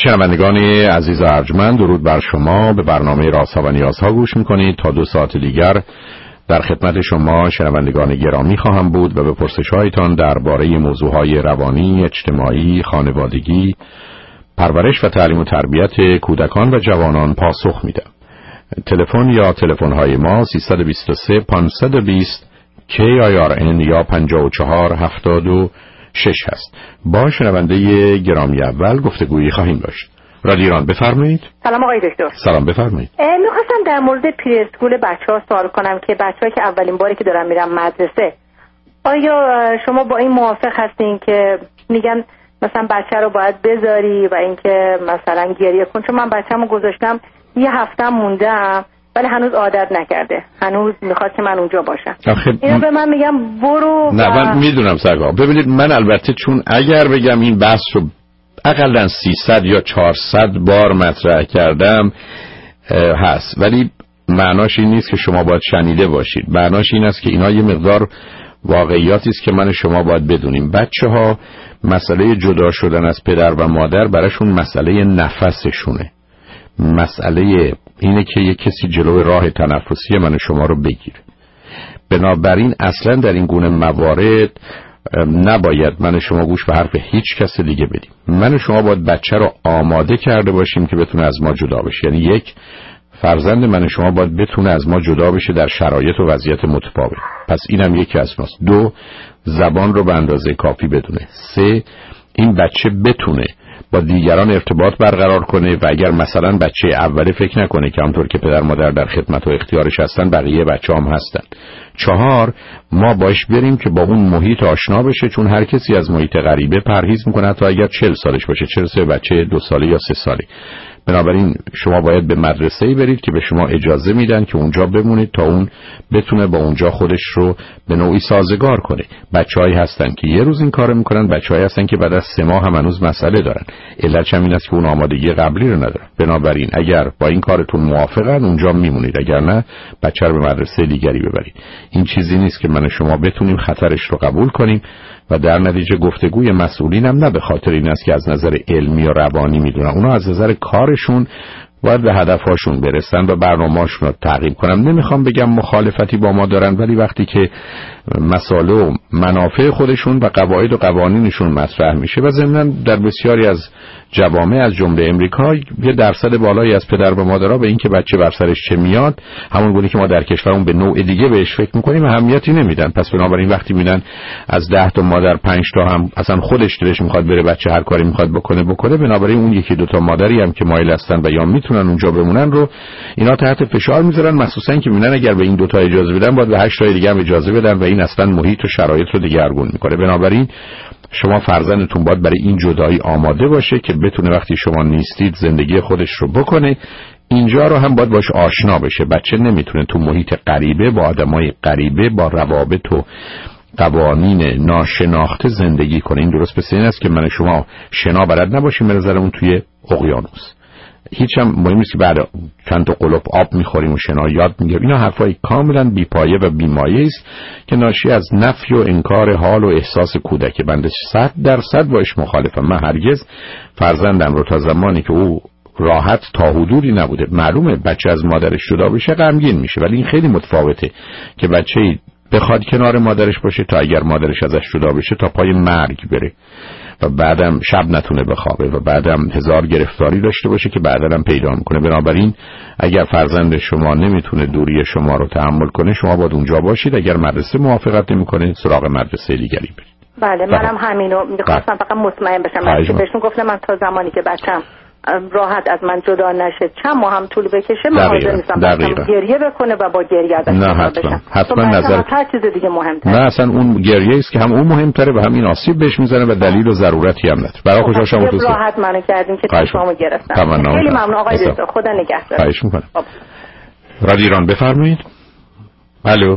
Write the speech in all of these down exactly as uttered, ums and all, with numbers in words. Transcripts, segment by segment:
شنوندگان عزیز و ارجمند، درود بر شما. به برنامه رازها و نیازها گوش میکنید. تا دو ساعت دیگر در خدمت شما شنوندگان گرامی خواهم بود و به پرسش‌هایتان درباره موضوعهای روانی، اجتماعی، خانوادگی، پرورش و تعلیم و تربیت کودکان و جوانان پاسخ میدم. تلفن یا تلفن‌های ما سیصد و بیست و سه پانصد و بیست کی آی آر ان یا پنجاه و چهار هفتاد و شش هست. با شنونده گرامی اول گفتگویی خواهیم داشت. رادیو ایران، بفرمایید. سلام آقای دکتر. سلام، بفرمایید. می‌خواستم در مورد پری اسکول بچه‌ها سوال کنم که بچه‌ها که اولین باری که دارن میرن مدرسه، آیا شما با این موافق هستین که میگن مثلا بچه رو باید بذاری و اینکه مثلا گریه کن؟ چون من بچه‌مو گذاشتم یه هفته موندم ولی هنوز عادت نکرده، هنوز میخواد که من اونجا باشم. اینا به من میگم برو. نه و... من میدونم سرگاه. ببینید، من البته چون اگر بگم این بحث رو اقلا سیصد یا چهارصد بار مطرح کردم هست، ولی معناش این نیست که شما باید شنیده باشید. معناش این است که اینا یه مقدار واقعیاتی است که من شما باید بدونیم. بچه ها مسئله جدا شدن از پدر و مادر براشون مسئله نفسشونه. مسئله اینه که یک کسی جلوی راه تنفسی من شما رو بگیره. بنابراین اصلا در این گونه موارد نباید من شما گوش به حرف هیچ کس دیگه بدیم. من شما باید بچه رو آماده کرده باشیم که بتونه از ما جدا بشه. یعنی یک فرزند من شما باید بتونه از ما جدا بشه در شرایط و وضعیت متفاوت. پس اینم یکی از ماست. دو، زبان رو به اندازه کافی بدونه. سه، این بچه بتونه با دیگران ارتباط برقرار کنه و اگر مثلا بچه اولی فکر نکنه که همونطور که پدر مادر در خدمت و اختیارش هستن بقیه بچه هم هستن. چهار، ما باش بریم که با اون محیط آشنا بشه، چون هر کسی از محیط غریبه پرهیز میکنه، حتی اگر چهل سالش باشه، چهل سال بچه دو ساله یا سه ساله. بنابراین شما باید به مدرسه‌ای برید که به شما اجازه میدن که اونجا بمونید تا اون بتونه با اونجا خودش رو به نوعی سازگار کنه. بچه‌هایی هستن که یه روز این کارو میکنن، بچه‌هایی هستن که بعد از سه ماه هم هنوز مسئله دارن. علتش هم این است که اون آمادگی قبلی رو ندارن. بنابراین اگر با این کارتون موافقن اونجا میمونید، اگر نه بچه رو به مدرسه دیگری ببرید. این چیزی نیست که من شما بتونیم خطرش رو قبول کنیم و در نتیجه گفتگوی مسئولین هم نه به خاطر این است که از نظر علمی و روانی میدونن، اونا از نظر کارشون باید به هدفهاشون برسن و برنامه‌هاشون رو تعقیب کنن. نمیخوام بگم مخالفتی با ما دارن، ولی وقتی که مسائل و منافع خودشون و قواعد و قوانینشون مطرح میشه و ضمناً در بسیاری از جوامع از جمله امریکا یه درصد بالایی از پدر و مادرها به این که بچه بر سرش چه میاد، همون گونه که ما در کشورمون به نوع دیگه بهش فکر میکنیم، اهمیتی نمیدن. پس بنابراین وقتی میدن از ده تا مادر پنج تا هم اصلا خودش دلش میخواد بره بچه هر کاری میخواد بکنه بکنه، بنابراین اون یکی دو تا مادری هم که مایل هستن و یا میتونن اونجا بمونن رو اینا تحت فشار میذارن، مخصوصا که میبینن اگر به این دو تا اجازه بدن باید به هشت تا دیگه هم اجازه بدن و این اصلا محیط و شرایط رو دگرگون میکنه. بنابراین شما فرزندتون باید برای این جدایی آماده باشه که بتونه وقتی شما نیستید زندگی خودش رو بکنه. اینجا رو هم باید باش آشنا بشه. بچه نمیتونه تو محیط غریبه با آدمای غریبه با روابط و قوانین ناشناخته زندگی کنه. این درست مثل این است که من شما شنا بلد نباشیم به نظرمون توی اقیانوس. هیچ هم مهم نیست که بعد چند تا قلوب آب میخوریم و شنا یاد میگیریم. اینا حرفای کاملا بیپایه و بیمایه است که ناشی از نفی و انکار حال و احساس کودک. بنده صد درصد باش مخالفم. من هرگز فرزندم رو تا زمانی که او راحت تا حدودی نبوده، معلومه بچه از مادرش جدا بشه غمگین میشه، ولی این خیلی متفاوته که بچه بخواد کنار مادرش باشه تا اگر مادرش ازش جدا بشه تا پای مرگ بره و بعدم شب نتونه بخوابه و بعدم هزار گرفتاری داشته باشه که بعداً هم پیدا میکنه. بنابراین اگر فرزند شما نمیتونه دوری شما رو تحمل کنه، شما باید اونجا باشید. اگر مدرسه موافقت نمیکنه سراغ مدرسه دیگری برید. بله، منم همینو میخواستم فقط مطمئن بشم. من بهشون گفتم من تا زمانی که بچم راحت از من جدا نشه چند ماه هم طول بکشه من حاضر نیستم بچم گریه بکنه و با گریه ازش جدا بشم. حتما نظر هر چیز دیگه مهمتره. نه اصلا اون گریه است که هم اون مهمتره و هم این آسیب بهش میزنه و دلیل و ضرورتی هم نداره. برای خوشحال شما تو راحت منو کردین که چشمامو گرفتم. خیلی ممنون آقای دکتر، خدا نگهدار. خواهش میکنم. رادیو ایران، بفرمایید. الو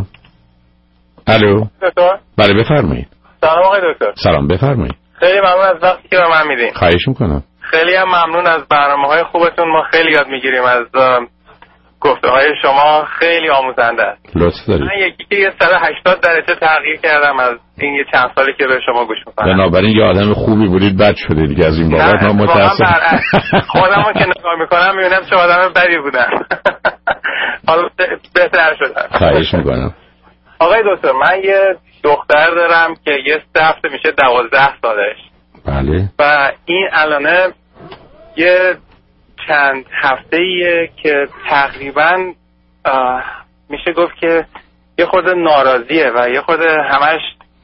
الو بله بفرمایید. سلام آقای دکتر. سلام، بفرمایید. خیلی ممنون از وقتی که به من میدین. خواهش میکنم. خیلی هم ممنون از برنامه‌های خوبتون. ما خیلی یاد میگیریم از گفته‌های شما خیلی آموزنده است. لطف دارید. من یکی که صد و هشتاد درجه تغییر کردم از این یه چند سالی که به شما گوش می‌کنم. بنابراین یه آدم خوبی بودید بد شدید دیگه از این بابت. من متأسفم. خودمو که نگاه می‌کنم می‌بینم چه آدم بدی بودم. حالا بهتر شدم. خواهش می‌کنم. آقای دکتر، من یه دختر دارم که یه سه هفته میشه دوازده سالش. بله. و این الانه یه چند هفته‌ایه که تقریباً میشه گفت که یه خورده ناراضیه و یه خورده همش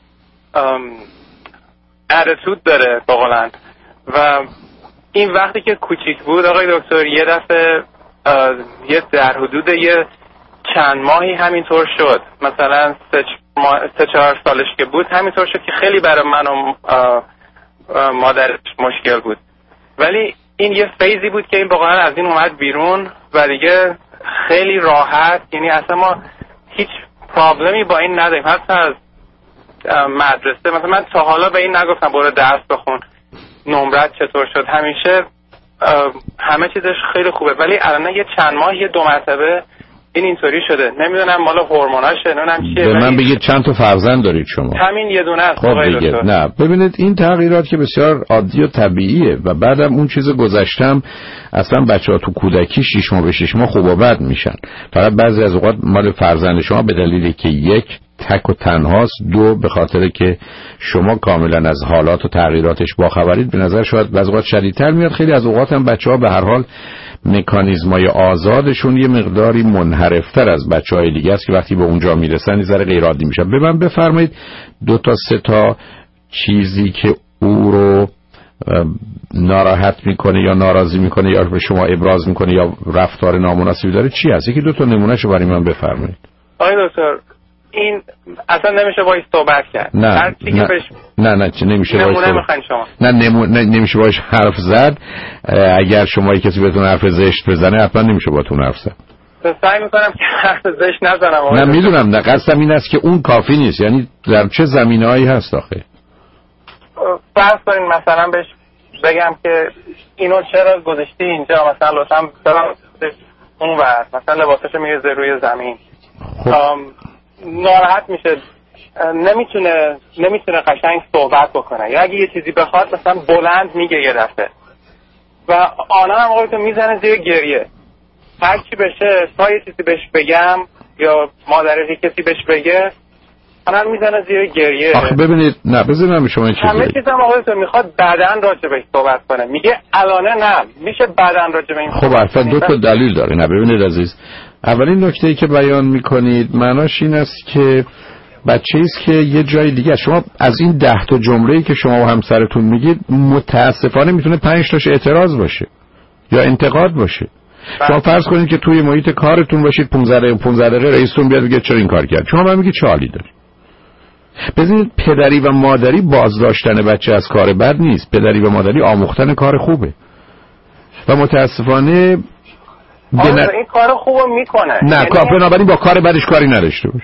اتیتود داره بقولن. و این وقتی که کوچیک بود آقای دکتر یه دفعه یه در حدود یه چند ماهی همینطور شد، مثلا سه, سه چهار سالش که بود همینطور شد که خیلی برای من و مادرش مشکل بود. ولی این یه فیزی بود که این واقعا از این اومد بیرون و دیگه خیلی راحت، یعنی اصلا ما هیچ پرابلمی با این نداریم. حتی از مدرسه مثلا من تا حالا به این نگفتم برو درس بخون، نمرت چطور شد، همیشه همه چیزش خیلی خوبه. ولی الان یه چند ماه یه دو مرتبه این اینطوری شده، نمیدونم مالا هورموناشه نمیدونم چیه. به من بگید چند تا فرزند دارید شما؟ همین یه دونه است. خب دیگه نه، ببینید این تغییرات که بسیار عادی و طبیعیه و بعدم اون چیز گذشتم اصلا بچه‌ها تو کودکی شش ماه به شش ماه خوب و بد میشن. فقط بعضی از اوقات مال فرزند شما به دلیلی که یک تک و تنهاست، دو به خاطر که شما کاملا از حالات و تغییراتش باخبرید به نظر شاید بعضی اوقات شدیدتر میاد. خیلی از اوقات هم بچه‌ها به هر حال مکانیزمای آزادشون یه مقداری منحرفتر از بچه‌های دیگه است که وقتی به اونجا میرسن یه ذره غیر عادی میشن. به من بفرمایید دو تا سه تا چیزی که او رو ناراحت میکنه یا ناراضی میکنه یا به شما ابراز میکنه یا رفتار نامناسبی داره چی هست؟ یکی دو تا نمونهشو برای من بفرمایید. آقای دکتر این اصلا نمیشه باهاش صحبت کرد. نه نه نه, بش... نه نه چه نمیشه باهاش صحبت شما. نه نمو... نه نمیشه باهاش حرف زد. اگر شما کسی بهتون حرف زشت بزنه حتما نمیشه باهاتون حرف زد. سعی میکنم که حرف زشت نزنم. نه میدونم، نه قصدم این است که اون کافی نیست. یعنی در چه زمینه‌ای هست آخه؟ فرض کنین مثلا بهش بگم که اینو چرا گذاشتی اینجا، مثلا لطفاً چرا اون ور مثلا لباساشو میریزه روی زمین. خب. ناراحت میشه، نمیتونه نمیتونه قشنگ صحبت بکنه یا اگه یه چیزی بخواد مثلا بلند میگه یه دفعه و آنها هم آقای تو میزنه زیر گریه. هر چی بشه تا یه چیزی بهش بگم یا مادرش کسی بهش بگه آنها میزنه زیر گریه. آخه ببینید نه بذارم شما این چیزی همه چیزم آقای تو میخواد بعدن راجع بهش صحبت کنه، میگه الانه نه میشه بعدن راجع به این. خب البته دو تا دلیل داره. نه ببینید عزیز، اولین نکته‌ای که بیان میکنید معناش این است که بچه‌ای است که یه جای دیگه شما از این ده تا جمله‌ای که شما و همسرتون میگید متاسفانه میتونه پنج تاش اعتراض باشه یا انتقاد باشه. شما فرض کنید که توی محیط کارتون باشید، پانزده پانزده دقیقه رئیستون بیاد بگه چرا این کار کرد، شما هم میگید چه حالی داری. ببینید پدری و مادری بازداشتن بچه از کار بد نیست، پدری و مادری آموختن کار خوبه و متاسفانه آره ن... این کار خوبو میکنه. نه یعنی... کار بنابراین با کار بدش کاری نداشته باش.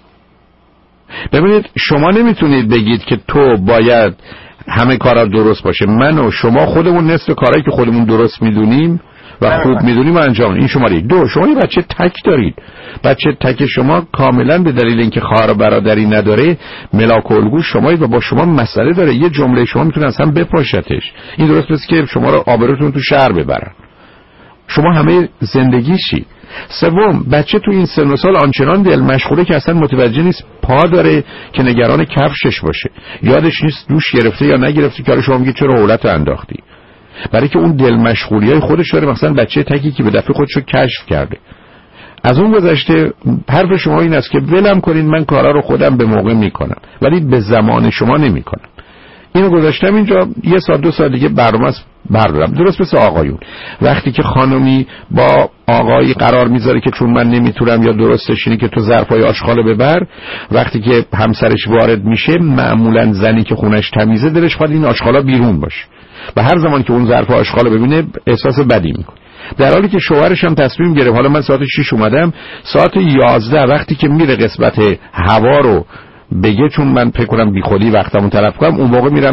ببینید شما نمیتونید بگید که تو باید همه کارا درست باشه. من و شما خودمون نصف کارهایی که خودمون درست میدونیم و خوب میدونیم انجام. این شماره دو. شما یه بچه تک دارید، بچه تک شما کاملا به دلیل اینکه خواهر و برادری نداره ملاک و الگو شمایید و با شما مسئله داره. یه جمله شما میتونه اصلا بپاشتش. این درست نیست که شما رو آبروتون تو شهر ببرن. شما همه زندگیشی. سوم، بچه تو این سن و سال آنچنان دل مشغوله که اصلا متوجه نیست پا داره که نگران کفشش باشه، یادش نیست دوش گرفته یا نگرفته که شما میگید چرا هولت انداختی، برای که اون دل مشغولیای خودش داره. مثلا بچه تکی که به دفعه خودش رو کشف کرده. از اون گذشته حرف شما این است که ولم کنین من کارا رو خودم به موقع میکنم ولی به زمان شما نمیکنم. اینو گذاشتم اینجا، یه سال دو سال دیگه برنامه بردارم. درست مثل آقایون وقتی که خانمی با آقایی قرار میذاره که چون من نمیتونم یا درستش اینه که تو ظرفای آشغالو ببر، وقتی که همسرش وارد میشه معمولا زنی که خونش تمیزه دلش خواهد این آشغالا بیرون باشه و هر زمان که اون ظرف آشغالو ببینه احساس بدی میکنه، در حالی که شوهرش هم تصمیم گرفت حالا من ساعت شش اومدم ساعت یازده وقتی که میره قسمت هوا رو بگه چون من فکر کنم بی خودی وقتمو تلف کنم اون موقع میرم این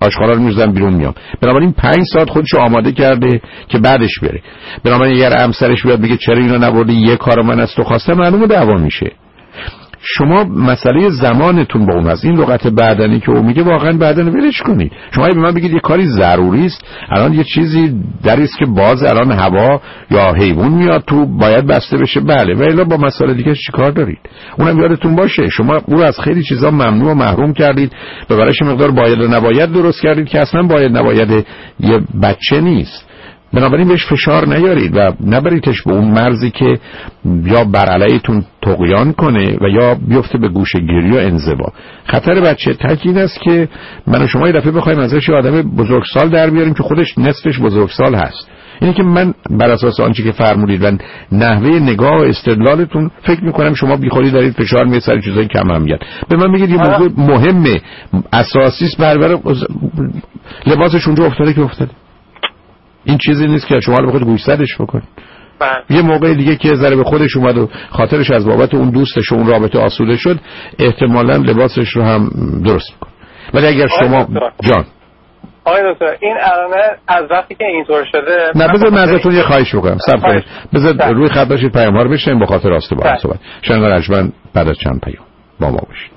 آشغالا رو می‌ریزم بیرون میام. بنابراین پنج ساعت خودشو آماده کرده که بعدش بره. بنابراین اگر همسرش بیاد بگه چرا اینو نبردی، یه کار من از تو خواستم، معلومه دعوا میشه. شما مسئله زمانتون با اون هست. این لغت بعدنی که اون میگه واقعا بعدن ولش کنید. شما به من بگید یه کاری ضروری است، الان یه چیزی دریست که باز الان هوا یا حیوان میاد تو باید بسته بشه، بله، ولی با مسئله دیگه چیکار دارید؟ اونم یادتون باشه شما او رو از خیلی چیزا ممنوع و محروم کردید، به براش مقدار باید و نباید درست کردید که اصلا باید نباید یه بچه نیست. بنابراین بهش فشار نیارید و نبریدش به اون مرزی که یا بر علیتون طغیان کنه و یا بیفته به گوشه‌گیری و انزوا. خطر بچه تک این است که من و شما یه دفعه بخوایم ازش یه آدم بزرگسال در بیاریم که خودش نصفش بزرگسال هست. اینه که من بر اساس آنچه که فرمودید و نحوه نگاه و استدلالتون فکر میکنم شما بیخودی دارید فشار میاد سر چیزای کم اهمیت. به من میگید یه موضوع مهمه اساسی است، برابر لباسش اونجا افتاده که افتاده. این چیزی نیست که شما رو بخواید گوشزدش بکنید. یه موقع دیگه که ذره به خودش اومد و خاطرش از بابت اون دوستش و اون رابطه آسوده شد، احتمالاً لباسش رو هم درست میکنه. ولی اگر شما جان آقای دکتر این الان از وقتی که اینطور شده، نه بذار من ازتون یه خواهش بکنم، صبر کنید، بذار روی خط باشید، پیام ها رو بشنویم، با خاطر راسته با هم صحبت. شنوندگان ارجمند بعد از چند پیام با ما باشید.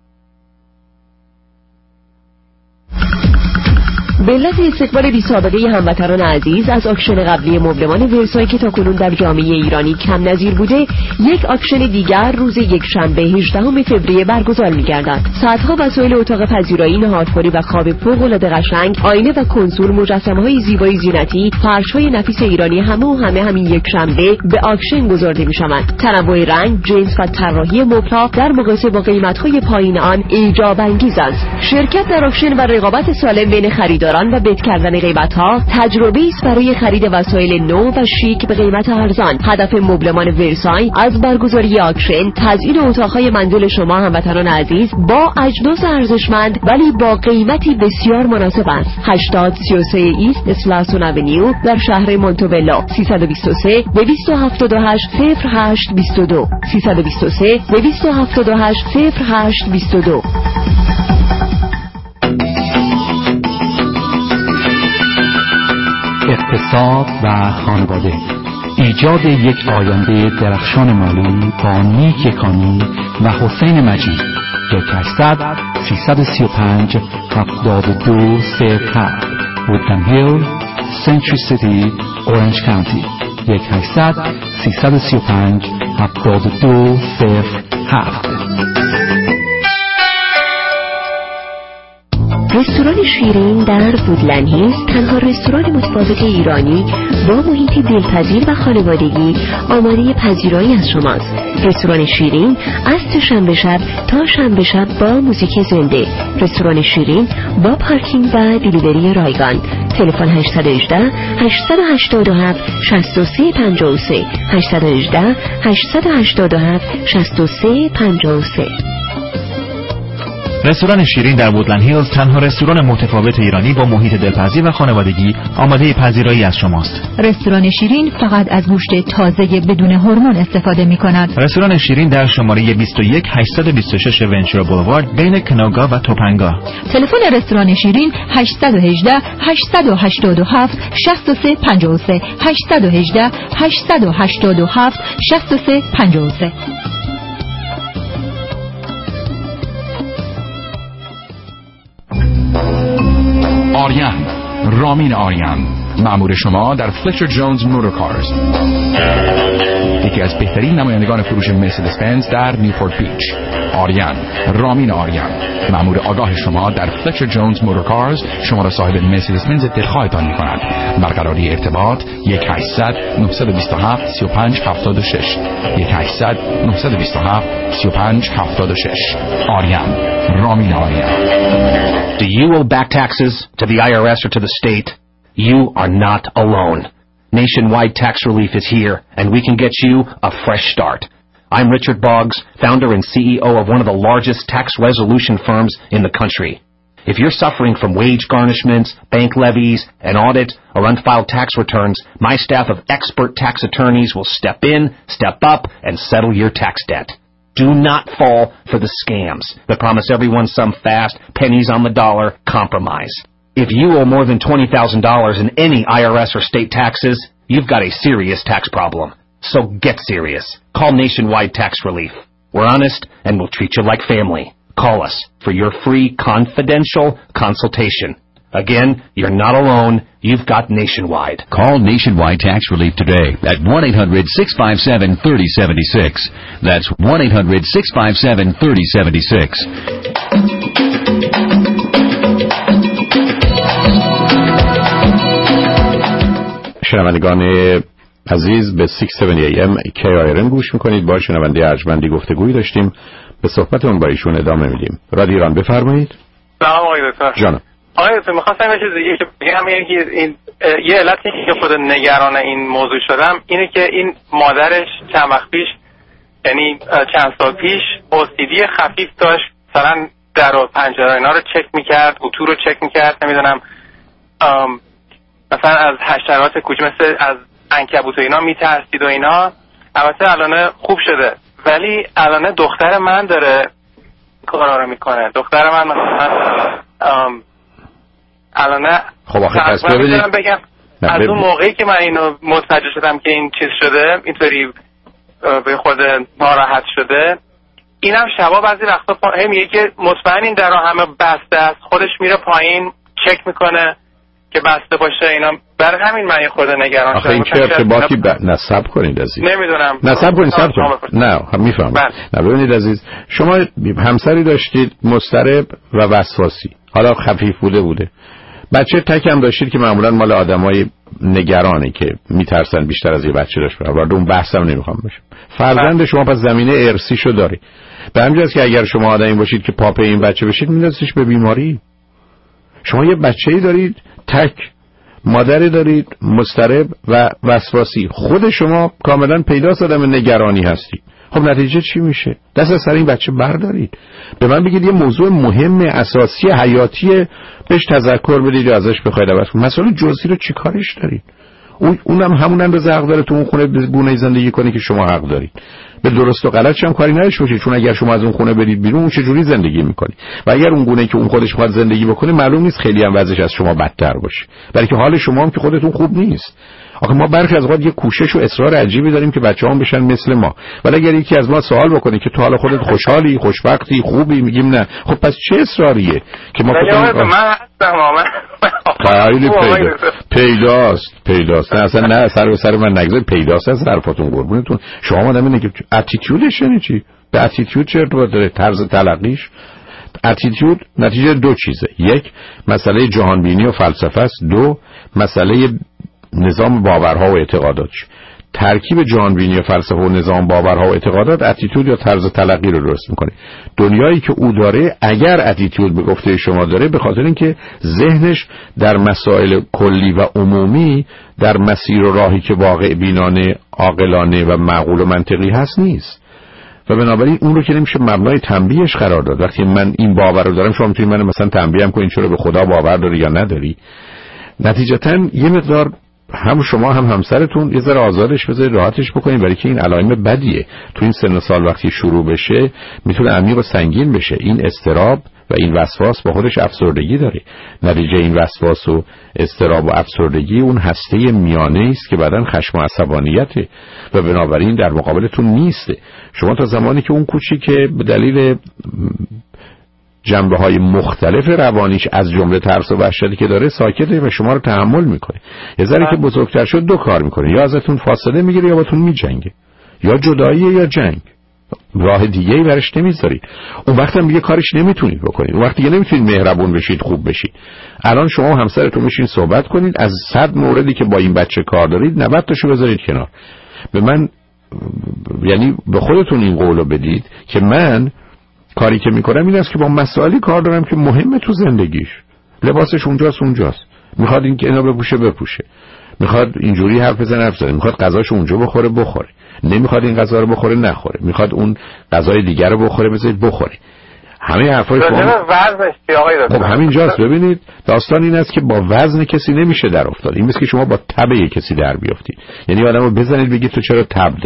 به علت استقبال بی سابقه هموطنان عزیز از اکشن قبلی مبلمان ورسای که تاکنون در جامعه ایرانی کم نظیر بوده، یک اکشن دیگر روز یک شنبه هجدهم فوریه برگزار می‌گردد. صدها وسایل اتاق پذیرایی، نهارخوری و خواب فوق‌العاده قشنگ، آینه و کنسول، مجسمه‌های زیبای زینتی، فرش‌های نفیس ایرانی همه و همه همین یک شنبه به اکشن گذارده می‌شوند. تنوع رنگ، جنس و طراحی مبل‌ها در مقایسه با قیمت‌های پایین آن اعجاب انگیز است. شرکت در اکشن و رقابت سالم بین خریداران و بت کردن قیمت‌ها تجربه است برای خرید وسایل نو و شیک به قیمت ارزان. هدف مبلمان ورسای از برگزاری اکشن تزیین اتاق‌های منزل شما هموطنان عزیز با اجناس ارزشمند ولی با قیمتی بسیار مناسب است. هشتاد سی و سه ایست اسلاسون اونیو در شهر مونتوبلو. سیصد و بیست و سه دویست و هفتاد و هشت صفر هشت بیست و دو سیصد و بیست و سه دویست و هفتاد و هشت صفر هشت بیست و دو. اقتصاد و خانواده، ایجاد یک آینده درخشان مالی با نیک یکانی و حسین مجید. یک هشتصد سیصد و سی و پنج هفتاد و دو صفر هفت وودلند هیل، سنچری سیتی، اورنج کانتی. یک هشتصد سیصد و سی و پنج هفتاد و دو صفر هفت. رستوران شیرین در وودلند هیلز تنها رستوران متفاوت ایرانی با محیطی دلپذیر و خانوادگی آماده پذیرایی از شماست. رستوران شیرین از سه‌شنبه شب تا شنبه شب با موزیک زنده. رستوران شیرین با پارکینگ و دیلیوری رایگان. تلفن هشت یک هشت هشت هشت هفت شصت و سه پنجاه و سه هشت یک هشت هشت هشت هفت شصت و سه پنجاه و سه. رستوران شیرین در وودلند هیلز تنها رستوران متفاوت ایرانی با محیط دلپذیر و خانوادگی آماده پذیرایی از شماست. رستوران شیرین فقط از گوشت تازه بدون هورمون استفاده می‌کند. رستوران شیرین در شماره بیست و یک هشتصد و بیست و شش ونچورا بولوارد بین کنوگا و توپنگا. تلفن رستوران شیرین هشت یک هشت هشت هشت هفت شصت و سه پنجاه و سه هشت یک هشت هشت هشت هفت شصت و سه پنجاه و سه. آریان، رامین آریان، مأمور شما در فلچر جونز موتور کارز، یکی از بهترین نمایندگان فروش مرسدس بنز در نیوپورت بیچ. آریان، رامین آریان، مأمور آگاه شما در فلچر جونز موتور کارز شما را صاحب مرسدس بنز دلخواهتان می کند. برقراری ارتباط یک هشتصد نهصد و بیست و هفت سی و پنج هفتاد و شش یک هشتصد نهصد و بیست و هفت سی و پنج هفتاد و شش. آریان، رامین آریان. Do you owe back taxes to the I R S or to the state? You are not alone. Nationwide tax relief is here, and we can get you a fresh start. I'm Richard Boggs, founder and C E O of one of the largest tax resolution firms in the country. If you're suffering from wage garnishments, bank levies, an audit, or unfiled tax returns, my staff of expert tax attorneys will step in, step up, and settle your tax debt. Do not fall for the scams that promise everyone some fast, pennies on the dollar compromise. If you owe more than twenty thousand dollars in any I R S or state taxes, you've got a serious tax problem. So get serious. Call Nationwide Tax Relief. We're honest and we'll treat you like family. Call us for your free confidential consultation. Again, you're not alone. You've got Nationwide. Call Nationwide Tax Relief today at one eight hundred six five seven three oh seven six. That's one eight hundred six five seven three oh seven six. شنوندگان عزیز به ششصد و هفتاد ای ام کی آی آر ام گوش میکنید. با شنونده ارجمندی گفتگویی داشتیم، به صحبتون با ایشون ادامه میدیم. رادیو ایران بفرمایید. سلام آقای دکتر. جانم. آقای دکتر میخواستم یه چیز دیگه که بگم، اینه که این یه علتی که خود نگران این موضوع شدم اینه که این مادرش چند وقت پیش، یعنی چند سال پیش، او سی دی خفیف داشت، مثلا در و پنجره اینا رو چک میکرد، اتو رو چک میکرد، نمیدونم مثلا از حشرات کوچ مثل از عنکبوت و اینا میترسید و اینا. البته الان خوب شده، ولی الان دختر من داره کارا رو میکنه. دختر من مثلا الان خب آخه پس ببینید بگم از اون موقعی که من اینو متوجه شدم که این چیز شده، اینطوری به خود ناراحت شده، اینم شبا بعضی وقتا هم میگه که مطمئن این درا همه بسته است، خودش میره پایین چک میکنه که بسته باشه اینا. برای همین من یه خود نگران شدم. آخه این چه ارتباطی ب... نصب کنید عزیز. نمیدونم. نصب کنید، نصب کنید. نه هم میفهمم. نه ببینید عزیز، شما همسری داشتید مضطرب و وسواسی، حالا خفیف بوده بوده. بچه تک هم داشتید که معمولا مال آدمای نگرانه که میترسن بیشتر از یه بچه داشت. وارد اون بحثم نمیخوام بشم. فرزند شما پس زمینه ارثیشو داره. به همین جاست که اگر شما آدمی باشید که پاپه این بچه بشید، میندازیش به بیماری. شما یه بچه‌ای دارید تک، مادری دارید مضطرب و وسواسی، خود شما کاملا پیداست آدم نگرانی هستی. خب نتیجه چی میشه؟ دست از سر این بچه بردارید، به من بگید یه موضوع مهم اساسی حیاتی بهش تذکر بدید و ازش بخواید عوض کنید. مسئله جزئی رو چی کارش دارید؟ اون اونم همون اندازه حق داره تو اون خونه به گونه زندگی کنه که شما حق دارید. به درست و غلطش هم کاری نداشته باشید، چون اگر شما از اون خونه برید بیرون، اون چه جوری زندگی میکنی؟ و اگر اون گونه که اون خودش میخواد زندگی بکنه، معلوم نیست خیلی هم وضعش از شما بدتر باشه، بلکه حال شما هم که خودتون خوب نیست. آخه ما برخی از اوقات یه کوشش و اصرار عجیبی داریم که بچه‌هام بشن مثل ما، ولی اگر یکی از ما سوال بکنه که تو حالا خودت خوشحالی، خوشبختی، خوبی، میگیم نه. خب پس چه اصراریه که ما خودمون من هستم خیلی پیدا پیداست پیداست نه اصلا نه سر به سر من نگذار، پیداست از حرفاتون قربونتون. شما آدم نگید اتیتیودش یعنی چی؟ به اتیتیود چه ارتباط داره؟ طرز تلقیش. اتیتیود نتیجه دو چیزه، یک مسئله جهانبینی و فلسفه است، دو مسئله نظام باورها و اعتقادات. ترکیب جهانبینی و فلسفه و نظام باورها و اعتقادات اتیتود یا طرز تلقی رو درست میکنه. دنیایی که او داره، اگر اتیتود به گفته شما داره، به خاطر اینکه ذهنش در مسائل کلی و عمومی در مسیر و راهی که واقع بینانه، عاقلانه و معقول و منطقی هست نیست، و بنابراین اون رو که نمیشه مبنای تنبیهش قرار داد. وقتی من این باور رو دارم، شما میتونید من مثلا تنبیهم کنید چرا به خدا باور داری یا نداری. نتیجتاً یه مقدار هم شما هم همسرتون یه ذره آزادش بذارید، راحتش بکنید، برای که این علائم بدیه. تو این سن و سال وقتی شروع بشه میتونه عمیق و سنگین بشه. این اضطراب و این وسواس با خودش افسردگی داره. نتیجه این وسواس و اضطراب و افسردگی اون هسته میانه است که بعداً خشم و عصبانیته و بنابراین در مقابلتون نیسته. شما تا زمانی که اون کوچیکه به دلیل جنبه‌های مختلف روانیش از جمله ترس و وحشتی که داره ساکته و شما رو تحمل میکنه. یه ذره که بزرگتر شد دو کار میکنه، یا ازتون فاصله میگیره یا باتون میجنگه، یا جداییه یا جنگ. راه دیگه ای برش نمیذارید. اون وقت هم دیگه کارش نمیتونید بکنید. اون وقت دیگه نمیتونید مهربون بشید، خوب بشید. الان شما و همسرتون میشین صحبت کنید، از صد موردی که با این بچه کار دارید نود تاشو بذارید کنار. به من یعنی به خودتون این قولو بدید که من کاری که میکنم این است که با مسائلی کار دارم که مهمه تو زندگیش. لباسش اونجاست اونجاست، میخواد این که اینا بپوشه بپوشه، میخواد اینجوری حرف بزنه حرف بزنه، میخواد غذاش اونجا بخوره بخوره، نمیخواد این غذا رو بخوره نخوره، میخواد اون غذای دیگر رو بخوره بذارید بخوره. همه حرفای شما وزنش چی آقای دکتر؟ خب همینجاست. ببینید داستان این است که با وزن کسی نمیشه در افتاد. این مثل که شما با تب کسی در بیافتید. یعنی آدمو بزنید بگید تو چرا تب داری،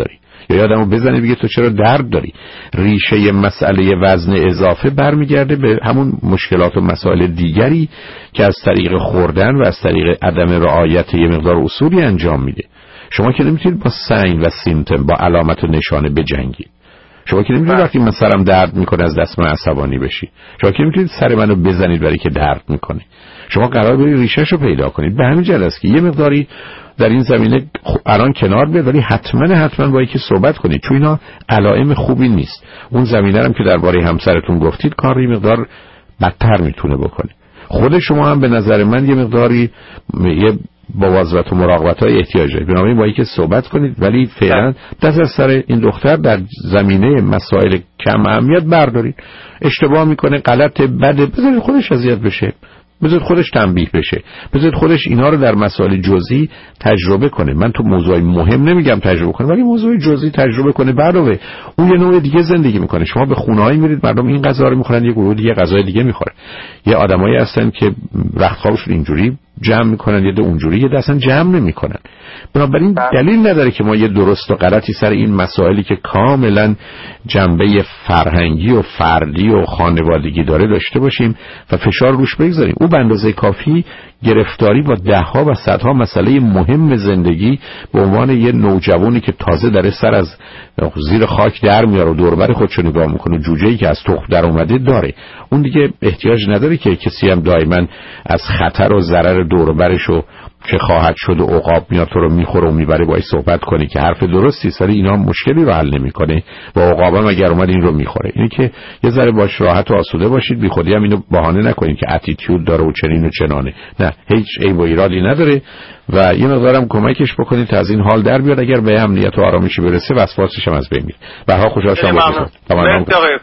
یا آدمو بزنی بگه تو چرا درد داری. ریشه مسئله وزن اضافه برمیگرده به همون مشکلات و مسائل دیگری که از طریق خوردن و از طریق عدم رعایت یه مقدار اصولی انجام میده. شما که نمیتونید با ساین و سیمتوم، با علامت و نشانه بجنگید. شما که نمیتونید وقتی من سرم درد میکنه از دست من عصبانی بشی. شما که نمیتونید سر منو بزنید برای که درد میکنه. شما قرار برید ریشه‌شو رو پیدا کنید. به همین جهت است که یه مقداری در این زمینه الان کنار بیاد، ولی حتما حتما با یکی صحبت کنید، چون اینا علائم خوبی نیست. اون زمینه هم که درباره همسرتون گفتید کار یه مقدار بدتر میتونه بکنه. خود شما هم به نظر من یه مقداری یه مواظبت و مراقبت های احتیاج دارید. بنابراین با یکی صحبت کنید، ولی فعلا دست از سر این دختر در زمینه مسائل کم اهمیت بردارید. اشتباه میکنه، غلطه، بده، بذارید خودش اذیت بشه، بذارید خودش تنبیه بشه، بذارید خودش اینا رو در مسائل جزئی تجربه کنه. من تو موضوع مهم نمیگم تجربه کنه، ولی موضوع جزئی تجربه کنه. علاوه اون یه نوع دیگه زندگی میکنه. شما به خونه‌ای میرید مردم این غذا رو میخورن، یه گروه دیگه غذای دیگه میخوره. یه آدمایی هستن که رخت خوابشون اینجوری جمع میکنن، یه ده اونجوری، یه ده اصلا جمع نمیکنن. بنابراین دلیل نداره که ما یه درست و غلطی سر این مسائلی که کاملا جنبه فرهنگی و فردی و خانوادگی داره داشته باشیم و فشار روش بگذاریم. او به اندازه کافی گرفتاری با دهها و صدها مسئله مهم زندگی به عنوان یه نوجوانی که تازه داره سر از زیر خاک در میاره و دور و بر خودشو نگاه میکنه، جوجه‌ای که از تخم در اومده داره. اون دیگه احتیاج نداره که کسی هم دائما از خطر و ضرر دور و برشو که خواهد شد و عقاب میاد تو رو میخوره و میبره باید صحبت کنی که حرف درستی سر اینا مشکلی رو حل نمیکنه. با عقابم اگر اومد این رو میخوره. اینی که یه ذره باش راحت و آسوده باشید، بی خودی هم اینو بهانه نکنید که اتیتیود داره و چنین و چنانه. نه، هیچ عیب و ایرادی نداره و یه مقدارم کمکش بکنید تا از این حال در بیاد. اگر به امنیت و آرامشی برسه وسواسش هم از بین میره. بها خوشحال شدم باهاتون. تمام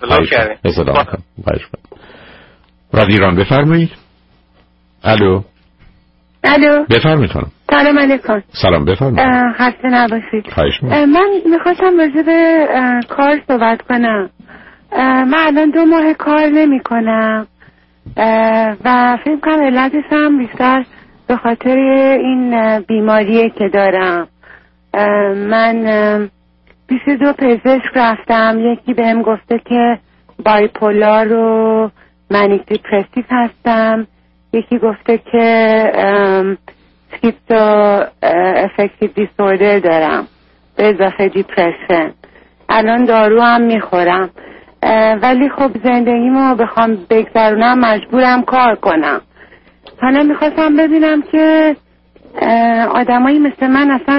رادیو ایران بفرمایید. الو. الو. بفرمایید خانم. سلام علیکم. سلام بفرمایید. خسته نباشید. خواهش می‌کنم. من می‌خواستم راجع به کار صحبت کنم. من الان دو ماه کار نمی‌کنم و فکر کنم علتش هم بیشتر به خاطر این بیماریه که دارم. من بیست و دو پزشک رفتم، یکی بهم گفته که بایپولار و منیک دیپرسیو هستم، یکی گفته که سکیزو افکتیو دیسوردر دارم به اضافه دیپرشن. الان دارو هم میخورم، ولی خب زندگیمو بخوام بگذرونم مجبورم کار کنم. حالا میخواستم ببینم که آدمایی مثل من اصلا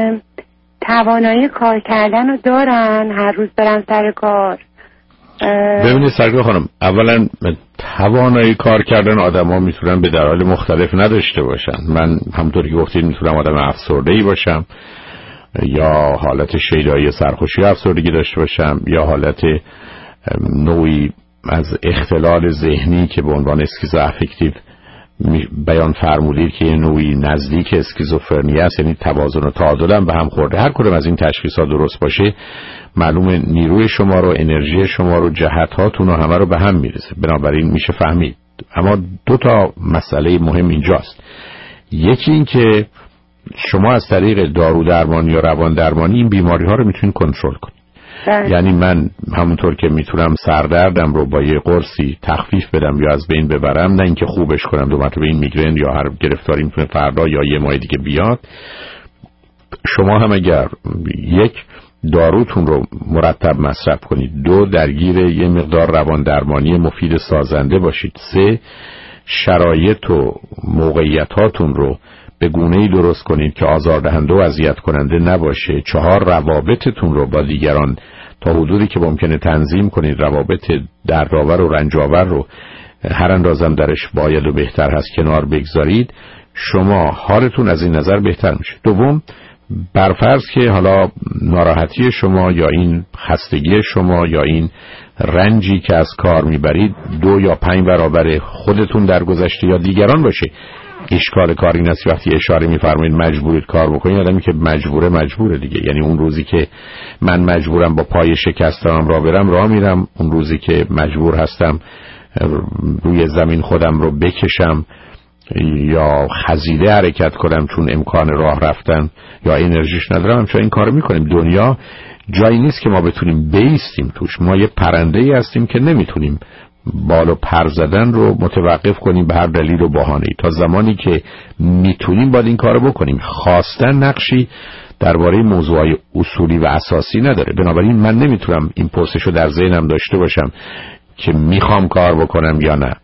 توانایی کار کردن رو دارن، هر روز برن سر کار. ببینید سرکار خانم، اولا توانایی کار کردن آدم ها میتونن به دلایل مختلف نداشته باشن. من همونطوری که گفتید میتونم آدم افسرده‌ای باشم، یا حالت شیدایی سرخوشی افسردگی داشته باشم، یا حالت نوعی از اختلال ذهنی که به عنوان اسکیزو افکتیو بیان فرمودید که یه نوعی نزدیک اسکیزوفرنی است، یعنی توازن و تعادل هم به هم خورده. هر کدوم از این تشخیصات درست باشه معلومه نیروی شما رو، انرژی شما رو، جهتاتون رو همه رو به هم میرسه. بنابراین میشه فهمید. اما دو تا مسئله مهم اینجاست. یکی این که شما از طریق دارو درمانی یا روان درمانی این بیماری ها رو میتونید کنترل کنید. یعنی من همونطور که میتونم سردردم رو با یه قرصی تخفیف بدم یا از بین ببرم، نه اینکه خوبش کنم دو مرتبه این میگرن یا هر گرفتاری میتونه فردا یا یه ماه دیگه بیاد. شما هم اگر یک داروتون رو مرتب مصرف کنید، دو درگیر یه مقدار روان درمانی مفید سازنده باشید، سه شرایط و موقعیتاتون رو به گونه‌ای درست کنید که آزاردهنده و اذیت کننده نباشه، چهار روابطتون رو با دیگران تا حدودی که ممکنه تنظیم کنید، روابط دردآور و رنج‌آور رو هر اندازم درش باید و بهتر هست کنار بگذارید، شما حالتون از این نظر بهتر میشه. دوم، برفرض که حالا ناراحتی شما یا این خستگی شما یا این رنجی که از کار میبرید دو یا پنج برابر خودتون در گذشته یا دیگران باشه، اشکال کار این است وقتی اشاره میفرمایید مجبورید کار بکنید، آدمی که مجبوره مجبوره دیگه. یعنی اون روزی که من مجبورم با پای شکستم راه برم راه میرم، اون روزی که مجبور هستم روی زمین خودم رو بکشم یا خزیده حرکت کنم چون امکان راه رفتن یا انرژیش ندارم، چون این کارو میکنیم. دنیا جایی نیست که ما بتونیم بیستیم توش. ما یه پرنده‌ای هستیم که نمیتونیم بال و پر زدن رو متوقف کنیم به هر دلیل و بهانه‌ای. تا زمانی که میتونیم باید این کارو بکنیم. خواستن نقشی درباره موضوعای اصولی و اساسی نداره. بنابراین من نمیتونم این پرسشو در ذهنم داشته باشم که میخوام کار بکنم یا نه.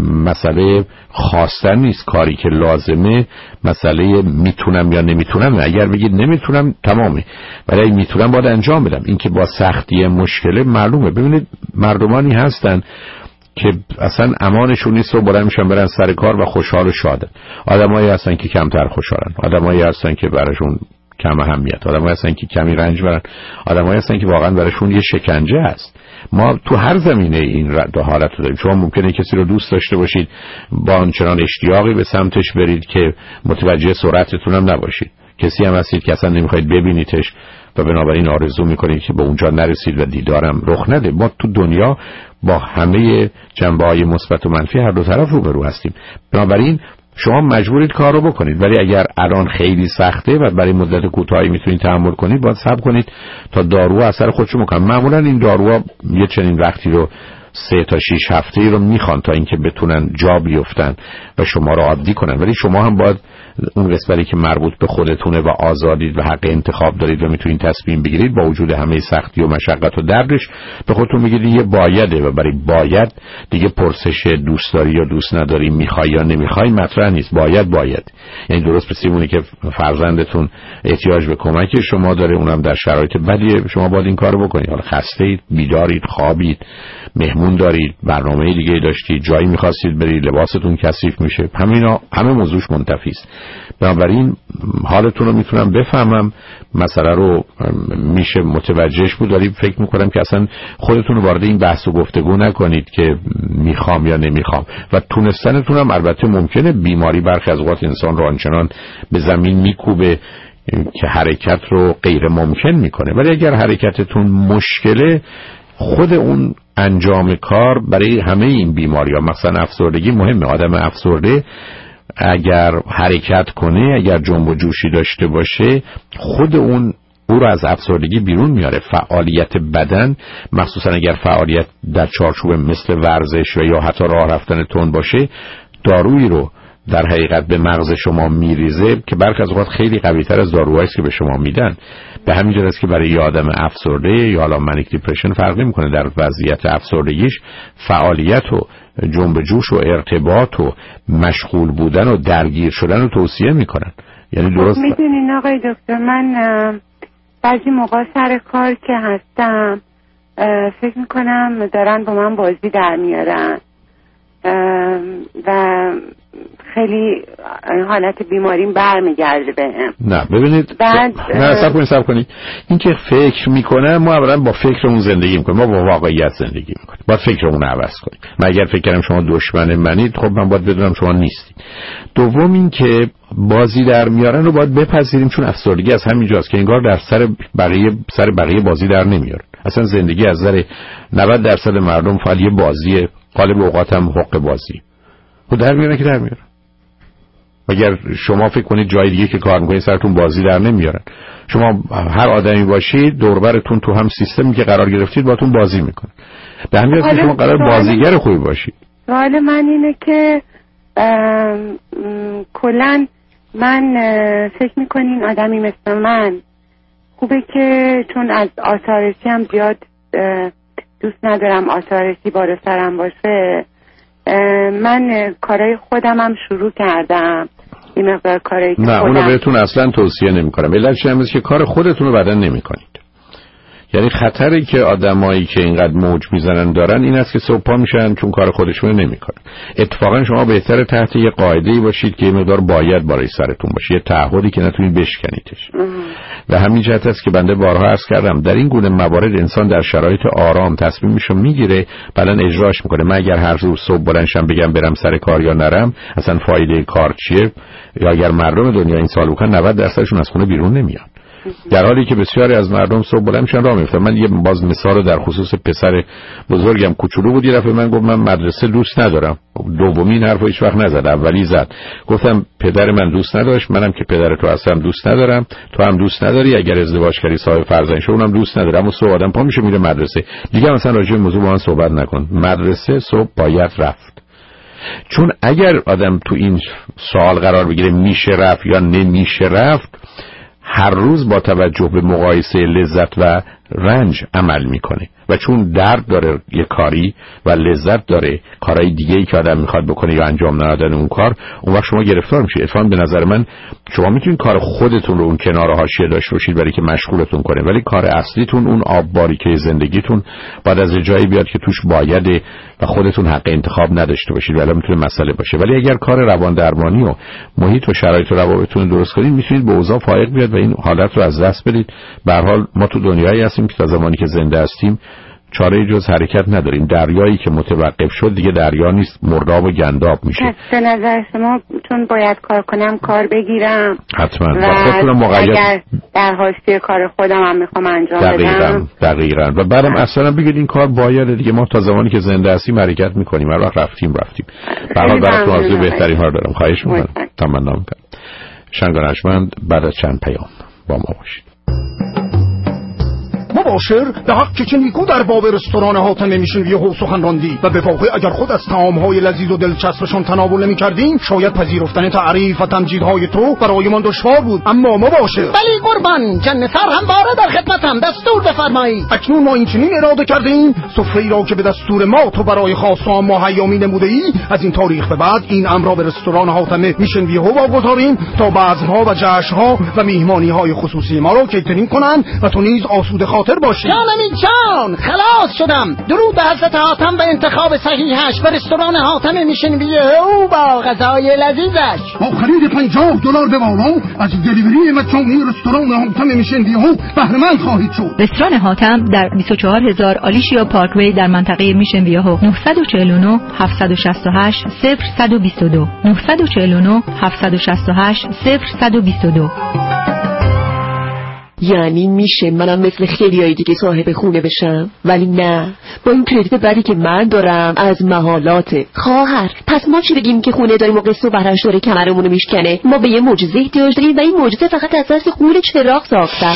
مسئله خواستن نیست، کاری که لازمه مسئله میتونم یا نمیتونم. اگر بگید نمیتونم تمامه، ولی اگه میتونم باید انجام بدم. این که با سختی مشکله معلومه. ببینید مردمانی هستن که اصلا امانشون نیست و بلند میشن برن سر کار و خوشحال و شادن. آدمایی هستن که کمتر خوشحالن، آدمایی هستن که براشون کم اهمیت، آدمایی هستن که کمی رنج برن، آدمایی هستن که واقعا براشون یه شکنجه هست. ما تو هر زمینه این دو حالت رو داریم. شما ممکنه کسی رو دوست داشته باشید با آنچنان اشتیاقی به سمتش برید که متوجه سرعتتون هم نباشید. کسی هم هستید که اصلا نمیخواید ببینیدش و بنابراین آرزو میکنید که به اونجا نرسید و دیدارم رخ نده. ما تو دنیا با همه جنبه‌های مثبت و منفی هر دو طرف روبرو هستیم. بنابراین شما مجبورید کار رو بکنید، ولی اگر الان خیلی سخته و برای مدت کوتاهی میتونید تحمل کنید، باید صبر کنید تا دارو اثر خودش رو بکنه. معمولا این داروها یه چنین وقتی رو سه تا شش هفته رو میخوان تا اینکه بتونن جا بیفتن و شما رو عادی کنن. ولی شما هم باید اون قسمتی که مربوط به خودتونه و آزادید و حق انتخاب دارید و میتونید تصمیم بگیرید، با وجود همه سختی و مشقت و دردش به خودتون میگید یه بایده و برای باید دیگه پرسش دوست داری یا دوست نداری، میخوای یا نمیخوای مطرح نیست. باید باید یعنی درست پسیمونی که فرزندتون احتیاج به کمک شما داره، اونم در شرایط بدیه، شما باید این کارو بکنید. حالا خسته‌اید، بیدارید، خوابید، مهمون دارید، برنامه دیگه داشتید، جایی می‌خواستید برید، لباستون کثیف میشه، همینا همه موضوعش منتفی است. بنابراین حالتون رو میتونم بفهمم، مسئله رو میشه متوجهش بود، ولی فکر میکنم که اصلا خودتون رو وارد این بحث و گفتگو نکنید که میخوام یا نمیخوام. و تونستنتون هم البته ممکنه، بیماری برخی از اوقات انسان رو آنچنان به زمین میکوبه که حرکت رو غیر ممکن میکنه. ولی اگر حرکتتون مشکله، خود اون انجام کار برای همه این بیماری ها مثلا افسردگی مهمه. آدم افسرده اگر حرکت کنه، اگر جنب و جوشی داشته باشه، خود اون او رو از افسردگی بیرون میاره. فعالیت بدن، مخصوصا اگر فعالیت در چارچوب مثل ورزش و یا حتی راه رفتن تند باشه، دارویی رو در حقیقت به مغز شما میریزه که برخی از اوقات خیلی قوی‌تر از داروهایی است که به شما میدن. به همین جهت است که برای یه آدم افسرده یا حالا منیک دیپرشن فرق نمی‌کنه، در وضعیت افسردگیش فعالیت و جنب جوش و ارتباط و مشغول بودن و درگیر شدن رو توصیه میکنن. یعنی درست میدونین آقای دکتر، من بعضی موقع سر کار که هستم فکر میکنم دارن با من بازی در میارن و خیلی حالت بیماریم برمیگرده بهم. نه ببینید، بعد نه صبر کنید صبر کنید این که فکر میکنه، ما اولا با فکرمون زندگی میکنیم، ما با واقعیت زندگی میکنیم. باید فکرمون رو عوض کنیم. من اگر فکر کردم شما دشمن منید، خب من باید بدونم شما نیستید. دوم این که بازی در میارن رو باید بپذیریم، چون افسردگی از همینجاست که انگار در سر بقیه سر بقیه بازی در نمیارن. اصلا زندگی از نظر نود درصد مردم فعال یه بازیه، غالب اوقات هم حق بازی. خب در میارن که در میارن. اگر شما فکر کنید جای دیگه که کار میکنید سرتون بازی در نمیارن. شما هر آدمی باشید دوربرتون تو هم سیستمی که قرار گرفتید باتون بازی میکنن. به همین جهت شما قرار بازیگر خوبی باشید. سوال من اینه که کلا من فکر میکنین آدمی مثل من خوبه که چون از آثارسی هم زیاد دوست ندارم آثارسی بالا سرم باشه، من کارهای خودم هم شروع کردم. این مقدار کارهایی که نه خودم... اونو بهتون اصلا توصیه نمی کنم. علتش این است که کار خودتون رو بعداً نمی کنید. یعنی خطری که آدمایی که اینقدر موج میزنن دارن این است که صبح پا میشن چون کار خودشون نمیکنن. اتفاقا شما بهتره تحت یه قاعده‌ای باشید که یه مقدار باید برای سرتون باشه، یه تعهدی که نتونید بشکنیدش. و همین جهت است که بنده بارها عرض کردم در این گونه موارد انسان در شرایط آرام تصمیمشو میگیره، بعدن اجراش میکنه. من اگر هر روز صبح بلندشم بگم برم سر کار یا نرم، اصلا فایده کار چیه؟ یا اگر مردم دنیا این سال بکنن نود درصدشون از خونه بیرون نمیان. در حالی که بسیاری از مردم صبح بلند میشن راه میفتن. من یه باز مثال در خصوص پسر بزرگم کوچولو بود، یه دفعه من گفت من مدرسه دوست ندارم. دومین حرفو هیچ وقت نزد، اولی زد. گفتم پدر من دوست نداشت، منم که پدر تو هستم دوست ندارم، تو هم دوست نداری، اگر ازدواج کردی صاحب فرزند شو اونم دوست ندارم. اما صبح آدم پا میشه میره مدرسه. دیگه مثلا راجع به موضوع با من صحبت نکن. مدرسه صبح باید رفت. چون اگر آدم تو این سوال قرار بگیره میشه رفت یا نمیشه رفت، هر روز با توجه به مقایسه لذت و رنج عمل میکنه و چون درد داره یه کاری و لذت داره کارهای دیگه‌ای که آدم میخواد بکنه یا انجام ندادن اون کار، اون وقت شما گرفتار میشید. اتفاقاً به نظر من شما میتونید کار خودتون رو اون کنار حاشیه داشته باشید برای که مشغولتون کنه، ولی کار اصلیتون اون آب باریکه زندگیتون باید از جایی بیاد که توش بایده و خودتون حق انتخاب نداشته باشید، ولی میتونه مسئله باشه. ولی اگر کار روان درمانی و محیط و شرایط روابطتون درست کنید، میتونید به اوضاع فائق بیاد و این حالت رو از دست بدید. به هر حال ما تو دنیایی هستیم که تا زمانی که زنده هستیم چاره جز حرکت نداریم. دریایی که متوقف شد دیگه دریا نیست، مرداب و گنداب میشه. به نظر شما چون باید کار کنم کار بگیرم حتما و خودتونم مقید اگر در حاشیه کار خودم هم میخوام انجام دقیقاً بدم دقیقاً و بعدم اصلا بگید این کار باید دیگه. ما تا زمانی که زنده هستیم حرکت میکنیم، هر وقت رفتیم رفتیم. برای براتون آرزوی بهترین ها دارم. خواهش میکنم. تمنا میکنم. شنگانشمند بعد از چند پیام با ما باشید. مباشر به حق که نیکو در باب رستوران حاتم میشن یهو سخن راندی و به واقع اگر خود از طعام‌های لذیذ و دلچسبشان تناول نمی‌کردیم شاید پذیرفتن تعریف و تمجیدهای تو برایمان دشوار بود. اما مباشر ولی قربان جن سر هم باره در خدمتم، دستور بفرمایید. اکنون ما این چنین اراده کردیم سفره‌ای را که به دستور ما تو برای خاصان مهیا نموده‌ای از این تاریخ به بعد این امر را به رستوران حاتم میشن یهو واگذاریم تا بزم‌ها و جشن‌ها و میهمانی‌های خصوصی ما را کیترینگ کنند و تو نیز آسوده خاطر باشی. جانمی جان خلاص شدم. درود به حضرت حاتم و انتخاب صحیحش به رستوران حاتم میشن بیه او با غذای لذیذش. با خرید پنجاه دلار به بالا از دلیوری مجانی رستوران حاتم میشن بیه بهره مند خواهید شد. رستوران حاتم در بیست و چهار هزار آلیشیا پارکوی در منطقه میشن بیه نه چهار نه هفت شش هشت صفر یک دو دو نه چهار نه هفت شش هشت صفر یک دو دو. یعنی میشه منم مثل خیلیای دیگه صاحب خونه بشم؟ ولی نه، با این کردیت بدی که من دارم از محالاته. خواهر پس ما چی بگیم که خونه داریم و قسط و بهرش داره کمرمونو میشکنه؟ ما به یه معجزه احتیاج داریم و این معجزه فقط از دست قول چراغ ساختن.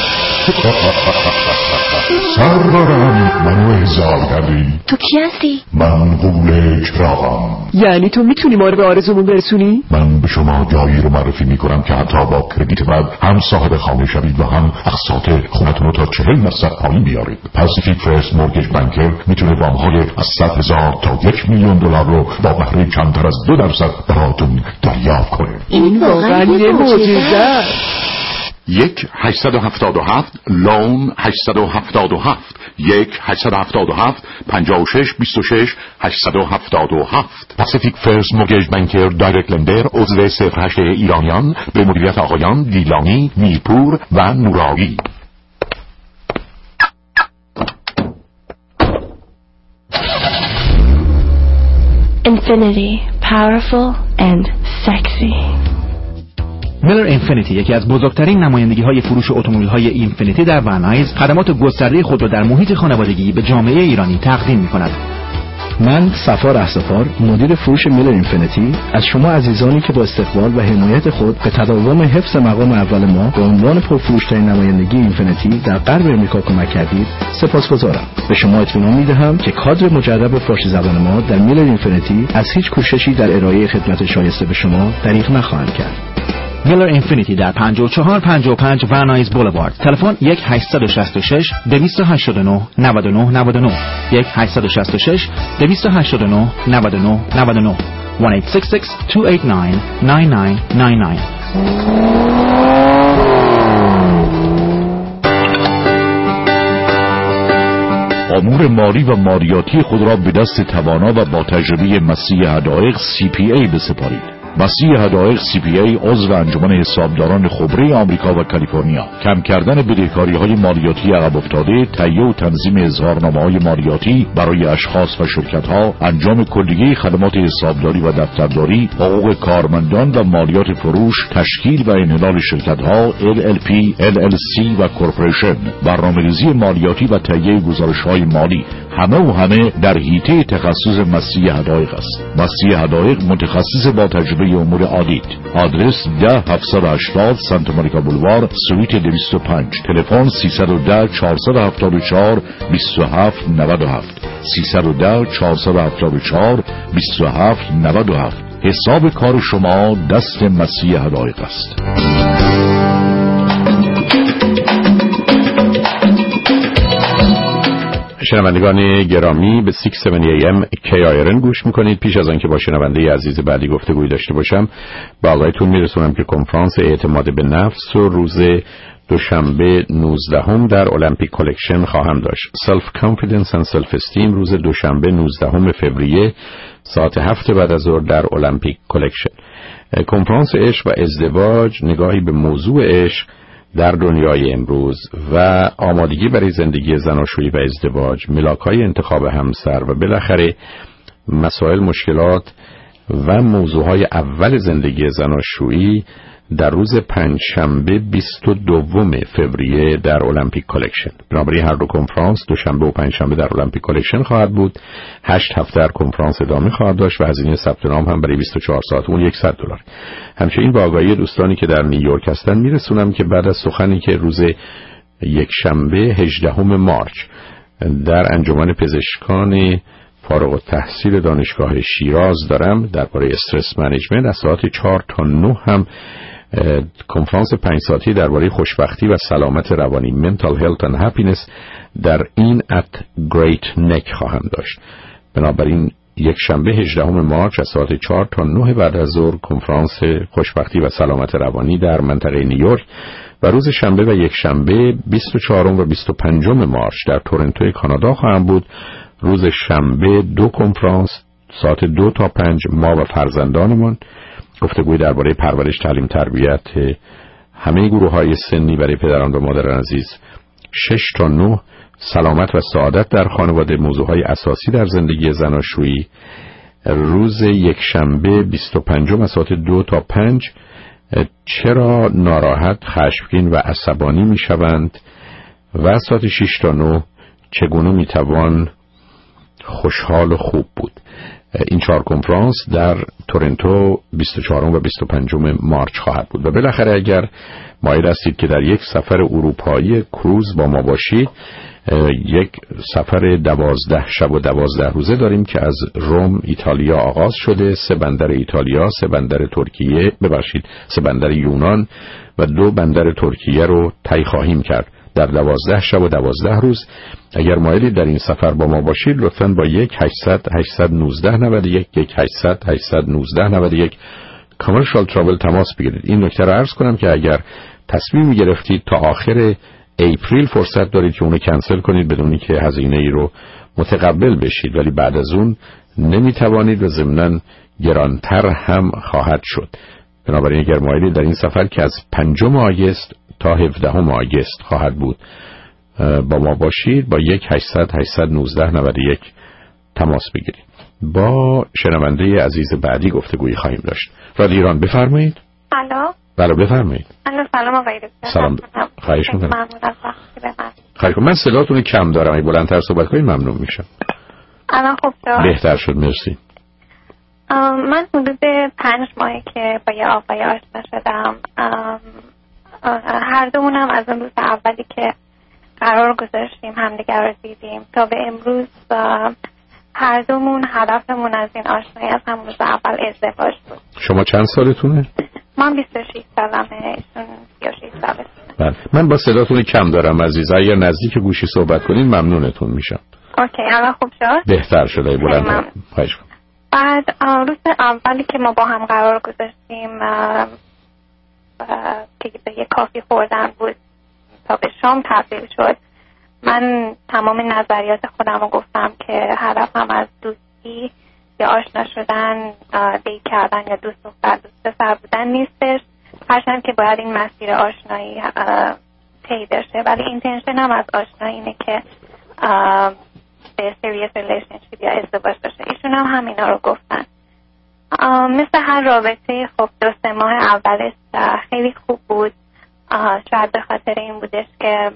سرورم منو احضار کردی؟ تو کی هستی؟ من قول چراغم. یعنی تو میتونی ما رو به آرزومون برسونی؟ من به شما جایی رو معرفی میکنم که حتی با کردیت بد هم صاحب خانه شوید و هم اقساط خونتون رو تا چهل درصد پایین بیارید. پاسیفیک فرست مورگیج بانکر میتونه وام‌های از صد هزار تا یک میلیون دلار رو با بهره کمتر از دو درصد براتون دریافت کنه. این واقعا یه معجزه. یک هشتصد و هفتاد و هفت لون هشتصد و هفتاد و هفت یک هشتصد و هفتاد و هفت پنجاه و شش بیست و شش هشتصد و هفتاد و هفت. پاسیفیک فرست مورگیج بانکر دایرکت لندر عضو صفر هشت ایرانیان به مدیریت آقایان دیلانی، میرپور و نورایی. Infinity, powerful and sexy. میلر اینفینیتی یکی از بزرگترین نمایندگی‌های فروش اتومبیل‌های اینفینیتی در ورنایز خدمات گسترده خود را در محیط خانوادگی به جامعه ایرانی تقدیم می‌کند. من صفا رهسپار مدیر فروش میلر اینفینیتی از شما عزیزانی که با استقبال و حمایت خود به تداوم حفظ مقام اول ما به عنوان پرفروش‌ترین نمایندگی اینفینیتی در غرب امریکا کمک کردید سپاسگزارم. به شما اطمینان می‌دهم که کادر مجرب فارسی زبان ما در میلر اینفینیتی از هیچ کوششی در ارائه خدمت شایسته به شما دریغ نخواهند کرد. میلر اینفینیتی در پنجاه و چهار پنجاه و پنج ورنایز بولوارد. تلفن یک هشتصد و شصت و شش دویست و هشتاد و نه نود و نه نود و نه یک هشتصد و شصت و شش دویست و هشتاد و نه نود و نه نود و نه یک هشت شش شش دو هشت نه نه نه نه نه. امور مالی و مالیاتی خود را به دست توانا و با تجربه مسیح حدائق سی پی ای بسپارید. مسیح حدائق سی پی ای عضو انجمن حسابداران خبره آمریکا و کالیفرنیا. کم کردن بدهکاری‌های مالیاتی عقب افتاده، تهیه و تنظیم اظهارنامه‌های مالیاتی برای اشخاص و شرکت‌ها، انجام کلیه خدمات حسابداری و دفترداری، حقوق کارمندان و مالیات فروش، تشکیل و انحلال شرکت‌ها ال ال پی، ال ال سی و کورپوریشن، برنامه‌ریزی مالیاتی و تهیه گزارش‌های مالی، همه و همه در حیطه تخصص مسیح حدائق است. مسیح حدائق متخصص با تجربه امور آدیت. آدرس ده هفتصد و هشتاد سانتا مونیکا بولوار، سویت دویست و پنج. تلفن سیصد و ده چهارصد و هفتاد و چهار بیست و هفت نود و هفت سیصد و ده چهارصد و هفتاد و چهار بیست و هفت نود و هفت. حساب کار شما دست مسیح حدائق است. شنوندگان گرامی، به ششصد و هفتاد ای ام کی آی آر ان گوش میکنید. پیش از آنکه با شنونده عزیز بعدی گفتگوی داشته باشم، با آقایتون میرسونم که کنفرانس اعتماد به نفس و روز دوشنبه نوزدهم در المپیک کلکشن خواهم داشت. Self Confidence and Self Esteem روز دوشنبه نوزدهم فوریه ساعت هفت بعد از ظهر در المپیک کلکشن. کنفرانس عشق و ازدواج، نگاهی به موضوع عشق در دنیای امروز و آمادگی برای زندگی زناشویی و ازدواج، ملاک‌های انتخاب همسر و بالاخره مسائل، مشکلات و موضوعهای اول زندگی زناشویی در روز پنجشنبه بیست و دوم فوریه در المپیک کلکشن. بنابراین هر دو کنفرانس دوشنبه و پنجشنبه در المپیک کلکشن خواهد بود. هشت هفته در کنفرانس ادامه خواهد داشت و هزینه ثبت نام هم برای بیست و چهار ساعت اون صد دلار. همچنین با آگاهی دوستانی که در نیویورک هستن میرسونم که بعد از سخنی که روز یک شنبه هجدهم مارس در انجمن پزشکان فارغ التحصیل دانشگاه شیراز دارم درباره استرس منیجمنت، از ساعت چهار تا نه هم کنفرانس پنج ساعتی درباره خوشبختی و سلامت روانی Mental Health and Happiness در این at Great Neck خواهم داشت. بنابراین یک شنبه هجدهم مارس از ساعت چهار تا نه بعد از ظهر کنفرانس خوشبختی و سلامت روانی در منطقه نیویورک و روز شنبه و یک شنبه بیست و چهارم و بیست و پنجم مارس در تورنتو کانادا خواهم بود. روز شنبه دو کنفرانس ساعت دو تا پنج، ما و فرزندانمان، گفتگوی درباره پرورش، تعلیم، تربیت همه گروه‌های سنی برای پدران و مادران عزیز. شش تا نه سلامت و سعادت در خانواده، موضوعهای اساسی در زندگی زناشویی. روز یک شنبه بیست و پنجم از ساعت دو تا پنج، چرا ناراحت، خشمگین و عصبانی میشوند و ساعت شش تا نه چگونه میتوان خوشحال و خوب بود. این چهار کنفرانس در تورنتو بیست و چهارم و بیست و پنجم مارس خواهد بود. و بالاخره اگر مایل هستید که در یک سفر اروپایی کروز با ما باشید، یک سفر دوازده شب و دوازده روزه داریم که از روم ایتالیا آغاز شده، سه بندر ایتالیا، سه بندر ترکیه، ببخشید سه بندر یونان و دو بندر ترکیه رو طی خواهیم کرد در دوازده شب و دوازده روز. اگر مایلید در این سفر با ما باشید، لطفاً با یک هشتصد هشتصد و نوزده نود و یک یک هشتصد هشتصد و نوزده نود و یک کامرشال ترابل تماس بگیرید. این نکته رو عرض کنم که اگر تصمیم گرفتید تا آخر اپریل فرصت دارید که اونو کنسل کنید بدون که هزینه ای رو متقبل بشید، ولی بعد از اون نمیتوانید و ضمناً گرانتر هم خواهد شد. بنابراین اگر مایلید در این سفر که از پنجم آگوست تا هفدهم آگوست خواهد بود با ما باشید، با یک هشتصد هشتصد و نوزده نود و یک تماس بگیرید. با شنونده عزیز بعدی گفتگویی خواهیم داشت. رادیو ایران، بفرمایید. الو. بله بفرمایید. الو، سلام آقای دکتر. سلام. خواهش می‌کنم. ممنون از وقتی به من. خواهش من صداتون کم دارم، اگه بلندتر صحبت کنید ممنون میشم. الان خوب شد. بهتر شد، مرسی. من حدود پنج ماهی که با یه آقای آشنا شدم. هر دومونم از اون روز اولی که قرار گذاشتیم همدیگر رو دیدیم تا به امروز هر دومون هدفمون از این آشنایی از همون روز اول ازدواج بود. شما چند سالتونه؟ من بیست و شش سالمه، ایشون سی و شش سالشه. بله. من با صداتون کم دارم عزیز، اگر نزدیک گوشی صحبت کنین ممنونتون میشم. اوکی، الان خوب شد؟ بهتر شده، بلندتر. خواهش کنم. بعد روز اولی که ما با هم قرار گذاشتیم که به یه کافی خوردن بود تا به شام تبدیل شد، من تمام نظریات خودم رو گفتم که هدفم از دوستی یا آشنا شدن، دیت کردن یا دوست دختر دوست پسر بودن نیستش، هرچند که باید این مسیر آشنایی طی بشه، ولی اینتنشن هم از آشنایی اینه که به سریس ریلیشنشیپ یا ازدواج باشه. ایشون هم همینا رو گفتن. مثل هر رابطه خب دو سه ماه اولش خیلی خوب بود، شاید به خاطر این بودش که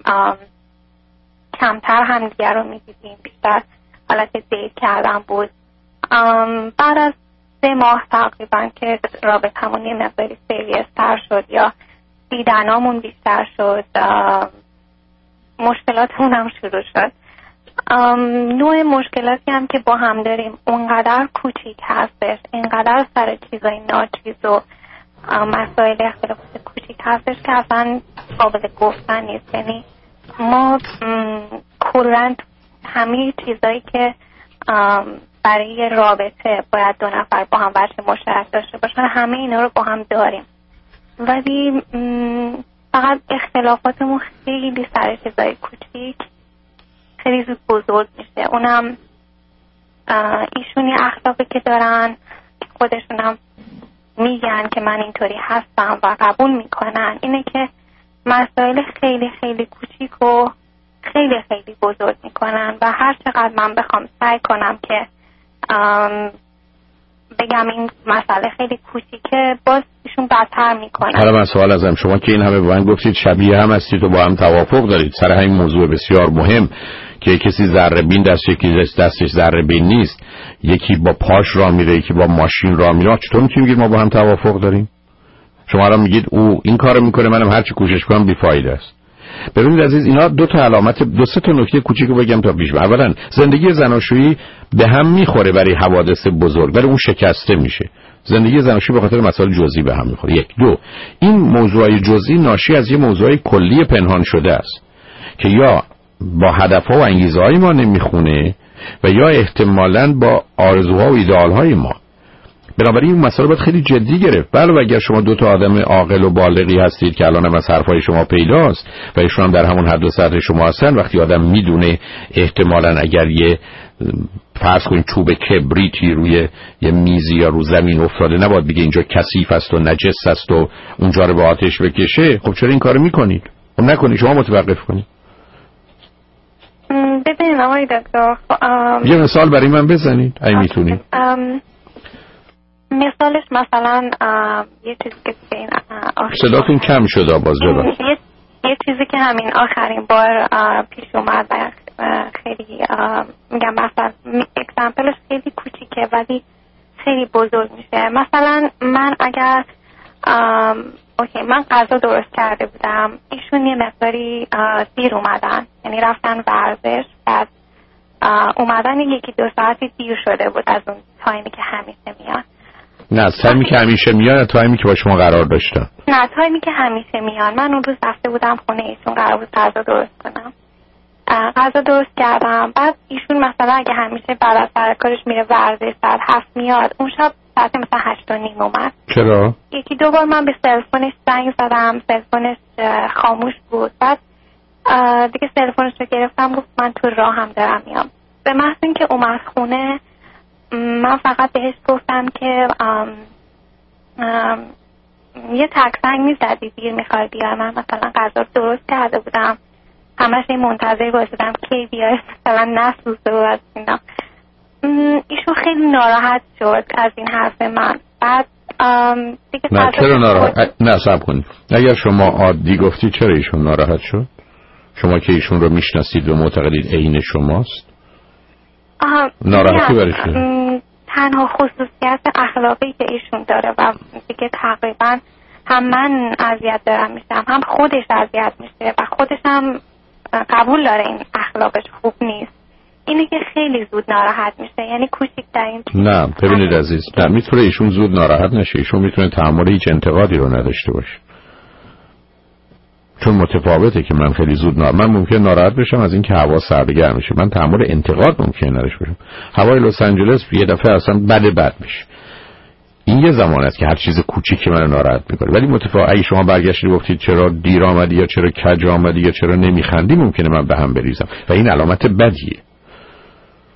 کمتر همدیگر رو میدیدیم، بیشتر حالت دیت کردن بود. بعد از سه ماه تقریبا که رابطمون یه مقداری سریس تر شد یا دیدنامون بیشتر شد، مشکلاتمون هم شروع شد. نوع مشکلاتی هم که با هم داریم اونقدر کوچیک هستش، اینقدر سر چیزای ناچیز و مسائل اختلافات کوچیک هستش که اصلا قابل گفتن نیست. یعنی ما کلاً همه چیزایی که برای رابطه باید دو نفر با هم وجه مشترک داشته باشن همه اینا رو با هم داریم، ولی فقط اختلافاتمون خیلی سر چیزای کوچیک خیلی زود بزرگ میشه. اونم ایشونی اخلاقی که دارن خودشون هم میگن که من اینطوری هستم و قبول میکنن، اینه که مسائل خیلی خیلی کوچیک و خیلی خیلی بزرگ میکنن و هر چقدر من بخوام سعی کنم که بگم این مسئله خیلی کوچیکه باز ایشون بدتر میکنن. حالا من سوال ازم، شما که این همه به من گفتید شبیه هم هستید و با هم توافق دارید سر همین موضوع بسیار مهم که کسی ذره بین دست یکی دستش ذره بین نیست، یکی با پاش راه میره یکی با ماشین راه میره، چطور میتونیم بگید ما با هم توافق داریم؟ شما الان میگید او این کارو میکنه منم هر چی کوشش کنم بیفایده است. ببینید عزیز، اینا دو تا علامت، دو سه تا نکته کوچیکو بگم تا پیش برم. اولا زندگی زناشویی به هم میخوره برای حوادث بزرگ، ولی اون شکسته میشه. زندگی زناشویی به خاطر مسائل جزئی به هم میخوره. یک. دو، این موضوعای جزئی ناشی از یه موضوعای کلی پنهان شده است که یا با هدفها و انگیزه‌های ما نمیخونه و یا احتمالاً با آرزوها و ایدئال‌های ما. بنابراین این مسئله باید خیلی جدی گرفت. بله اگر شما دو تا آدم عاقل و بالغی هستید که الان هم از حرفای شما پیداست و ایشون هم در همون حد و سطح شما هستن، وقتی آدم میدونه احتمالاً اگر یه فرض کنید چوب کبریتی روی یه میزی یا رو زمین افتاده نباید بگه اینجا کثیف است و نجس است و اونجا رو به آتش بکشه. خب چرا این کارو میکنید؟ خب نکنید، شما متوقف کنید. ببینید آقای دکتر یه مثال برای من بزنید اگه میتونید. مثالش مثلا یه چیزی که این صداتون کم شده باز ببخشید. یه یه چیزی که همین آخرین بار پیش اومد و خیلی میگم مثلا اکزامپلش خیلی کوچیکه ولی خیلی بزرگ میشه. مثلا من اگر اوکی من غذا درست کرده بودم، ایشون یه مقداری دیر اومدن، یعنی رفتن ورزش، بعد اومدن یکی دو ساعتی دیر شده بود از اون تایمی که همیشه میان. نه تایمی که همیشه میان، تایمی که با شما قرار داشتن. نه تایمی که همیشه میان. من اون روز رفته بودم خونه ایشون، قرار بود غذا درست کنم، غذا درست کردم، بعد ایشون مثلا اگه همیشه بعد از سر کارش میره ورزش ساعت هفت میاد، اون شب ساعت مثلا هشت و نیم اومد. چرا؟ یکی دو بار من به تلفنش زنگ زدم، تلفنش خاموش بود، بعد دیگه تلفنش رو گرفتم، گفت من تو راهم دارم میام. به محض اینکه اومد خونه من فقط بهش گفتم که ام ام یه تکسنگ میزدی دیر میخوای بیای. من مثلا غذا درست کرده بودم، همش این منتظر باشدم که بیای مثلا نسوزه و از اینا. ایشون خیلی ناراحت شد از این حرف من. بعد دیگه نه چرا ناراحت؟ نه صبر کنید، اگر شما عادی گفتی چرا ایشون ناراحت شد؟ شما که ایشون رو میشناسید و معتقدید عین شماست، ناراحتی برای چیه؟ تنها خصوصیت اخلاقی که ایشون داره و دیگه تقریبا هم من اذیت دارم میشم هم خودش اذیت میشه و خودش هم قبول داره این اخلاقش خوب نیست، اینه که خیلی زود ناراحت میشه. یعنی کوچیک‌ترین نه ببینید عزیز، نه میتونه ایشون زود ناراحت نشه، ایشون میتونه تحمل هیچ انتقادی رو نداشته باشه، چون متفاوته که من خیلی زود ناراحت، من ممکن ناراحت بشم از اینکه هوا سردگرم میشه، من تحمل انتقاد ممکن نداشته باشم. هوای لس آنجلس یه دفعه اصلا بده بد میشه، این یه زمان است که هر چیز کوچیکی منو ناراحت میکنه. ولی متفاوت اگه شما برگشتید گفتید چرا دیر آمدی یا چرا کج آمدی یا چرا نمیخندی، ممکنه من به هم بریزم و این علامت بدیه.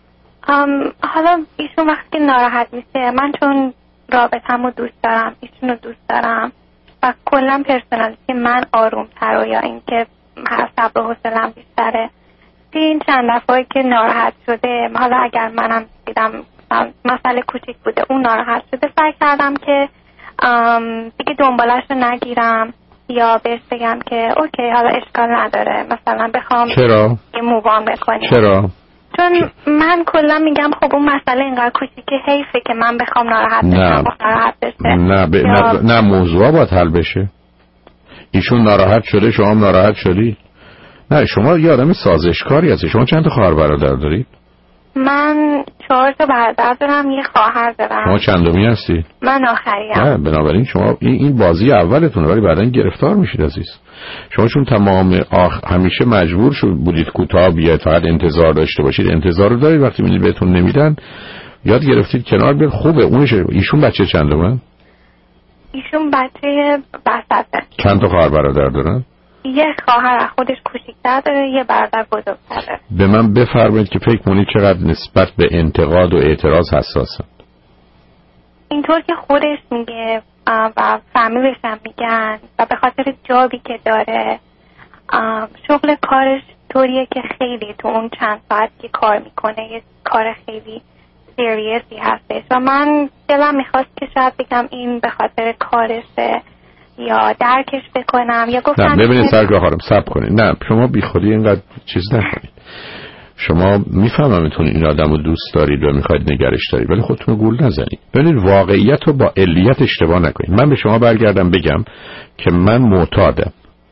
حالا ایشون وقتی که ناراحت میشه، من چون رابطه‌مو دوست دارم، ایشونو دوست دارم و کلا پرسونالیتی من آروم‌تر و یا اینکه صبر و حوصله‌ام بیشتره، این چند دفعه که ناراحت شده، حالا اگر منم دیدم مسئله کوچیک بوده اون ناراحت شده، فکر کردم که دیگه دنبالش رو نگیرم یا بهش بگم که اوکی حالا اشکال نداره، مثلا بخوام چرا؟ یه مووان بکنیم. چرا؟ چون من کلا میگم خب اون مسئله اینقدر کوچیکه، حیفه که من بخوام ناراحت بشم و ناراحت بشه. نه ب... یا... نه نه موضوع باید حل بشه. ایشون ناراحت شده، شما هم ناراحت شدی. نه شما یه آدم سازشکاری هستی. شما چند تا خواهر برادر دارید؟ من چهار تا برادر دارم، یه خواهر دارم. شما چندمی هستی؟ من آخریم. نه بنابراین شما این, این بازی اولتونه، ولی بعداً گرفتار میشید عزیز. شما چون تمام آخ... همیشه مجبور شد بودید کوتاه بیاید، فقط انتظار داشته باشید، انتظار رو دارید، وقتی میبینید بهتون نمیدن یاد گرفتید کنار بیاد. خوبه اونش. ایشون بچه چندمن؟ ایشون بچه وسطه. چند تا خواهر برادر دارن؟ یه خواهر خودش کوچیک‌تر داره، یه برادر بزرگتر داره. به من بفرمایید که فکر کنید چقدر نسبت به انتقاد و اعتراض حساسن. اینطور که خودش میگه و فامیلش هم میگن و به خاطر جابی که داره، شغل کارش طوریه که خیلی تو اون چند ساعت که کار میکنه یه کار خیلی سیریسی هستش و من دلم میخواست که شاید بگم این به خاطر کارشه یا درکش بکنم یا گفتم نه ببینید سرگاه خانم صبر کنید. نه شما بی خودی اینقدر چیز نکنید. شما میفهمم میتونید این آدم رو دوست دارید و میخواید نگرش دارید، ولی خودتون رو گول نزنید. ببینید واقعیت رو با علیت اشتباه نکنید. من به شما برگردم بگم که من معتادم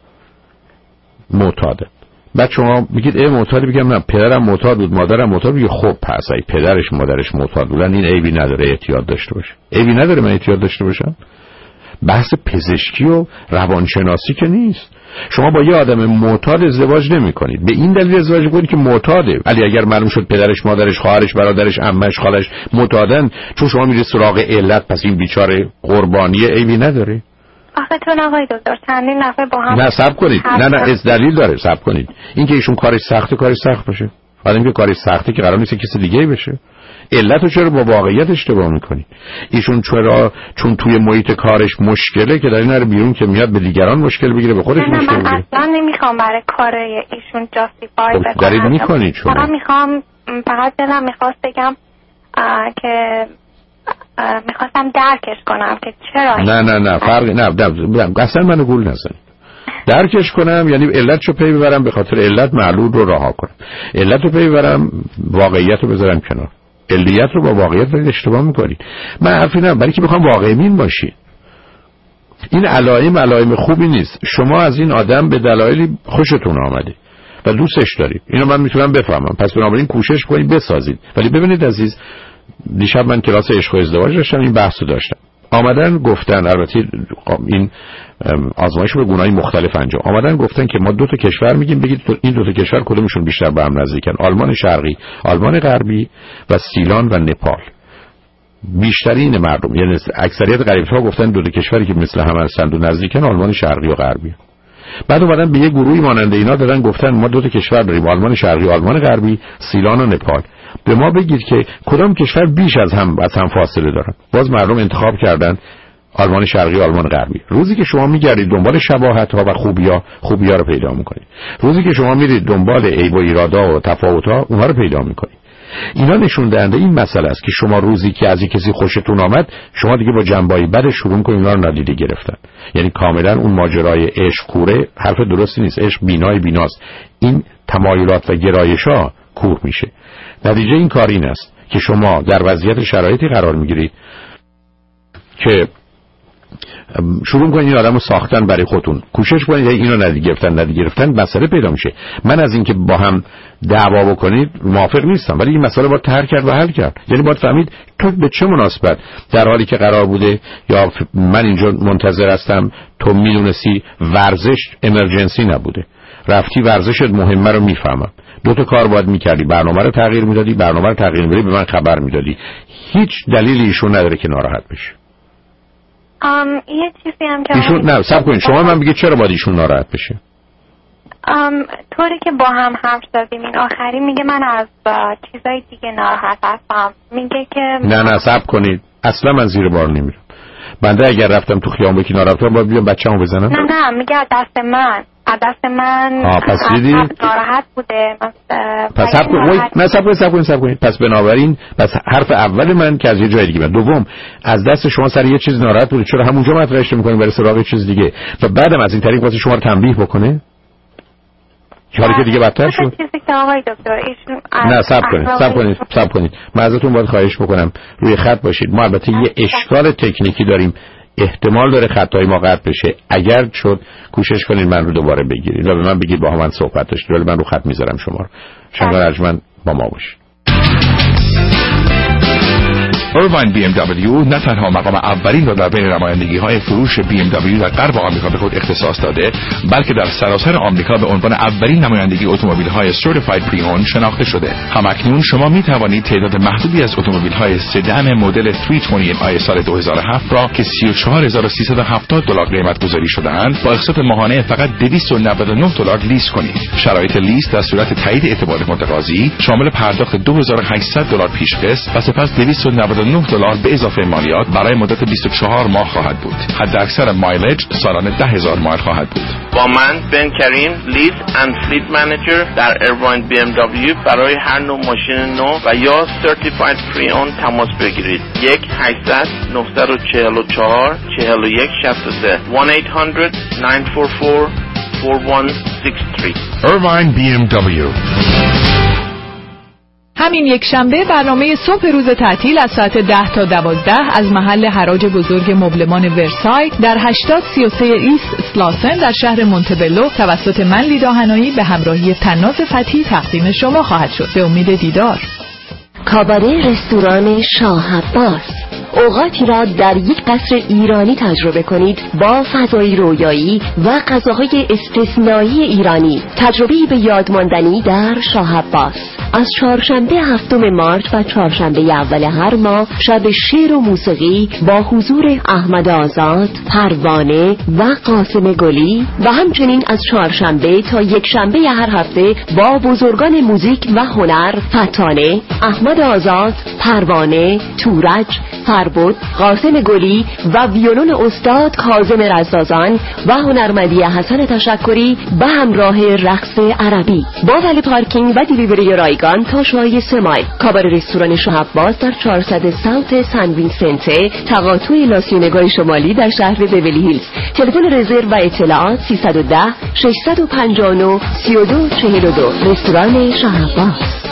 معتادم بعد شما میگید ای معتادی، بگم نه پدرم معتاد بود، مادرم معتاد بود. خب پس ای پدرش مادرش معتاد بودن این عیبی نداره اعتیاد داشته باشه. عیبی نداره من اعتیاد داشته باشم. بحث پزشکی و روانشناسی که نیست. شما با یه آدم معتاد ازدواج نمی کنید. به این دلیل ازدواج میکنید که معتاده. ولی اگر معلوم شد پدرش مادرش خواهرش برادرش عمش خالش معتادن، چون شما میرید سراغ علت، پس این بیچاره قربانی عیبی نداره. آخه چون آقای دکتر چندین دفعه با هم نه صبر کنید. نه نه از دلیل داره. صبر کنید. این که ایشون کارش سخته کارش سخت باشه. آدمی که کارش سخته که قرار نیست کسی دیگه بشه. علتو چرا با واقعیت اشتباه میکنی؟ ایشون چرا چون توی محیط کارش مشکله که در این هر بیرون که میاد به دیگران مشکل بگیره، به خودش نه مشکل بگیره. من اصلا نمیخوام برای کار ایشون جاستیفای بکنم. دارید میکنید شما. فقط میخوام فقط دلم میخواست بگم که میخواستم درکش کنم که چرا نه نه نه فرق نه, نه. اصلا منو گول نزنید. درکش کنم یعنی علتشو پی ببرم، به خاطر علت معلول رو رها کنم. علتو پی ببرم، واقعیت رو بذارم کنار. علیت رو با واقعیت رو اشتباه میکنید. من حرفی ندارم، برای که بخوام واقعی بین باشید. این علائم علائم خوبی نیست. شما از این آدم به دلایلی خوشتون آمده و دوستش دارید، اینو من میتونم بفهمم، پس بنابراین کوشش کنید بسازید. ولی ببینید عزیز، دیشب من کلاس عشق و ازدواج داشتم، این بحثو داشتم. آمدن گفتن، البته این آزمایش رو به گونه‌های مختلف انجام آمدن گفتن که ما دو تا کشور میگیم، بگید این دو تا کشور کدومشون بیشتر به هم نزدیکن، آلمان شرقی، آلمان غربی و سیلان و نپال. بیشترین مردم یعنی اکثریت غریب‌ها گفتن دو تا کشوری که مثل هم هستند و نزدیکن آلمان شرقی و غربی. بعد اومدن به یه گروهی مانند اینا دادن گفتن ما دو تا کشور داریم، آلمان شرقی، آلمان غربی، سیلان و نپال. به ما بگید که کدام کشور بیش از هم از هم فاصله دارن. باز مردم انتخاب کردن آلمان شرقی، آلمان غربی. روزی که شما میگردید دنبال شباهت‌ها و خوبی‌ها، خوبی‌ها رو پیدا می‌کنید. روزی که شما میرید دنبال عیب و ایرادها و تفاوت‌ها، اونها رو پیدا می‌کنید. اینا نشون دهنده این مسئله است که شما روزی که از این کسی خوشتون آمد، شما دیگه با جنبه‌ای بعد شروع کنید اینا رو نادیده گرفتن. یعنی کاملا اون ماجرای عشق کوره حرف درستی نیست. عشق بینای بیناست. این تمایلات و گرایش‌ها کور میشه. نتیجه این کار این است که شما در وضعیت شرایطی قرار میگیرید که شروع کنید این آدمو ساختن برای خودتون، کوشش کنید اینو ندیگه گرفتن ندیگه گرفتن مسئله پیدا میشه. من از اینکه با هم دعوا بکنید موافق نیستم، ولی این مسئله باید طرح کرد و حل کرد. یعنی باید فهمید تو به چه مناسبت در حالی که قرار بوده یا من اینجا منتظر هستم تو میدونستی ورزش امرجنسی نبوده، رفتی ورزشت مهمه رو میفهمم، دو تا کار باید میکردی، برنامه رو تغییر میدادی، برنامه رو تغییر میدادی، به من خبر میدادی. هیچ دلیلی ایشون نداره که ناراحت بشه. ام یه چیزی هم که ایشون نه صبر کنید، شما من بگید چرا باید ایشون ناراحت بشه؟ طوری که با هم حرف زدیم این آخری میگه من از چیزای دیگه ناراحت هستم. میگه که نه نه صبر کنید، اصلا من زیر بار نمیرم. بنده اگر رفتم تو خیابون که ناراحتم باید بیام بچه‌مو بزنم؟ نه نه میگه از دست من از دست من آه پس دیدی؟ ناراحت بوده. پس صبر کنید، نه صبر کنید صبر کنید صبر کنید. پس بنابراین پس حرف اول من که از یه جای دیگه بود. دوم از دست شما سر یه چیز ناراحت بود، چرا همونجا مطرحش می‌کنید برای سراغ چیز دیگه و بعدم از این طریق واسه شما رو تنبیه بکنه؟ حالی که دیگه بدتر شد. چیزی که آقای دکتر ایشون نه صبر کنید صبر کنید صبر کنید من ازتون باید خواهش بکنم روی خط باشید. ما البته یه اشکال تکنیکی داریم، احتمال داره خطای ما قطع بشه. اگر شد کوشش کنید من رو دوباره بگیرید و به من بگید با هم من صحبت داشتید، ولی من رو خط میذارم شما رو. شما ارجمند با ما باشید. Irvine بی ام دبلیو نه تنها مقام اولین را در بین نمایندگی‌های فروش بی ام دبلیو در غرب آمریکا به خود اختصاص داده، بلکه در سراسر آمریکا به عنوان اولین نمایندگی اتومبیل‌های Certified Pre-Owned شناخته شده. همکنون شما می توانید تعداد محدودی از اتومبیل‌های سدن مدل سیصد و بیست آی سال دو هزار و هفت را که سی و چهار هزار و سیصد و هفتاد دلار قیمت گذاری شده‌اند با اقساط ماهانه فقط دویست و نود و نه دلار لیز کنید. شرایط لیز در صورت تایید اعتبار متقاضی شامل پرداخت دو هزار و هشتصد دلار پیش‌قسط و سپس دویست و نود و نه دلار به اضافه مالیات برای مدت بیست و چهار ماه خواهد بود. حداکثر مایلج سالانه ده هزار مایل خواهد بود. با من بن کریم، لیز اند فلیت منیجر در ایروین بی ام دبلیو برای هر نوع ماشین نو و یا سرتیفاید پری اون تماس بگیرید. یک هشتصد نه چهار چهار چهار یک شصت و سه یک هشتصد نه چهار چهار چهار یک شش سه Irvine بی ام دبلیو. همین یک شنبه برنامه صبح روز تعطیل از ساعت ده تا دوازده از محل حراج بزرگ مبلمان ورسای در هشتاد سی و سه ایست سلاسن در شهر مونتبلو توسط من لیدا هنایی به همراهی تناز فتحی تقدیم شما خواهد شد. به امید دیدار. کاباره رستوران شاه عباس، اوقاتی را در یک قصر ایرانی تجربه کنید با فضای رویایی و غذاهای استثنایی ایرانی. تجربه‌ای به یاد ماندنی در شاه عباس از چهارشنبه هفتم مارس و چهارشنبه اول هر ماه شب شعر و موسیقی با حضور احمد آزاد، پروانه و قاسم گلی و همچنین از چهارشنبه تا یک شنبه هر هفته با بزرگان موزیک و هنر فتانه، احمد آزاد، پروانه، تورج، فربد، قاسم گلی و ویولون استاد کاظم رزازان و هنرمندی حسن تشکری به همراه رقص عربی با ولی پارکینگ و دیلیوری رایگان تا شای سه مایل. کاباره رستوران شاه عباس در چهارصد ساوت سن وینسنت تقاطع لاسیونگای شمالی در شهر بیولی هیلز. تلفن رزرو و اطلاعات سیصد و ده ششصد و پنجاه و نه سی و دو چهل و دو. رستوران شاه عباس.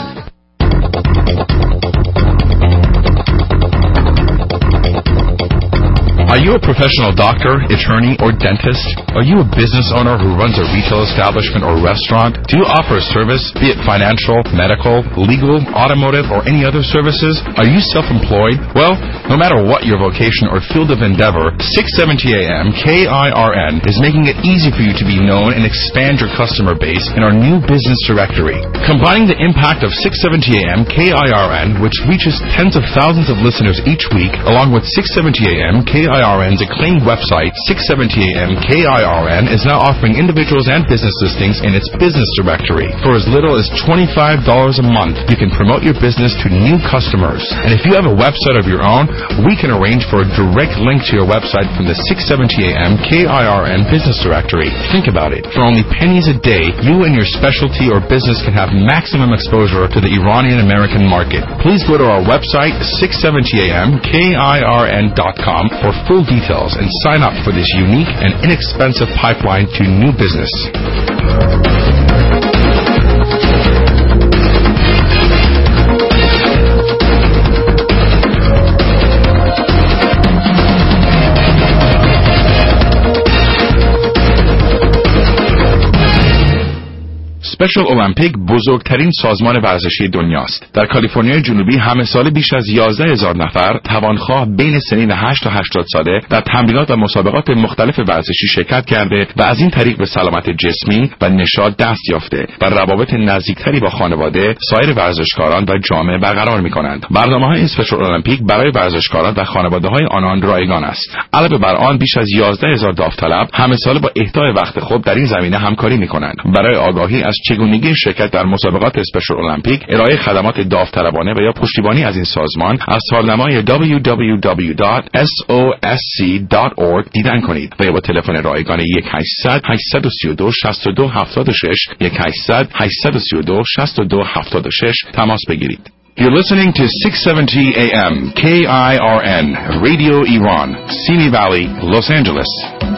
Are you a professional doctor, attorney, or dentist? Are you a business owner who runs a retail establishment or restaurant? Do you offer a service, be it financial, medical, legal, automotive, or any other services? Are you self-employed? Well, no matter what your vocation or field of endeavor, six seventy A M K I R N is making it easy for you to be known and expand your customer base in our new business directory. Combining the impact of six seventy A M K I R N, which reaches tens of thousands of listeners each week, along with six seventy A M K I R N's acclaimed website, six seventy A M K I R N is now offering individuals and business listings in its business directory. For as little as twenty-five dollars a month, you can promote your business to new customers. And if you have a website of your own, we can arrange for a direct link to your website from the six seventy A M K I R N business directory. Think about it. For only pennies a day, you and your specialty or business can have maximum exposure to the Iranian American market. Please go to our website, six seventy A M K I R N dot com, for full details and sign up for this unique and inexpensive pipeline to new business. اسپشال المپیک بزرگترین سازمان ورزشی دنیاست. در کالیفرنیای جنوبی همه ساله بیش از یازده هزار نفر توانخواه بین سنین هشت تا هشتاد ساله در تمرینات و مسابقات مختلف ورزشی شرکت کرده و از این طریق به سلامت جسمی و نشاط دست یافته و روابط نزدیکتری با خانواده، سایر ورزشکاران و جامعه برقرار می‌کنند. برنامه‌های اسپشال المپیک برای ورزشکاران و خانواده‌های آنان رایگان است. علاوه بر آن بیش از یازده هزار داوطلب همه ساله با اهدای وقت خوب در این زمینه همکاری می‌کنند. برای آگاهی از چگونگی شرکت در مسابقات اسپشال المپیک، ارائه خدمات داوطلبانه و یا پشتیبانی از این سازمان از سالنامه دبلیو دبلیو دبلیو دات اس او اس سی دات اورگ دیدن کنید و یا با تلفن رایگان یک هشتصد هشتصد و سی و دو شصت و دو هفتاد و شش یک هشتصد هشتصد و سی و دو شصت و دو هفتاد و شش تماس بگیرید. You're listening to six seventy A M K I R N Radio Iran, Simi Valley, Los Angeles.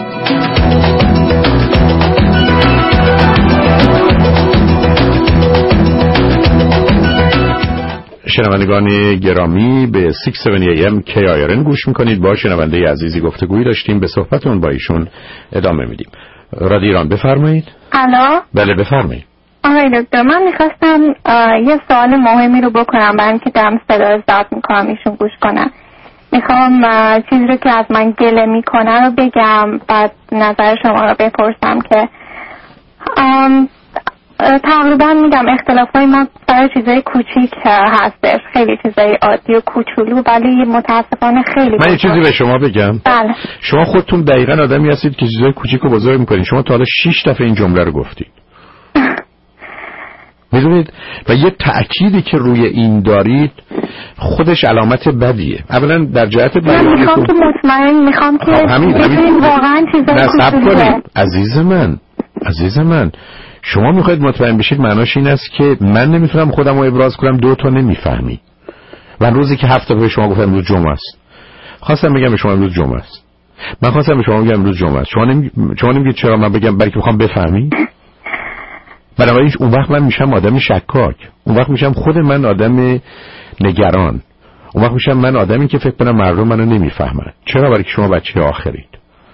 شنوندگان گرامی به شش هفتاد ای ام کی آی آر ان گوش میکنید. با شنونده عزیزی گفتگویی داشتیم، به صحبتون با ایشون ادامه میدیم. رادیو ایران بفرمایید. الو. بله بفرمایید. آقای دکتر، من میخواستم یه سوال مهمی رو بکنم برای اینکه دارم صدا ضبط میکنم ایشون گوش کنم. میخوام چیزی رو که از من گله میکنه رو بگم، بعد نظر شما رو بپرسم که تقریبا میگم اختلافای ما برای چیزای کوچیک هستش، خیلی چیزای عادی و کوچولو، ولی متاسفانه خیلی من یه چیزی به شما بگم. بله. شما خودتون دقیقاً آدمی هستید که چیزای کوچیک و بزرگ میکنید. شما تا حالا شش دفعه این جمله رو گفتید. میدونید و یه تأکیدی که روی این دارید خودش علامت بدیه. اولا در جهت من میخوام که مطمئن میخوام که همین واقعا چیزای کوچولوه. عزیز من عزیز من شما میخواید مطمئن بشید، معناش این است که من نمیتونم خودم رو ابراز کنم، دو تا نمیفهمی. من روزی که هفته به شما گفتم امروز جمعه است، خواستم بگم به شما امروز جمعه است. من خواستم به شما بگم امروز جمعه است. شما نمی... شما نمیگید چرا من بگم، برای که میخوام بفهمی. بنابراین اون وقت من میشم آدم شکاک، اون وقت میشم خود من آدم نگران، اون وقت میشم من آدمی که فکر کنم مردم منو نمیفهمن. چرا؟ برای که شما بچه آخرید.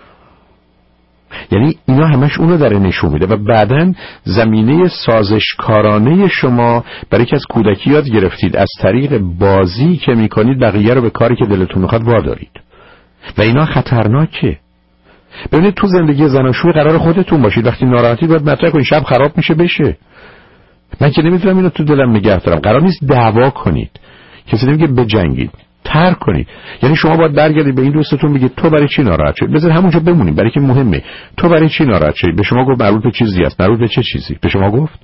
یعنی اینا همش اونو داره نشون میده و بعدن زمینه سازشکارانه شما برای که از کودکی یاد گرفتید از طریق بازی که میکنید بقیه رو به کاری که دلتون میخواد وادارید و اینا خطرناکه. ببینید تو زندگی زناشویی قرار خودتون باشید، وقتی ناراحتید باید مطرح کنید، شب خراب میشه بشه. من که نمیتونم اینو تو دلم نگه دارم. قرار نیست دعوا کنید، کسی نمیگه بجنگید، ترک کنید. یعنی شما باید برگردید به این دوستتون بگید تو برای چی ناراحت شدی، بذار همونجا بمونیم برای که مهمه. تو برای چی ناراحت شدی؟ به شما گفت مربوط به چیزی است. مربوط به چه چیزی به شما گفت؟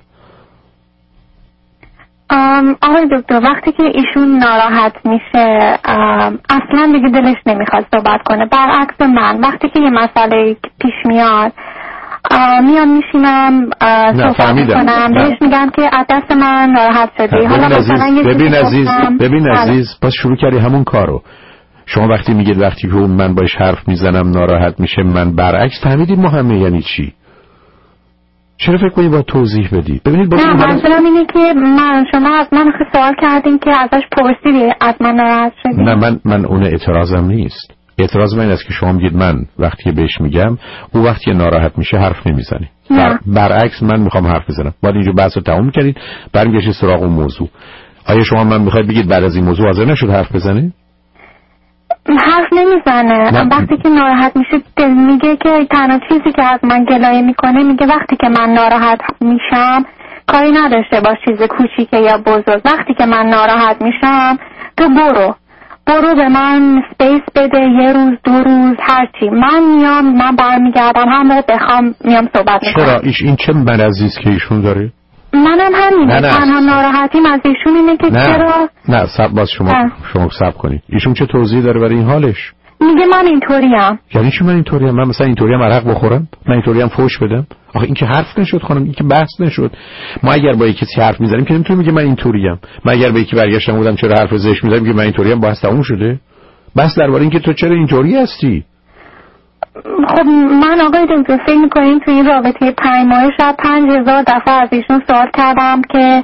آقای دکتر، وقتی که ایشون ناراحت میشه اصلا دیگه دلش نمیخواد صحبت کنه. برعکس من، وقتی که یه مسئله پیش میاد میام میشینم صحبت میکنم، بهش میگم که از دست من ناراحت شدی. حالا مثلا ببین عزیز ببین عزیز باز شروع کردی همون کارو. شما وقتی میگید وقتی که من باش حرف میزنم ناراحت میشه، من برعکس، فهمیدید ما همه یعنی چی؟ چرا فکر کنید باید توضیح بدید؟ ببینید نه منظورم اینه که من شما از من سوال کردین که ازش پرسیدی از من ناراحت شدی. نه من من اون اعتراضم نیست. اعتراض من این است که شما میگید من وقتی که بهش میگم او وقتی ناراحت میشه حرف نمیزنه. بر... برعکس من میخوام حرف بزنم. باید اینجا بحث رو تموم کردید، برمیگردید سراغ اون موضوع. آیا شما من میخواید بگید بعد از این موضوع حاضر نشد حرف بزنه؟ حرف نمیزنه. وقتی که ناراحت میشه دل میگه که تنها چیزی که از من گلایه میکنه، میگه وقتی که من ناراحت میشم کاری نداشته باش چیز کوچیکه یا بزرگ، وقتی که من ناراحت میشم تو برو برو به من سپیس بده، یه روز دو روز هرچی، من میام من برمیگردم هر موقع بخوام میام صحبت میکنم. چرا ایش این چه مرضی که ایشون داره؟ منم همینه. تنها ناراحتیم از ایشون اینه که نه. چرا نه سب باز شما نه. شما سب کنید. ایشون چه توضیحی داره برای این حالش؟ میگه من اینطوریم. یعنی چی من اینطوریم؟ من مثلا اینطوریم عرق بخورم؟ من اینطوریم فوش بدم؟ آخه این که حرف نشد خانم، این که بحث نشد. ما اگر با یکی حرف میزنیم که نمیتونیم بگیم من اینطوریم. من اگر به یکی برگشتم بودم چرا حرف زشت میزنم که من اینطوریم، بحث تموم شده. بس درباره اینکه تو چرا اینطوری هستی. خب من آقای دکتر فکر می‌کنیم تو این رابطه پنج ماه شاید پنج هزار دفعه از ایشون سوال کردم که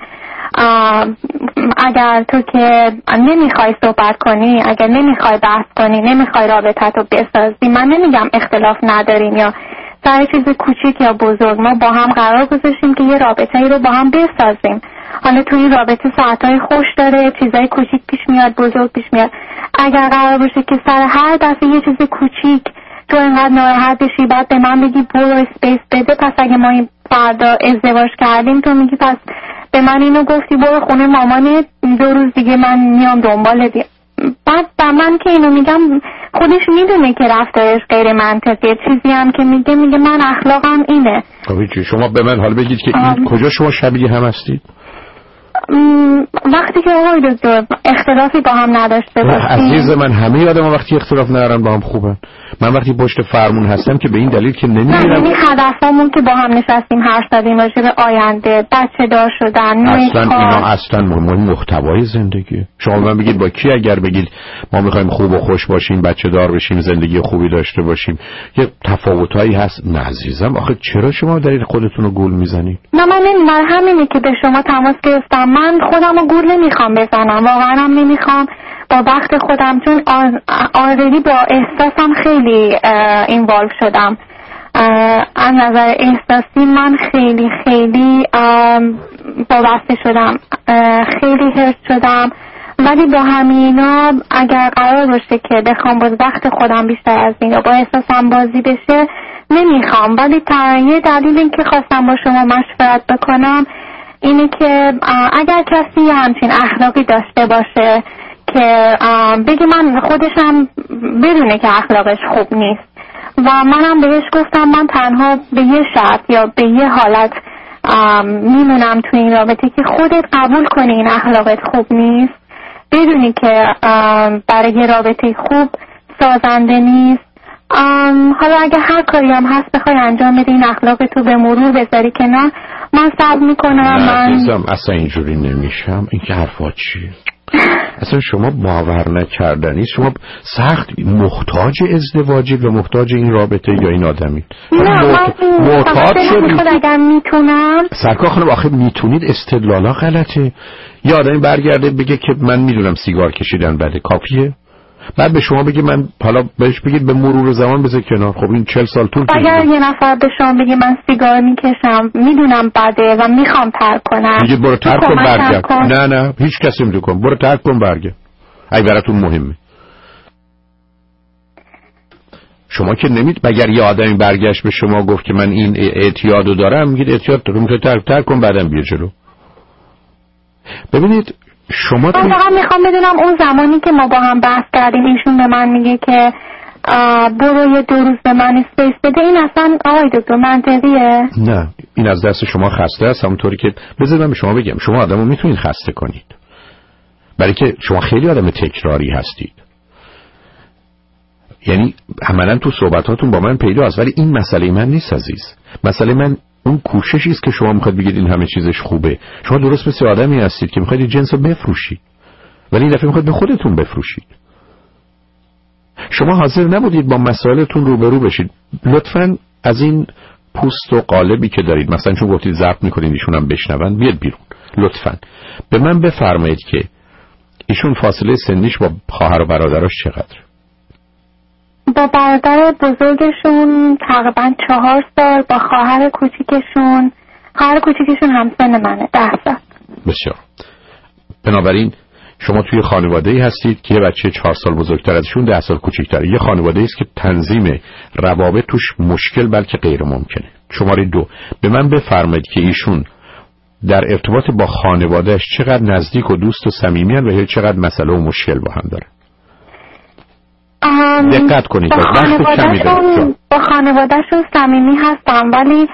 اگر تو که نمیخوای صحبت کنی، اگر نمیخوای بحث کنی، نمیخوای رابطه تو بسازی، من نمیگم اختلاف نداریم یا سر چیز کوچیک یا بزرگ ما با هم قرار گذاشتیم که یه رابطه ای رو با هم بسازیم. حالا تو این رابطه ساعتهای خوش داره، چیزای کوچیک پیش میاد، بزرگ پیش میاد. اگر قرار باشه که سر هر دفعه یه چیز کوچیک تو اینقدر ناراحت بشی بعد به من بگی برو اسپیس بده، پس اگه ما این فردا ازدواج کردیم تو میگی پس به من اینو گفتی برو خونه مامانت، دو روز دیگه من میام دنبالت. بعد با من که اینو میگم خودش میدونه که رفتارش غیر منطقیه. چیزی هم که میگه میگه من اخلاقم اینه. خب شما به من حالا بگید که این کجا شما شبیه هم هستید؟ وقتی که آقای دکتر اختلافی با هم نداشته باشیم. عزیز من همه آدم وقتی اختلاف ندارن با هم خوبن. من وقتی پشت فرمون هستم که به این دلیل که نمیرم. یعنی هدفمون که با هم نشستیم حرف زدیم راجع به آینده، بچه دار شدن، اصلا اینا اصلا مهم محتوای زندگیه. شما من بگید با کی اگر بگید ما میخوایم خوب و خوش باشیم، بچه دار بشیم، زندگی خوبی داشته باشیم، یه تفاوتایی هست. نه عزیزم آخه چرا شما در این خودتون رو گول میزنید؟ نه من نمیدونم، همینه که به شما تماس گرفتم. من خودم رو گول نمیخوام بزنم، واقعا هم نمیخوام با وقت خودم، چون آردی با احساسم خیلی اینوالو شدم. از نظر احساسی من خیلی خیلی وابسته شدم، خیلی حرص شدم. ولی با همینا اگر قرار باشه که بخوام با وقت خودم بیشتر از این با احساسم بازی بشه نمیخوام. ولی تا یه دلیل این که خواستم با شما مشورت بکنم اینه که اگر کسی همچین اخلاقی داشته باشه که بگی من خودشم بدونه که اخلاقش خوب نیست و منم بهش گفتم من تنها به یه شرط یا به یه حالت میمونم تو این رابطه که خودت قبول کنی این اخلاقت خوب نیست، بدونی که برای یه رابطه خوب سازنده نیست. حالا اگه هر کاری هم هست بخوای انجام بدی این اخلاق تو به مرور بذاری کنار، من صبر میکنم. من عزیزم اصلا اینجوری نمیشم. این که حرفا چیه؟ اصلا شما باور نکردنی، شما سخت محتاج ازدواجی و محتاج این رابطه یا این آدمی. نه محتاج شدید. اگر میتونم سرکار خانم آخه میتونید استدلالا غلطه. یه آدمی برگرده بگه که من میدونم سیگار کشیدن بده، کافیه؟ بعد به شما بگه من حالا بهش بگید به مرور زمان بذار کنار. خب این چهل سال طول کشیده. اگر یه نفر به شما بگه من سیگار میکشم میدونم بده و میخوام ترک کنم، میگه برو ترک کن برگرد. نه نه هیچ کسی نمیتونه کن. برو ترک کن برگرد. اگه براتون مهمه. شما که نمید مگر یه آدمی برگشت به شما گفت که من این اعتیادو دارم، میگید اعتیاد دارم میتونه ترک ترک کن بعدم بیا جلو. ببینید شما من فقط میخوام بدونم اون زمانی که ما با هم بحث کردیم ایشون به من میگه که برو یه دو روز به من اسپیس بده، این اصلا آقای دکتر منطقیه؟ نه این از دست شما خسته است. همونطوری که بذارید من به شما بگم شما آدمو میتونید خسته کنید، برای که شما خیلی آدم تکراری هستید. یعنی عملا تو صحبتاتون با من پیدا است، ولی این مسئله من نیست عزیز. مسئله من اون کوششی است که شما میخواید بگید این همه چیزش خوبه. شما درست مثل آدمی هستید که میخواید جنس رو بفروشید، ولی این دفعه میخواید به خودتون بفروشید. شما حاضر نبودید با مسائلتون روبرو بشید. لطفاً از این پوست و قالبی که دارید، مثلا چون گفتید ضبط میکنید ایشون هم بشنون، بیاد بیرون. لطفاً به من بفرمایید که ایشون فاصله سنیش با خواهر و برادراش چقدره؟ با برادر بزرگشون تقریبا چهار سال، با خواهر کوچیکشون خواهر کوچیکشون همسن منه ده سال. بسیار. بنابراین شما توی خانواده‌ای هستید که یه بچه چهار سال بزرگتر ازشون ده سال کوچیک‌تره. یه خانواده‌ای است که تنظیم روابط توش مشکل بلکه غیر ممکنه. شماره دو، به من بفرمایید که ایشون در ارتباط با خانواده‌اش چقدر نزدیک و دوست و صمیمی هستند و چقدر مسئله و مشکل با هم داره. دقت کنید با خانواده‌شون با خانواده‌شون صمیمی هستم، ولی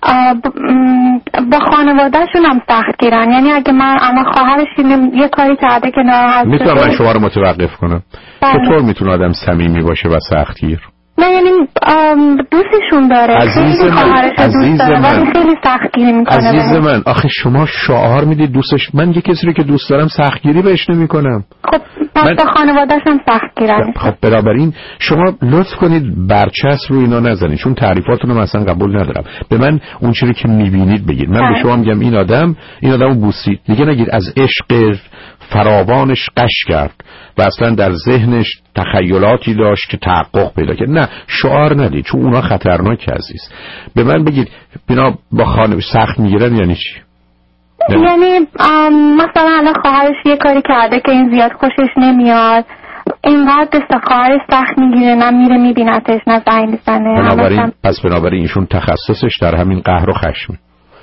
با خانواده‌شون هم سختگیرن. یعنی اگه من اما خواهرش یه کاری کرده که ناراحت میتونم من شما رو متوقف کنم؟ چطور میتونه آدم صمیمی باشه و سختگیر؟ نه یعنی دوستشون داره، عزیز من عزیز من خیلی سختگیری میکنه. عزیز من آخه شما شعار میدید دوستش. من یه کسی رو که دوست دارم سختگیری بهش نمیکنم. خب من خانواده‌اش هم سخت گیرن. خب بنابراین شما لطف کنید برچسب رو اینا نزنید، چون تعریفاتون رو مثلا قبول ندارم. به من اون چیزی که میبینید بگید. من به شما میگم این آدم این آدمو بوسید، دیگه نگید از عشق فراوانش قش کرد و اصلا در ذهنش تخیلاتی داشت که تحقق پیدا کرد. نه، شعار ندید، چون اونا خطرناک عزیز. به من بگید اینا با خانه سخت میگیرن یعنی چی؟ یعنی مثلا الان خواهرش یه کاری کرده که این زیاد خوشش نمیاد، اینقدر دست خواهرش سخت میگیره، نه میره میبینتش نه زنگ میزنه. بنابراین پس بنابراین ایشون تخصصش در همین قهر و خشمه.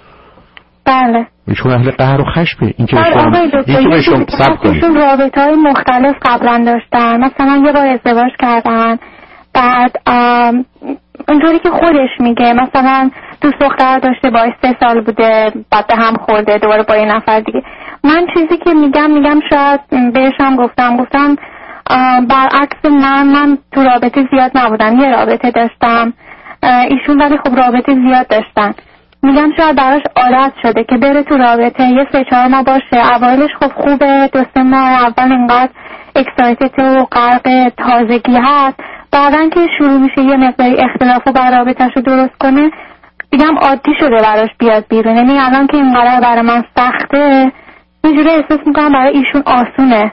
بله ایشون اهل قهر و خشمه. این که ایشون این که ایشون صبر کنید، ایشون رابطه‌های مختلف قبلا داشتن. مثلا یه بار ازدواج کردن، بعد اونطوری که خودش میگه مثلا دوست دختر داشته باش سه سال بوده، بعد به هم خورده دوباره با یه نفر دیگه. من چیزی که میگم میگم شاید بهش هم گفتم گفتم برعکس من من تو رابطه زیاد نبودم، یه رابطه داشتم، ایشون ولی خب رابطه زیاد داشتن. میگم شاید براش عادت شده که بره تو رابطه یه سه چهار ماه باشه، اولش خب خوبه، دو سه ماه اول اینقدر اکسایتد و غرق تازگی هست، بعدن که شروع میشه یه مقداری اختلافو بر رابطه‌شو درست کنه، دیگم عادی شده براش بیاد بیرون. یعنی الان که اینقدر برای من سخته، یه جوری احساس میکنم برای ایشون آسونه.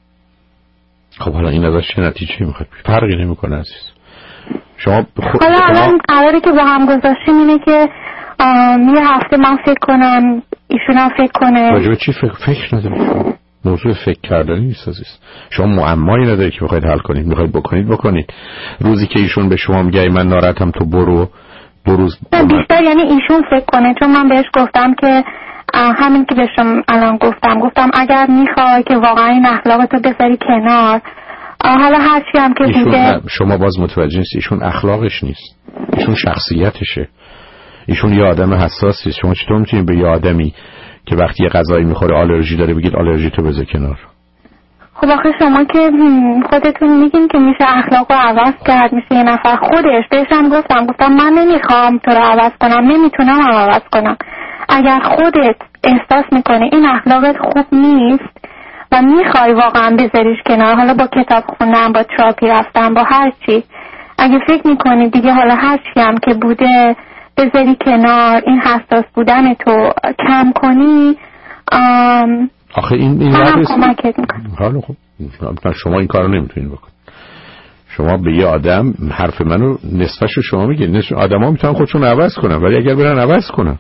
خب حالا این ازش چه نتیجه میخواد؟ فرقی نمیکنه عزیز. شما خود حالا الان قراره که با هم گذاشتیم اینه که یه هفته من فکر کنم ایشون هم فکر کنه. راجع به چی فکر فکر ندارم. موضوع فکر کردنی نیست عزیز. شما معمایی نداری که بخواید حل کنید، میخواید بکنید بکنید. روزی که ایشون به شما میگه من ناراحتم تو برو دو روز بیشتر یعنی ایشون فکر کنه، چون من بهش گفتم که همین که بهشم الان گفتم گفتم اگر میخوای که واقعا این اخلاقتو بذاری کنار، حالا هرچی هم که بوده. شما باز متوجه نیست ایشون اخلاقش نیست، ایشون شخصیتشه. ایشون یه آدم حساسی. شما چطور میتونید به یه آدمی که وقتی یه غذایی میخوره آلرژی داره بگید آلرژی تو بذار کنار؟ خب آخه شما که خودتون میگین که میشه اخلاقو عوض کرد، میشه یه نفر خودش. بهشم گفتم گفتم من نمیخوام تو رو عوض کنم، نمیتونم هم عوض کنم. اگر خودت احساس میکنه این اخلاقت خوب نیست و میخوای واقعا بذاریش کنار، حالا با کتاب خوندن، با تراپی رفتن، با هر چی، اگه فکر میکنی دیگه حالا هر چی هم که بوده بذاری کنار، این حساس بودن تو کم کنی، آم آخه این این هم کمکت میکنه. حالا خب شما این کارو نمیتونین بکن. شما به یه آدم حرف منو نصفشو شما میگین. آدما میتونن خودشون عوض کنن، ولی اگر برن عوض کنن.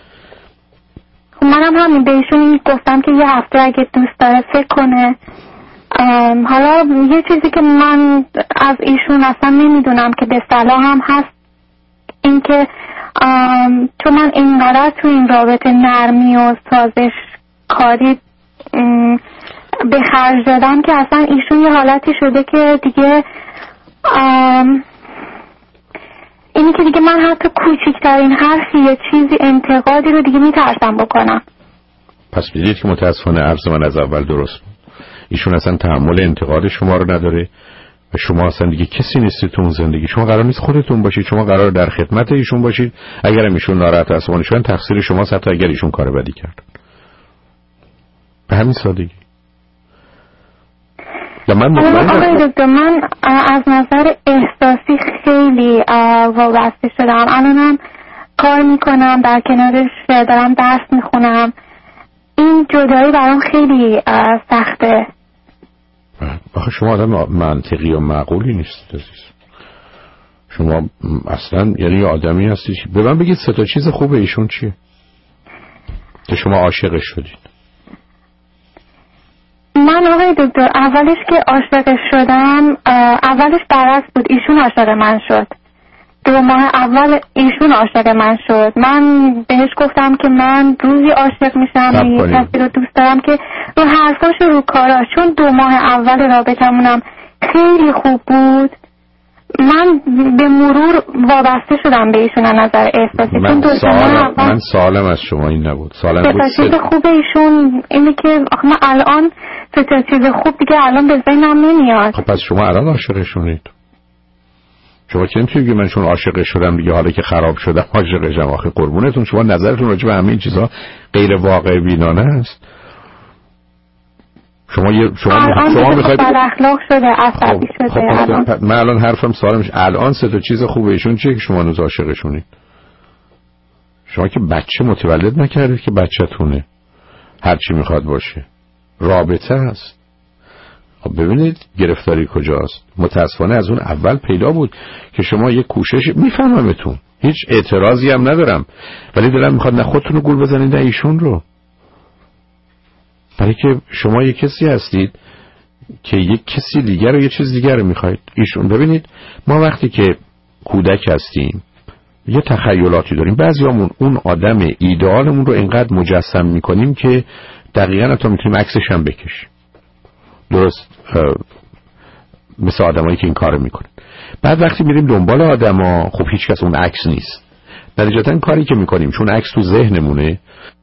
خب منم همین بهشون گفتم که یه هفته اگه دوست داره فکر کنه. حالا یه چیزی که من از ایشون اصلا نمیدونم که به صلاح هم هست این که چون من اینقدر تو این رابطه نرمی و سازش کاری به خرج دادم که اصلا ایشون یه حالتی شده که دیگه اینی که دیگه من حتی کوچکترین حرفی یا چیزی انتقادی رو دیگه میترسم بکنم. پس میدید که متاسفانه عرض من از اول درست بود. ایشون اصلا تحمل انتقاد شما رو نداره و شما اصلا دیگه کسی نیستید تو اون زندگی. شما قرار نیست خودتون باشید، شما قرار در خدمت ایشون باشید. اگر ایشون ناراحت عصبانی شدن تقصیر شماست، حتی اگر ایشون کار بدی کرد. به همین سادگی. یا من آقای دکتر من از نظر احساسی خیلی وابسته شدم. الانم کار میکنم، در کنارش دارم درس میخونم. این جدایی برام خیلی سخته. آخه شما آدم منطقی و معقولی نیست عزیز. شما اصلا یعنی یه آدمی هستی. به من بگید سه تا چیز خوبه ایشون چیه که شما عاشقش شدید؟ من آقای دکتر اولش که عاشقش شدم اولش برعکس بود، ایشون عاشق من شد. دو ماه اول ایشون عاشق من شد. من بهش گفتم که من روزی عاشق میشم، یه کسی رو دوست دارم که رو حرفاش و رو کاراش. چون دو ماه اول رابطمونم خیلی خوب بود، من به مرور وابسته شدم به ایشون از نظر احساسی. من سوالم من سوالم از شما این نبود. سوالم بود چیز خوب ایشون اینه که آخه من الان سه تا چیز خوب دیگه الان به ذهنم نمیاد. خب پس شما الان عاشقشونید. شما که نمیتونید که من چون عاشق شدم دیگه حالا که خراب شدم عاشقشم. آخه قربونتون شما نظرتون راجع به همه این چیزا غیر واقع بینانه است. شما یه شما شما میخواید بد اخلاق شده، عصبی شده. خب الان من الان حرفم سالمش الان سه تا چیز خوبه ایشون چیه که شما هنوز عاشقشونید؟ شما که بچه متولد نکردید که بچه‌تونه، هر چی میخواد باشه، رابطه است. خب ببینید گرفتاری کجاست. متاسفانه از اون اول پیدا بود که شما یه کوشش، میفهممتون، هیچ اعتراضی هم ندارم، ولی دلم میخواد نه خودتون رو گول بزنید نه ایشون رو، برای که شما یه کسی هستید که یک کسی دیگر رو یه چیز دیگر رو میخواید. ایشون ببینید ما وقتی که کودک هستیم یه تخیلاتی داریم، بعضیامون اون آدم ایدئالمون رو اینقدر مجسم میکنیم که دقیقاً حتی میتونیم عکسش هم بکشیم، درست مثل آدمایی که این کارو میکنن. بعد وقتی میریم دنبال آدما، خب هیچ کس اون عکس نیست، نتیجتاً کاری که میکنیم چون عکس تو ذهنمونه،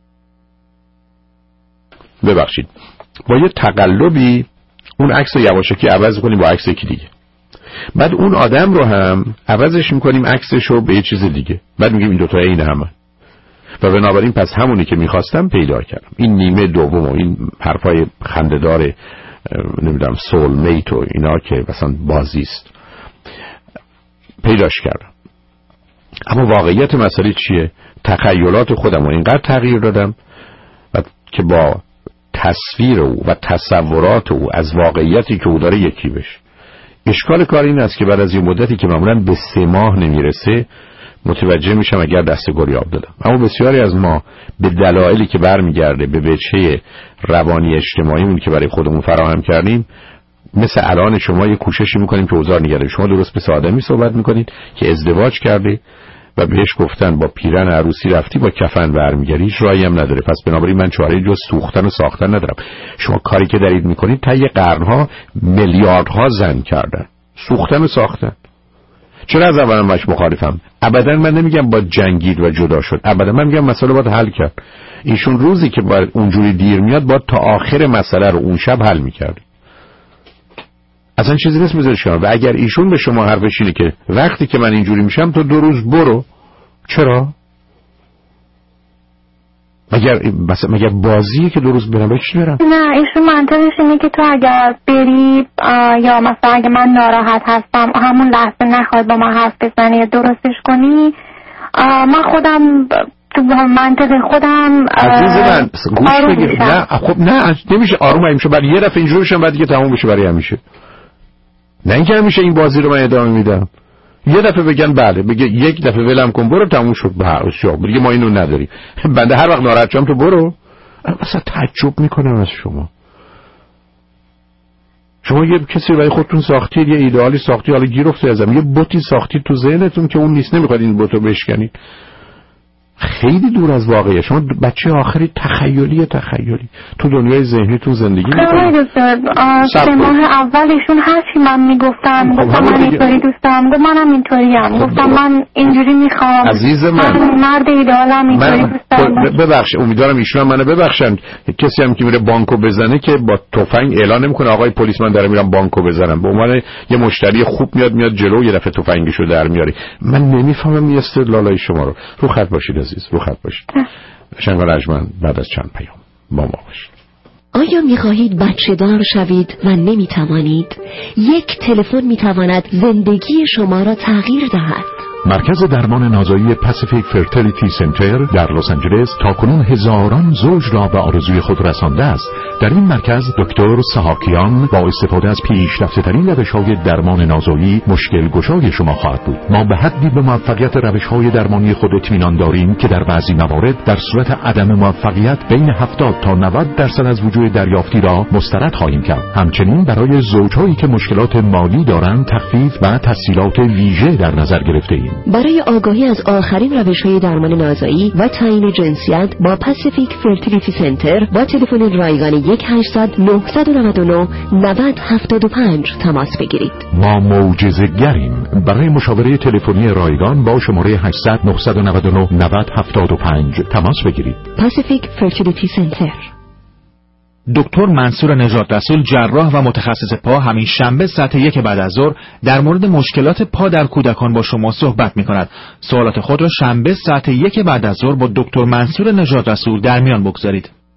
ببخشید با یه تقلبی اون عکس رو یواشکی عوض کنیم با عکس یکی دیگه، بعد اون آدم رو هم عوضش میکنیم عکسش رو به یه چیز دیگه، بعد میگیم این دوتا عین همه و بنابراین پس همونی که میخواستم پیدا کردم. این نیمه دوم و این حرفای خنده‌دار نمیدونم سول میت و اینا که مثلا بازیست پیداش کردم، اما واقعیت مسئله چیه؟ تخیلات خودم رو اینقدر تغییر دادم و که با تصویر او و تصورات او از واقعیتی که او داره یکی بشه. اشکال کار این است که بعد از یه مدتی که معمولاً به سه ماه نمیرسه متوجه میشم اگر دست گلی آب دادم. اما بسیاری از ما به دلایلی که برمیگرده به وجهه روانی اجتماعیمون که برای خودمون فراهم کردیم، مثل الان شما یه کوششی میکنیم که اوضاع نگرده. شما درست مثل آدمی صحبت میکنید که ازدواج کرده و بهش گفتن با پیرن عروسی رفتی با کفن برمیگردی، هیچ راهی هم نداره، پس بنابراین من چاره جز سوختن و ساختن ندارم. شما کاری که دارید میکنید طی قرنها میلیاردها زن کردن، سوختن و ساختن. چرا از اول باش مخالفم؟ ابدا من نمیگم با جنگید و جدا شد، ابدا من میگم مسئله باید حل کرد. ایشون روزی که باید اونجوری دیر میاد باید تا آخر مسئله رو اون شب حل میکرد. اصلا چیزی نیست میذارش کنار. و اگر ایشون به شما حرفش اینه که وقتی که من اینجوری میشم تو دو روز برو، چرا؟ مگر مثلا مگر بازیه که دو روز برم؟ به چی برم؟ نه ایشون منطقش اینه که تو اگر بری یا مثلا اگه من ناراحت هستم همون لحظه نخواد با من حرف بزنی یا درستش کنی، من خودم تو منطق خودم عزیز من گوش بگیر. نه خب نه نمیشه آروم نمیشه، بعد یه دفعه اینجوری بشم بعد دیگه تموم بشه برای همیشه. نه اینکه همیشه این بازی رو من ادامه میدم. یه دفعه بگن بله، بگه یک دفعه ولم کن برو تموم شد، بله بگه ما اینو نداریم. بنده هر وقت ناراحت شدم تو برو. اصلا تعجب میکنم از شما. شما یه کسی برای خودتون ساختید، یه ایدئالی ساختی، حالا گیر افتید ازم، یه بوتی ساختید تو ذهنتون که اون نیست، نمیخواد این بوتو بشکنید. خیلی دور از واقعیه. شما بچه آخری تخیلی تخیلی تو دنیای ذهنیتون زندگی میکنید. سه ماه اولشون هرچی من میگفتم گفتم من اینطوری دوست دارم، گفت منم اینطوریم، گفتم من اینجوری میخوام، عزیز من مرد ایدئالم اینطوری دوست دارم. ببخش امیدوارم ایشون منو ببخشن. کسی هم که میره بانکو بزنه که با تفنگ اعلان نمیکنه آقای پلیس من دارم میرم بانکو بزنم، به عنوان یه مشتری خوب میاد میاد جلو یه دفعه تفنگشو در میاره. من نمیفهمم این استدلالای شما رو. رو خط باشید عزیز، رو خط باشید. شنگال اجمن بعد از چند پیام با ما باشید. آیا می‌خواهید بچه دار شوید و نمی‌توانید؟ یک تلفن می‌تواند زندگی شما را تغییر دهد. مرکز درمان نازایی پاسیفیک فرتیلیتی سنتر در لس آنجلس تاکنون هزاران زوج را به آرزوی خود رسانده است. در این مرکز دکتر سحاکیان با استفاده از پیشرفته‌ترین روش‌های درمان نازایی مشکل گشای شما خواهد بود. ما به حدی به موفقیت روش‌های درمانی خود اطمینان داریم که در بعضی موارد در صورت عدم موفقیت بین هفتاد تا نود درصد از وجوه دریافتی را مسترد خواهیم کرد. همچنین برای زوج‌هایی که مشکلات مالی دارند تخفیف و تسهیلات ویژه در نظر گرفته‌ایم. برای آگاهی از آخرین روش‌های درمان نازایی و تعیین جنسیت با پاسیفیک فرتیلیتی سنتر با تلفن رایگان یک هشتصد نه نه نه نه هفت پنج تماس بگیرید. ما معجزه‌گریم. برای مشاوره تلفنی رایگان با شماره هشتصد نه نه نه نه هفت پنج تماس بگیرید. پاسیفیک فرتیلیتی سنتر. دکتر منصور نژاد رسول جراح و متخصص پا همین شنبه ساعت یک بعد از ظهر در مورد مشکلات پا در کودکان با شما صحبت می کند. سوالات خود را شنبه ساعت یک بعد از ظهر با دکتر منصور نژاد رسول در میان بگذارید.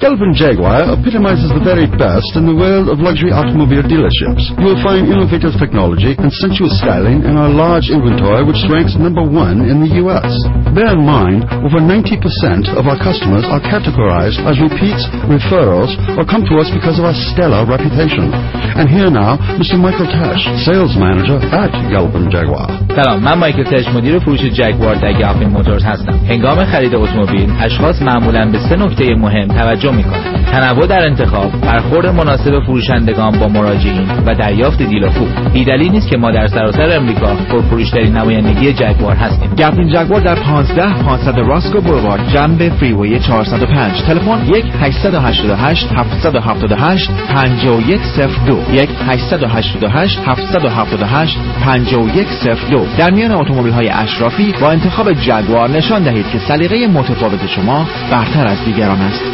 Galpin Jaguar epitomizes the very best in the world of luxury automobile dealerships. You will find innovative technology and sensuous styling in our large inventory, which ranks number one in the U S. Bear in mind, over ninety percent of our customers are categorized as repeats, referrals, or come to us because of our stellar reputation. And here now, Mister Michael Tash, sales manager at Galpin Jaguar. سلام، من مایکل تش، مدیر فروش جگوار در گالپین موتورز هستم. هنگام خرید اتومبیل، اشخاص معمولاً به سه نکته مهم توجه می‌کنند: تنوع در انتخاب، برخورد مناسب فروشندگان با مراجعین و دریافت دیل و خوب. بی‌دلیل نیست که ما در سراسر امریکا پرفروش‌ترین نمایندگی جگوار هستیم. گالپین جگوار در پانزده پانصد راسکو بولوارد جنب فریوی چهارصد و پنج. تلفن یک هشت هشت هشت هفت هفت هشت پنج یک صفر دو یک هشت هشت هشت هفت هفت هشت پنج یک صفر دو. در میان اتومبیل‌های اشرافی با انتخاب جگوار نشان دهید که سلیقه متفاوت شما برتر از دیگران است.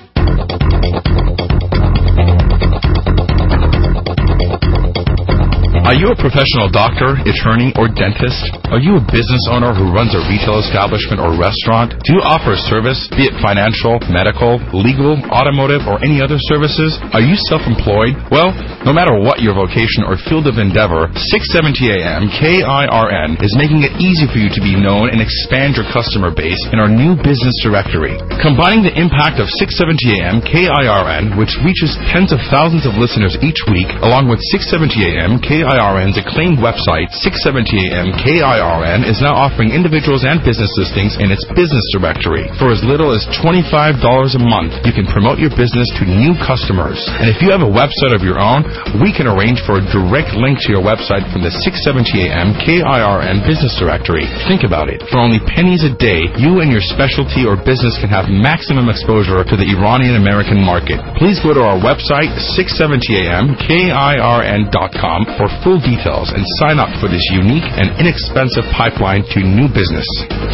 Are you a professional doctor, attorney, or dentist? Are you a business owner who runs a retail establishment or restaurant? Do you offer a service, be it financial, medical, legal, automotive, or any other services? Are you self-employed? Well, no matter what your vocation or field of endeavor, six seventy A M K I R N is making it easy for you to be known and expand your customer base in our new business directory. Combining the impact of six seventy A M K I R N, which reaches tens of thousands of listeners each week, along with six seventy A M K I R N's acclaimed website, six seventy A M K I R N is now offering individuals and business listings in its business directory. For as little as twenty-five dollars a month, you can promote your business to new customers. And if you have a website of your own, we can arrange for a direct link to your website from the six seventy A M K I R N business directory. Think about it. For only pennies a day, you and your specialty or business can have maximum exposure to the Iranian American market. Please go to our website, six seventy A M K I R N dot com, for full details and sign up for this unique and inexpensive pipeline to new business.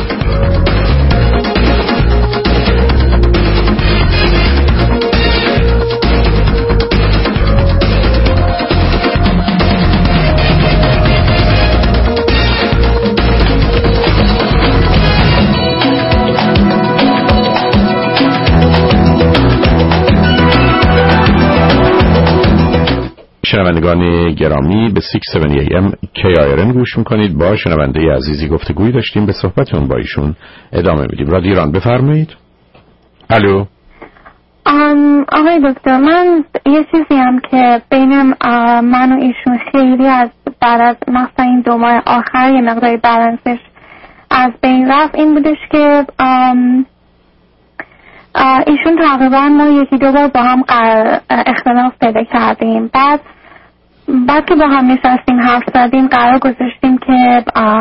شنوندگان گرامی، به شش هفتاد ای ام کی آی آر ان گوش میکنید. با شنونده عزیزی گفتگویی داشتیم، به صحبتون با ایشون ادامه میدیم. رادیو ایران، بفرمایید. الو. آقای دکتر، من یه چیزی هم که بین من و ایشون خیلی از بعد از مثلا این دو ماه آخر یه مقداری بالانسش از بین رفت این بودش که ایشون تقریبا ما یکی دو بار با هم اختلاف پیدا کردیم. بعد بعد که با هم نشستیم حرف زدیم، قرار گذاشتیم که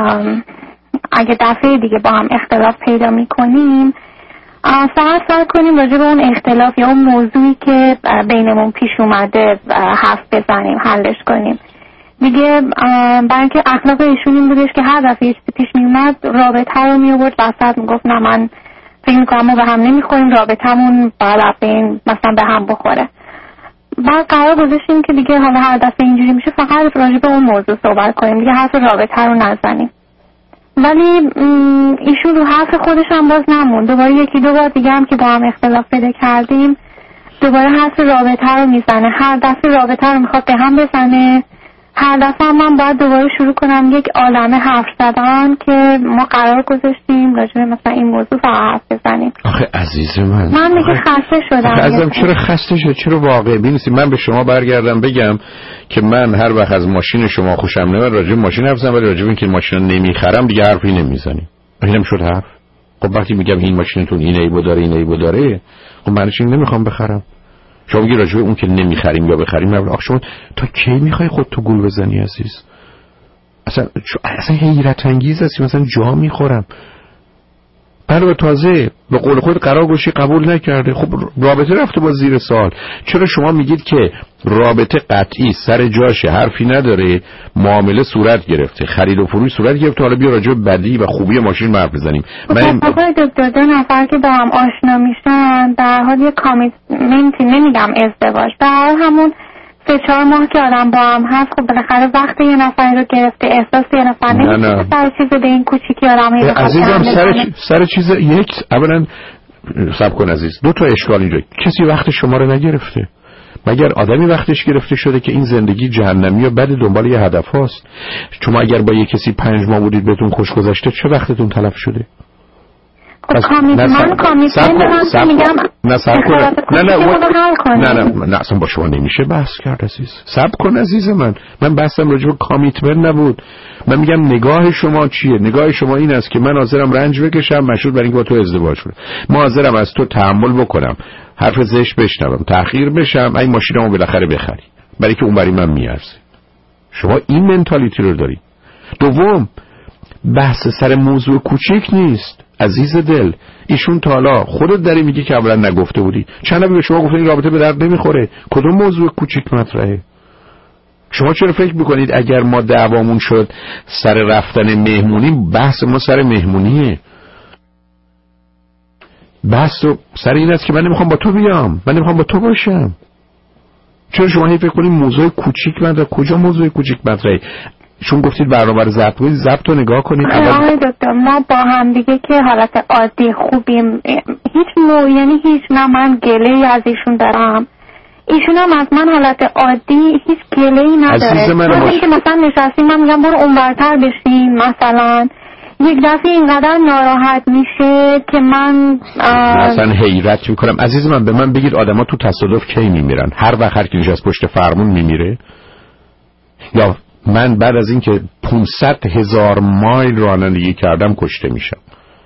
اگه دفعه دیگه با هم اختلاف پیدا میکنیم فقط سعی کنیم راجع به اون اختلاف یا اون موضوعی که بینمون پیش اومده حرف بزنیم، حلش کنیم دیگه. برای اینکه اخلاق ایشون این بودش که هر دفعه یه چیزی پیش میومد رابطه رو میآورد وسط، میگفت نه من فکر میکنم ما به هم نمیخوریم، رابطمون باید این مثلا به هم بخوره. بعد قرار گذاشتیم که دیگه حالا هر دفعه اینجوری میشه فقط راجع به اون موضوع صحبت کنیم، دیگه حرف رابطه رو نزنیم. ولی ایشون رو حرف خودش هم باز نمون. دوباره یکی دو بار دیگه هم که با هم اختلاف پیدا کردیم دوباره حرف رابطه رو میزنه. هر دفعه رابطه رو میخواد به هم بزنه. هر دفعه من باید دوباره شروع کنم یک عالمه حرف زدن که ما قرار گذاشتیم راجع به مثلا این موضوع فقط حرف بزنیم. آخه عزیز من، من میگه خسته شدم. آخه عزیزم چرا خسته شد؟ چرا واقع بینیستی؟ من به شما برگردم بگم که من هر وقت از ماشین شما خوشم نمیاد راجع به ماشین حرف زدم، ولی راجع به اینکه ماشین رو نمیخرم دیگه حرفی نمیزنیم. اینم شد حرف. خب وقتی میگم این ماشینتون این عیبو داره این عیبو داره، خب من چی نمیخوام بخرم. شما میگی راجع به اون که نمیخریم یا بخریم. آخه شما تا کی میخوای خود تو گول بزنی عزیز؟ اصلا اصلا حیرت انگیز است. مثلا جا میخورم برای تازه به قول خود قرار گوشی قبول نکرده، خب رابطه رفته با زیر سوال. چرا شما میگید که رابطه قطعی سر جاشه، حرفی نداره، معامله صورت گرفته، خرید و فروش صورت گرفته، حالا بیا راجع به بدی و خوبی ماشین حرف بزنیم؟ من آقای دکتر، دو نفر که با هم آشنا میشن در حال یه کامیتمنتی، نمیگم ازدواج، در همون سه چهار ماه که آدم با هم هست، خب بالاخره وقت یه نفر رو گرفته، احساس یه نفر نمیشه سر چیز به این کوچیکی آدم هی عزیزم سر, سر چیز یک اولا صبر کن عزیز، دو تا اشکال اینجا. کسی وقت شما رو نگرفته. مگر آدمی وقتش گرفته شده که این زندگی جهنمی و بعد دنبال یه هدف هاست؟ شما اگر با یه کسی پنج ماه بودید بهتون خوش گذشته، چه وقتتون تلف شده؟ کامیتمن کامیتمن میگم نه صبر کن نه نه نه نه نه اصلا با شما نمیشه بحث کرد عزیز. صبر کن عزیز من، من بحثم راجع به کامیتمن نبود. من میگم نگاه شما چیه؟ نگاه شما این است که من حاضرم رنج بکشم مشروط بر اینکه با تو ازدواج کنم، من حاضرم از تو تحمل بکنم، حرف زشت بشنوم، تأخیر بشم، این ماشینمو بالاخره بخری برای که اون برای من میارزه. شما این منتالیتی رو داری. دوم، بحث سر موضوع کوچیک نیست عزیز دل. ایشون تا حالا خودت داری میگی که اولا نگفته بودی، چند نبی به شما گفتن این رابطه به درد نمیخوره. کدوم موضوع کوچیک مطرحه؟ شما چرا فکر میکنید اگر ما دعوامون شد سر رفتن مهمونی، بحث ما سر مهمونیه؟ بحث سر این است که من نمیخوام با تو بیام، من نمیخوام با تو باشم. چرا شما هی فکر کنید موضوع کوچیک مطرحه؟ کجا موضوع کوچیک مطرحه؟ چون گفتید برنامه رو ضبط کنید، ضبط رو نگاه کنید. آقای دکتر ما با هم دیگه که حالت عادی خوبیم، هیچ نوع یعنی هیچ نه من گله‌ای از ایشون دارم، ایشون هم از من حالت عادی هیچ گله‌ای نداره. من که مثلا نشستیم من میگم برو اونورتر بشین مثلا، یک دفعه اینقدر ناراحت میشه که من مثلا حیرت میکنم. عزیز من به من بگید آدما تو تصادف کی میمیرن؟ هر وقت هر کی نشست پشت فرمون میمیره؟ یا من بعد از اینکه پانصد هزار مایل رانندگی کردم کشته میشم؟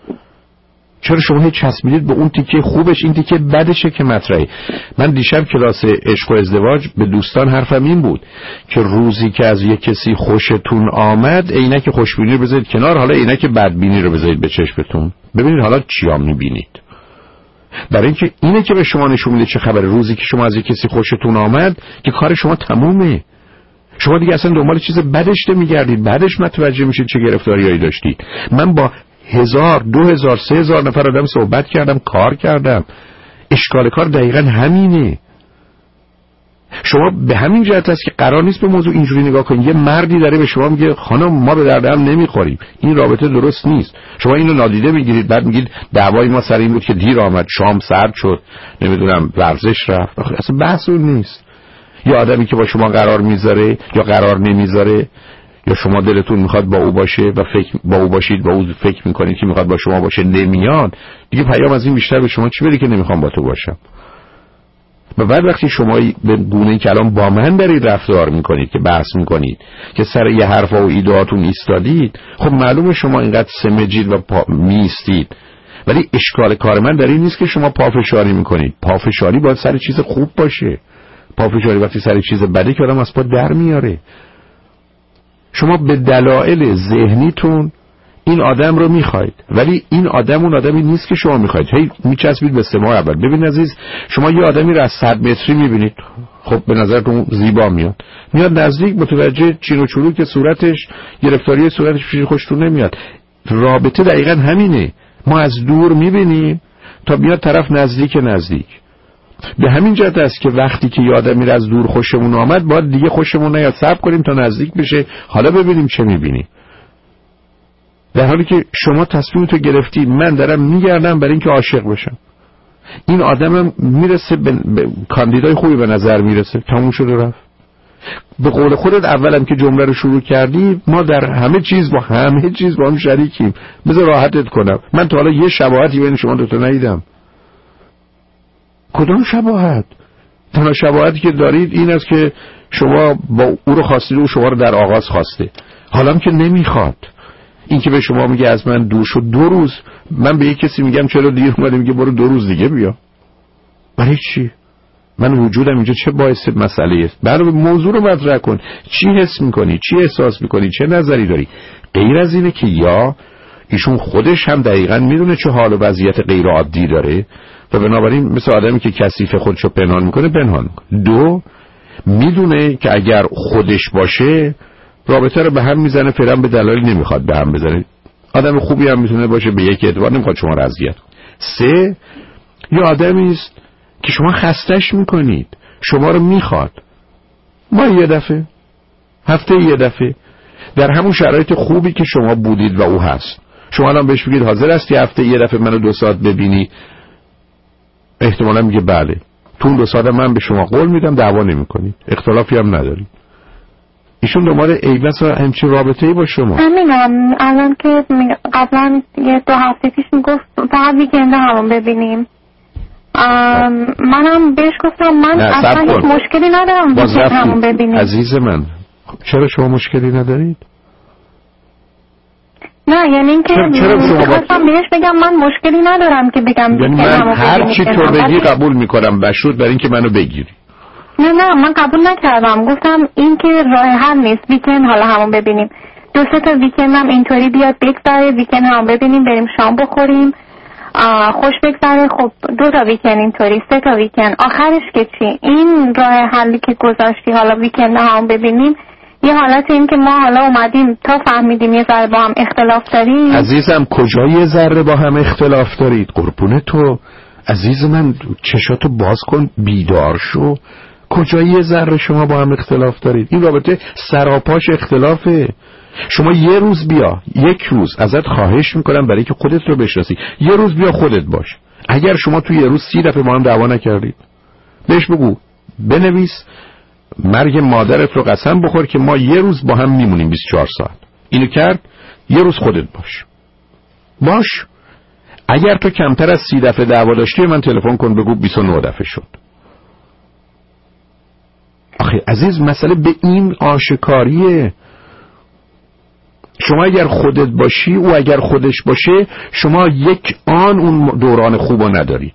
چرا شما هیچ چسبیدید به اون تیکه خوبش، این تیکه بدشه که مطرحه؟ من دیشب کلاس عشق و ازدواج به دوستان حرفم این بود که روزی که از یک کسی خوشتون آمد، عینک خوشبینی رو بذارید کنار، حالا عینک بدبینی رو بذارید به چشمتون، ببینید حالا چیا میبینید. برای اینکه اینه که به شما نشون میده چه خبره. روزی که شما از یک کسی خوشتون آمد که کار شما تمومه، شما دیگه اصلا دنبال چیز بدش نمیگردید، بعدش متوجه میشید چه گرفتاریایی داشتید. من با هزار دو هزار سه هزار نفر آدم صحبت کردم، کار کردم. اشکال کار دقیقا همینه. شما به همین جهت است که قرار نیست به موضوع اینجوری نگاه کنید. یه مردی داره به شما میگه خانم ما به درد هم نمیخوریم، این رابطه درست نیست. شما اینو نادیده میگیرید، بعد میگید دعوای ما سر این بود که دیر آمد، شام سرد شد، نمیدونم ورزش رفت. اصلا بحث اون نیست. یا آدمی که با شما قرار میذاره یا قرار نمیذاره، یا شما دلتون میخواد با او باشه و فکر با او باشید، با او فکر میکنید که میخواد با شما باشه، نمیاد دیگه. پیام از این بیشتر به شما چی بری که نمیخوام با تو باشم؟ و بعد وقتی شما به گونه‌ای که الان با من دارید رفتار میکنید، که بحث میکنید، که سر یه حرفا و ایدهاتون ایستادید، خب معلومه شما اینقدر سمجید و پا میستید. ولی اشکال کار من در این نیست که شما پافشاری میکنید. پافشاری باید سر چیز خوب باشه. پافشاری وقتی سر چیز بدی که آدم از پا در میاره. شما به دلایل ذهنیتون این آدم رو میخواید، ولی این آدم اون آدمی نیست که شما میخواید. هی میچسبید به سه ماه اول. ببین عزیز، شما یه آدمی رو از صد متری میبینید، خب به نظرتون زیبا میاد، میاد نزدیک متوجه چین و چروک صورتش، گرفتاری صورتش خوشتون نمیاد. رابطه دقیقا همینه. ما از دور میبینیم تا بیاد طرف نزدیک نزدیک. به همین جهت است که وقتی که یادم میره از دور خوشمون آمد، باید دیگه خوشمون نیاد، صبر کنیم تا نزدیک بشه، حالا ببینیم چه میبینیم. در حالی که شما تصمیمتو گرفتی، من دارم میگردم برای اینکه عاشق بشم. این آدمم میرسه به, به کاندیدای خوبی به نظر میرسه، تموم شده رفت. به قول خودت اولم که جمله رو شروع کردی، ما در همه چیز با همه چیز با هم شریکیم. بذار راحتت کنم، من تا حالا یه شباهتی بین شما دو تا ندیدم. کدام شباهت؟ تنها شباهتی که دارید این است که شما با او رو خواستید، او شما رو در آغاز خواسته، حالا هم که نمیخواد. این که به شما میگه از من دور شد دو روز، من به یک کسی میگم چرا دیر اومده، میگه برو دو روز دیگه بیا. برای چی؟ من وجودم اینجا چه باعث مسئله است؟ برای موضوع رو مطرح کن. چی حس میکنی؟ چی احساس میکنی؟ چه نظری داری؟ غیر از اینه که یا ایشون خودش هم دقیقاً میدونه چه حال و وضعیت غیر عادی داره و بنابراین مثل آدمی که کثیف خودشو پنهان میکنه پنهان میکنه. دو، میدونه که اگر خودش باشه رابطه رو به هم میزنه، فعلا به دلایل نمیخواد به هم بزنه. آدم خوبی هم میتونه باشه، به یک اعتبار نمیخواد شما رو اذیت کنه. سه، یه آدمی است که شما خستش میکنید، شما رو میخواد. ما یه دفعه هفته یه دفعه در همون شرایط خوبی که شما بودید و او هست، شما الان بهش بگید حاضر هستی هفته یه دفعه منو دو ساعت ببینی؟ احتمالا میگه بله، تو اون دو ساعت من به شما قول میدم دعوا نمیکنید، اختلافی هم ندارید. ایشون دنبال ایبس و همچین رابطه‌ای با شما. همینم الان که قبلا یه دو هفته پیش میگفت فقط ویکند همون ببینیم، منم بهش گفتم من اصلا هیچ مشکلی ندارم ویکند همون ببینیم. عزیز من چرا شما مشکلی ندارید؟ نه یعنی این که خواستم بهش بگم من مشکلی ندارم که بگم یعنی من هر چی تو بگی قبول میکنم بشود برای اینکه منو بگیری. نه نه من قبول نکردم، گفتم این که راه حل نیست، ویکند حالا همون ببینیم، دو سه تا ویکند هم اینطوری بیاد بگذره، ویکند هم ببینیم بریم شام بخوریم خوش بگذره. خب دو تا ویکند اینطوری، سه تا ویکند، آخرش که چی؟ این راه حلی که گذاشتی حالا ویکند هم ببینیم یه حالت این که ما حالا اومدیم تا فهمیدیم یه ذره با هم اختلاف داریم. عزیزم کجا یه ذره با هم اختلاف دارید؟ قربون تو عزیز من، چشاتو باز کن، بیدار شو. کجا یه ذره شما با هم اختلاف دارید؟ این رابطه سراپاش اختلافه. شما یه روز بیا، یک روز ازت خواهش میکنم برای که خودت رو بشناسی، یه روز بیا خودت باش. اگر شما تو یه روز سی دفعه با هم دعوا نکردید، بهش بگو بنویس مرگ مادرت رو قسم بخور که ما یه روز با هم میمونیم بیست و چهار ساعت. اینو کرد، یه روز خودت باش. باش. اگر تو کمتر از سی دفعه دعوا داشتی من تلفن کن بگو بیست و نه دفعه شد. آخه عزیز مسئله به این آشکاریه. شما اگر خودت باشی او اگر خودش باشه، شما یک آن اون دوران خوبو ندارید.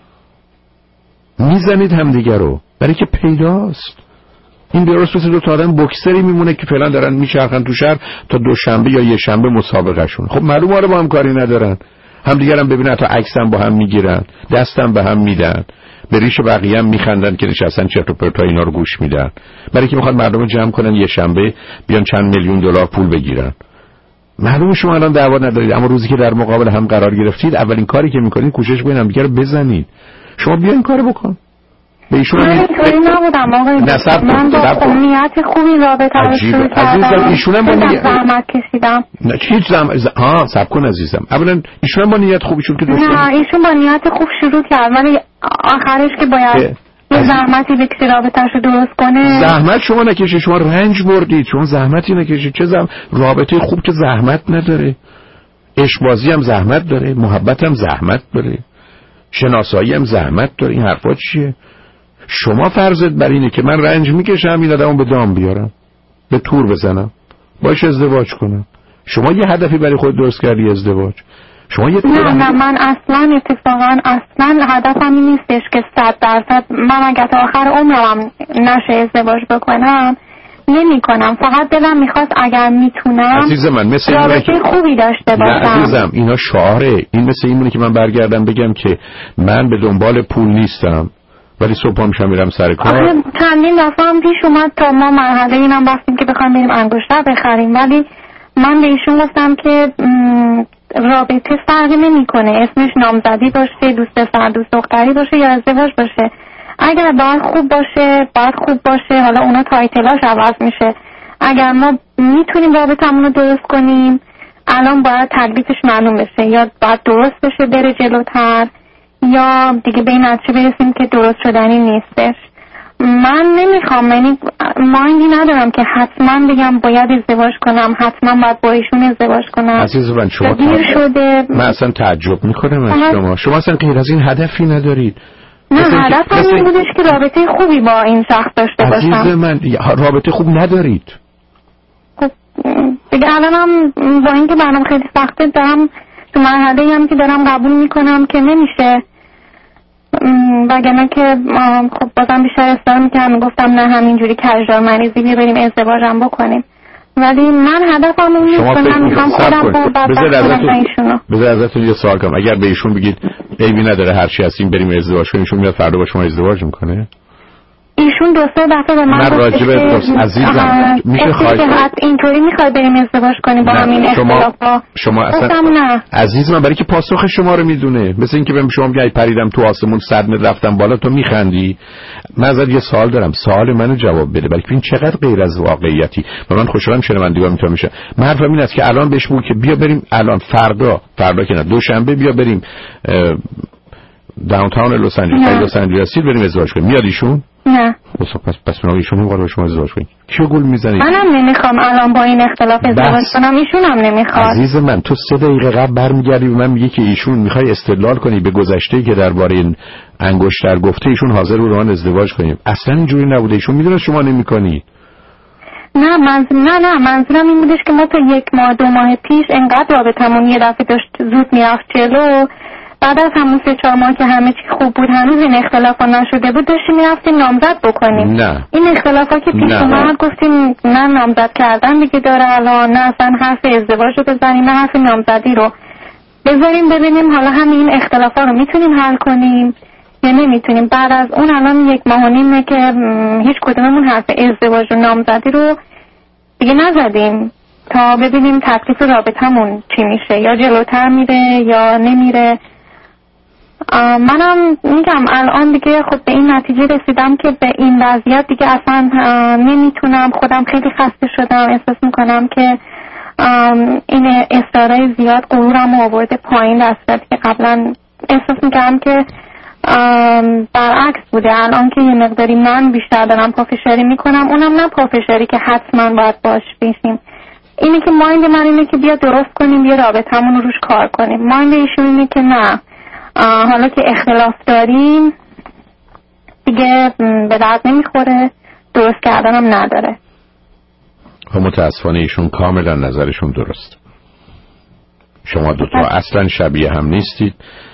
میزنید همدیگه رو برای که پیداست. این درست مثل دو تا آدم بوکسری میمونه که فعلا دارن میچرخن تو شهر تا دوشنبه یا یه شنبه مسابقه شون. خب معلومه آره با هم کاری ندارن، همدیگه هم ببینن تا عکسم با هم میگیرن، دستم به هم میدن، به ریش بقیه هم میخندن که نشستن چرت و پرتا اینا رو گوش میدن، برای که میخواد مردم رو جمع کنن یه شنبه بیان چند میلیون دلار پول بگیرن. معلومه شما الان دعوا ندارید، اما روزی که در مقابل هم قرار گرفتید اولین کاری که میکنید کوشش کنید همدیگه رو بزنید. شما بیا این کارو بکن. به ایشون من اینطوری نبودم آقای دکتر، من با نیت خوبی رابطه رو شروع کردم. عزیزم ایشون با نیت زحمت کشیدم. نه هیچ زحمت ز... ها صبر کن عزیزم. اولا ایشون با نیت خوبی شروع کرد. نه ایشون با نیت خوب شروع کرد ولی آخرش که باید یه زحمتی بکشه رابطه‌اش رو درست کنه. زحمت شما نکشید، شما رنج بردید، شما زحمتی نکشید. چه زحمت؟ رابطه خوب که زحمت نداره. عشق بازی هم زحمت داره، محبت هم زحمت داره، شناسایی هم زحمت داره. این حرفا چیه؟ شما فرضت بر اینه که من رنج میکشم این آدمو به دام بیارم، به تور بزنم، باش ازدواج کنم. شما یه هدفی برای خود درست کردی، ازدواج. شما یه نه نه من اصلا اتفاقا اصلا هدفم این نیستش که صد درصد من اگه تا آخر عمرم نشه ازدواج بکنم نمی کنم. فقط دلم میخواست اگر میتونم عزیز من مثل رابطه خوبی داشته باشم. نه عزیزم اینا شعاره. این مثل این مونه که من برگردم بگم که من به دنبال پول نیستم ولی صبح میشم میرم سر کار. چندین دفعه هم پیش اومد تا ما مرحله اینم بستیم که بخوایم بریم انگشتر بخریم، ولی من به ایشون گفتم که رابطه فرقی نمیکنه، اسمش نامزدی باشه، دوست پسر دوست دختری باشه یا ازدواج باشه. اگر باید خوب باشه باید خوب باشه، حالا اونا تایتلاش عوض میشه. اگر ما میتونیم رابطمون رو درست کنیم الان باید تکلیفش معلوم بشه، یا باید درست بشه بره جلوتر یا دیگه به این نتیجه برسیم که درست شدنی نیستش. من نمیخوام، یعنی مایندی ندارم که حتما بگم باید ازدواج کنم، حتما باید با ایشون ازدواج کنم. عزیز من شما دیر شده. من اصلا تعجب میکنم از شما. شما اصلا غیر از این هدفی ندارید. نه هدفم این بودش که رابطه خوبی با این شخص داشته باشم. عزیز من رابطه خوب ندارید. خب دیگه الانم با اینکه برنامه خیلی سخته دارم تو مرحله هم که دارم قبول میکنم که نمیشه، وگرنه که خب بازم بیشتر اصرار میکنم، گفتم نه همینجوری کژدار مریضی بیا بریم ازدواجم بکنیم. ولی من هدفم اون نیست که من میخوام خودم رو بدبخت کنم ایشونو. بذار ازتون یه سوال کنم، اگر به ایشون بگید عیبی نداره هرچی هستیم بریم ازدواج کنیم، ایشون میاد فردا با شما ازدواج میکنه؟ ایشون دو سه دفعه به من گفت که عزیزم میشه خواهش اینطوری میخواد بریم ازدواج کنیم با همین اختلافا. شما اصلا عزیز من برای که پاسخ شما رو میدونه، مثل اینکه بهم شما میگی پریدم تو آسمون صد متر رفتم بالا تو میخندی. من ازت یه سوال دارم، سوال منو جواب بده، بلکه این چقدر غیر از واقعیتی. و من خوشحالم شنوندگان میتونم میشه. من حرفم این است که الان بهش بگو که بیا بریم الان فردا فردا که نه دوشنبه بیا بریم داونتاون لس آنجلس لس آنجلس بریم ازدواج کنیم. میاد ایشون؟ نه. پس پس من ایشون نمیخواد با شما ازدواج کنیم. کیو گول میزنید؟ منم نمیخوام الان با این اختلاف ازدواج کنم، ایشون هم نمیخواد. عزیز من تو سه دقیقه قبل برمیگردی و من میگی که ایشون میخوای استدلال کنی به گذشته‌ای که درباره این انگشتر گفته ایشون حاضر بود با من ازدواج کنیم. اصلا اینجوری نبوده. ایشون میدونه شما نمیکنی. نه من نه نه منظورم این بودش که ما تا یک ماه دو ماه پیش انقدر رابطمون یه دفعه داشت زود میرفت جلو، بعد از همون سه چهار ماه که همه چی خوب بود هنوز این اختلافا نشده بود داشتیم میرفتیم نامزد بکنیم. نه این اختلافا که پیش اومد گفتیم نه نامزد کردن دیگه داره الان، نه اصلا حرف ازدواج رو بزنیم نه حرف نامزدی رو بذاریم ببینیم حالا همین این اختلافا رو میتونیم حل کنیم یا نمیتونیم. بعد از اون الان یک ماه و نیمه که هیچ کدوممون حرف ازدواج و نامزدی رو دیگه نزدیم تا ببینیم تکلیف رابطمون چی میشه، یا جلوتر میره یا نمیره. منم میگم الان دیگه خب به این نتیجه رسیدم که به این وضعیت دیگه اصلا نمیتونم، خودم خیلی خسته شدم، احساس میکنم که این اصرارای زیاد غرورم آورده پایین، در صورتی که قبلا احساس میکردم که برعکس بوده. الان که یه مقداری من بیشتر دارم پافشاری میکنم، اونم نه پافشاری که حتما باید باش بشیم، اینه که مایند من اینه که بیا درست کنیم، بیا رابطمون رو روش کار کنیم. مایند ایشون اینه که نه حالا که اختلاف داریم دیگه به درد نمیخوره، درست کردنم نداره. و متاسفانه ایشون کاملا نظرشون درست. شما دوتا اصلا شبیه هم نیستید.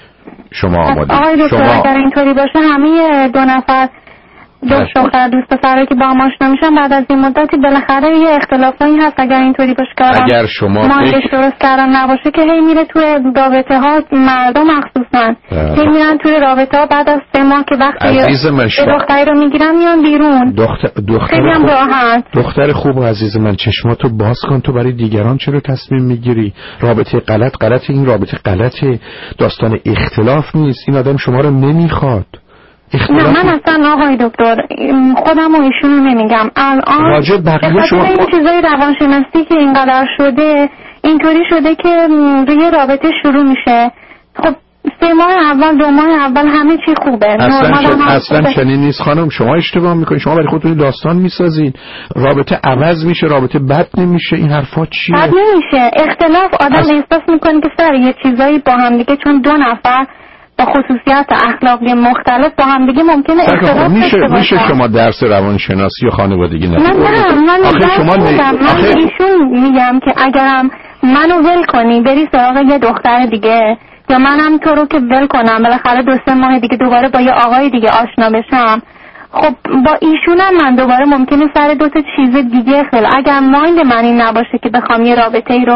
شما آماده آقای دکتر شما... اگر اینطوری باشه همه دو نفر دو شوهر دوست پسرایی که با هم آشنا میشن بعد از این مدتی بالاخره یه اختلافایی هست. اگر اینطوری باشه که اگر شما مایندش درست کردن نباشه که هی میره توی رابطه ها، مردم مخصوصا هی میرن توی رابطه ها بعد از سه ماه که وقتی یه دختری رو میگیرن میان بیرون. دختر دختر خیلی هم راحت. دختر خوب عزیز من چشماتو باز کن، تو برای دیگران چرا تصمیم میگیری؟ رابطه غلط غلط این رابطه غلطه، داستان اختلاف نیست. این آدم شما رو نمیخواد. نه من اصلا آقای دکتر خودم و ایشونو نمیگم، الان راجع بقیه شما این چیزای روانشناسی که اینقدر شده اینطوری شده که روی رابطه شروع میشه، خب سه ماه اول دو ماه اول همه چی خوبه، اصلا شد... اصلا چنین نیست خانم، شما اشتباه میکنید، شما برای خودتون داستان میسازین، رابطه عوض میشه، رابطه بد نمیشه، این حرفا چیه؟ بد نمیشه، اختلاف آدم از... احساس میکنه که سر یه چیزایی با هم دیگه چون دو نفر با خصوصیات اخلاقی مختلف با هم دیگه ممکنه اختلاف میشه میشه شما درس روانشناسی و خانوادگی ندید. نه نه من آخه شما من آخه... ایشون میگم که اگرم منو ول کنی بری سراغ یه دختر دیگه یا منم تو رو که ول کنم بالاخره دو سه ماه دیگه دوباره با یه آقای دیگه آشنا بشم، خب با ایشونم من دوباره ممکنه سر دو تا چیز دیگه خیلی اگر مایند من این نباشه که بخوام یه رابطه ای رو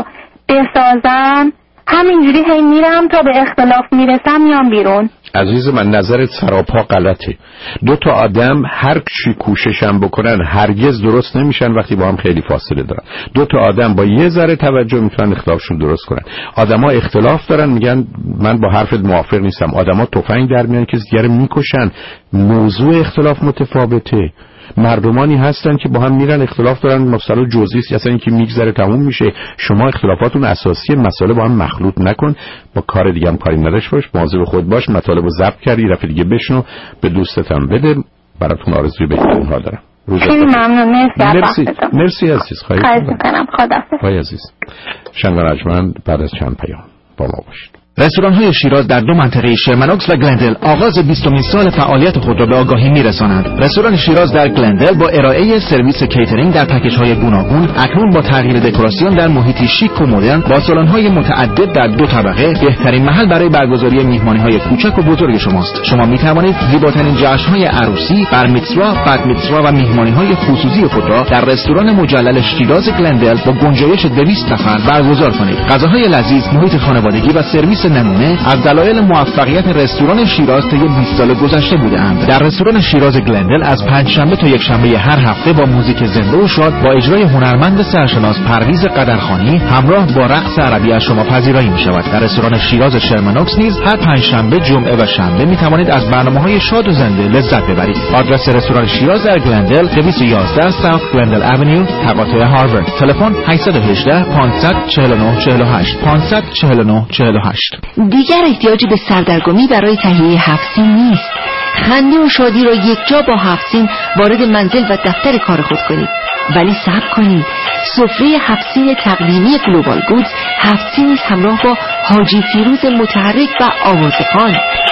بسازم همینجوری هی میرم تا به اختلاف میرسم میام بیرون. عزیز من نظرت سراپا غلطه. دو تا آدم هر چی کوششم بکنن هرگز درست نمیشن وقتی با هم خیلی فاصله دارن. دو تا آدم با یه ذره توجه میتونن اختلافشون درست کنن. آدما اختلاف دارن میگن من با حرفت موافق نیستم، آدما تفنگ در میان که دیگه میکشن. موضوع اختلاف متفاوته. مردمانی هستن که با هم میرن اختلاف دارن، مسئله جزئی است، اصلا اینکه میگذره تموم میشه. شما اختلافاتون اساسی مسئله با هم مخلوط نکن، با کار دیگه هم کاری نداشت باش، مواظب خود باش، مطالبو ضبط کردی رفع دیگه بشنو، به دوستت هم بده. براتون آرزوی بهترین ها دارم. خیلی ممنون. مرسی مرسی, مرسی عزیز. خواهش میکنم. خداحافظ. خداحافظ عزیز. شنگ رجمن بعد از چند پیام با ما باشید. رستوران‌های شیراز در دو منطقه شرمنوکس و گلندل آغاز بیستمین سال فعالیت خود را به آگاهی می‌رسانند. رستوران شیراز در گلندل با ارائه سرویس کیترینگ در پکیج‌های گوناگون، اکنون با تغییر دکوراسیون در محیطی شیک و مدرن با سالن‌های متعدد در دو طبقه، بهترین محل برای برگزاری مهمانی‌های کوچک و بزرگ شماست. شما می‌توانید زیباترین جشن‌های عروسی، بر میتزوا، بد میتزوا و مهمانی‌های خصوصی خود را در رستوران مجلل شیراز گلندل با گنجایش دویست نفر برگزار کنید. غذاهای لذیذ، محیط خانوادگی و سرویس نمونه از دلایل موفقیت رستوران شیراز طی بیست سال گذشته بودند. در رستوران شیراز گلندل از پنجشنبه تا یکشنبه هر هفته با موزیک زنده و شاد با اجرای هنرمند سرشناس پرویز قدرخانی همراه با رقص عربی از شما پذیرایی می شود. در رستوران شیراز شرمنوکس نیز هر پنجشنبه، جمعه و شنبه می توانید از برنامه‌های شاد و زنده لذت ببرید. آدرس رستوران شیراز در گلندل دویست و یازده ساوت گلندل اونیو تقاطع هاروارد. تلفن هشت یک هشت پانصد و چهل و نه چهل و هشت پانصد و چهل و نه چهل و هشت. دیگر احتیاجی به سردرگمی برای تهیه هفت سین نیست. خنده و شادی را یک جا با هفت سین وارد منزل و دفتر کار خود کنید. ولی صبر کنید، سفره هفت سین تقدیمی گلوبال گودز هفت سین است همراه با حاجی فیروز متحرک و آوازخوان.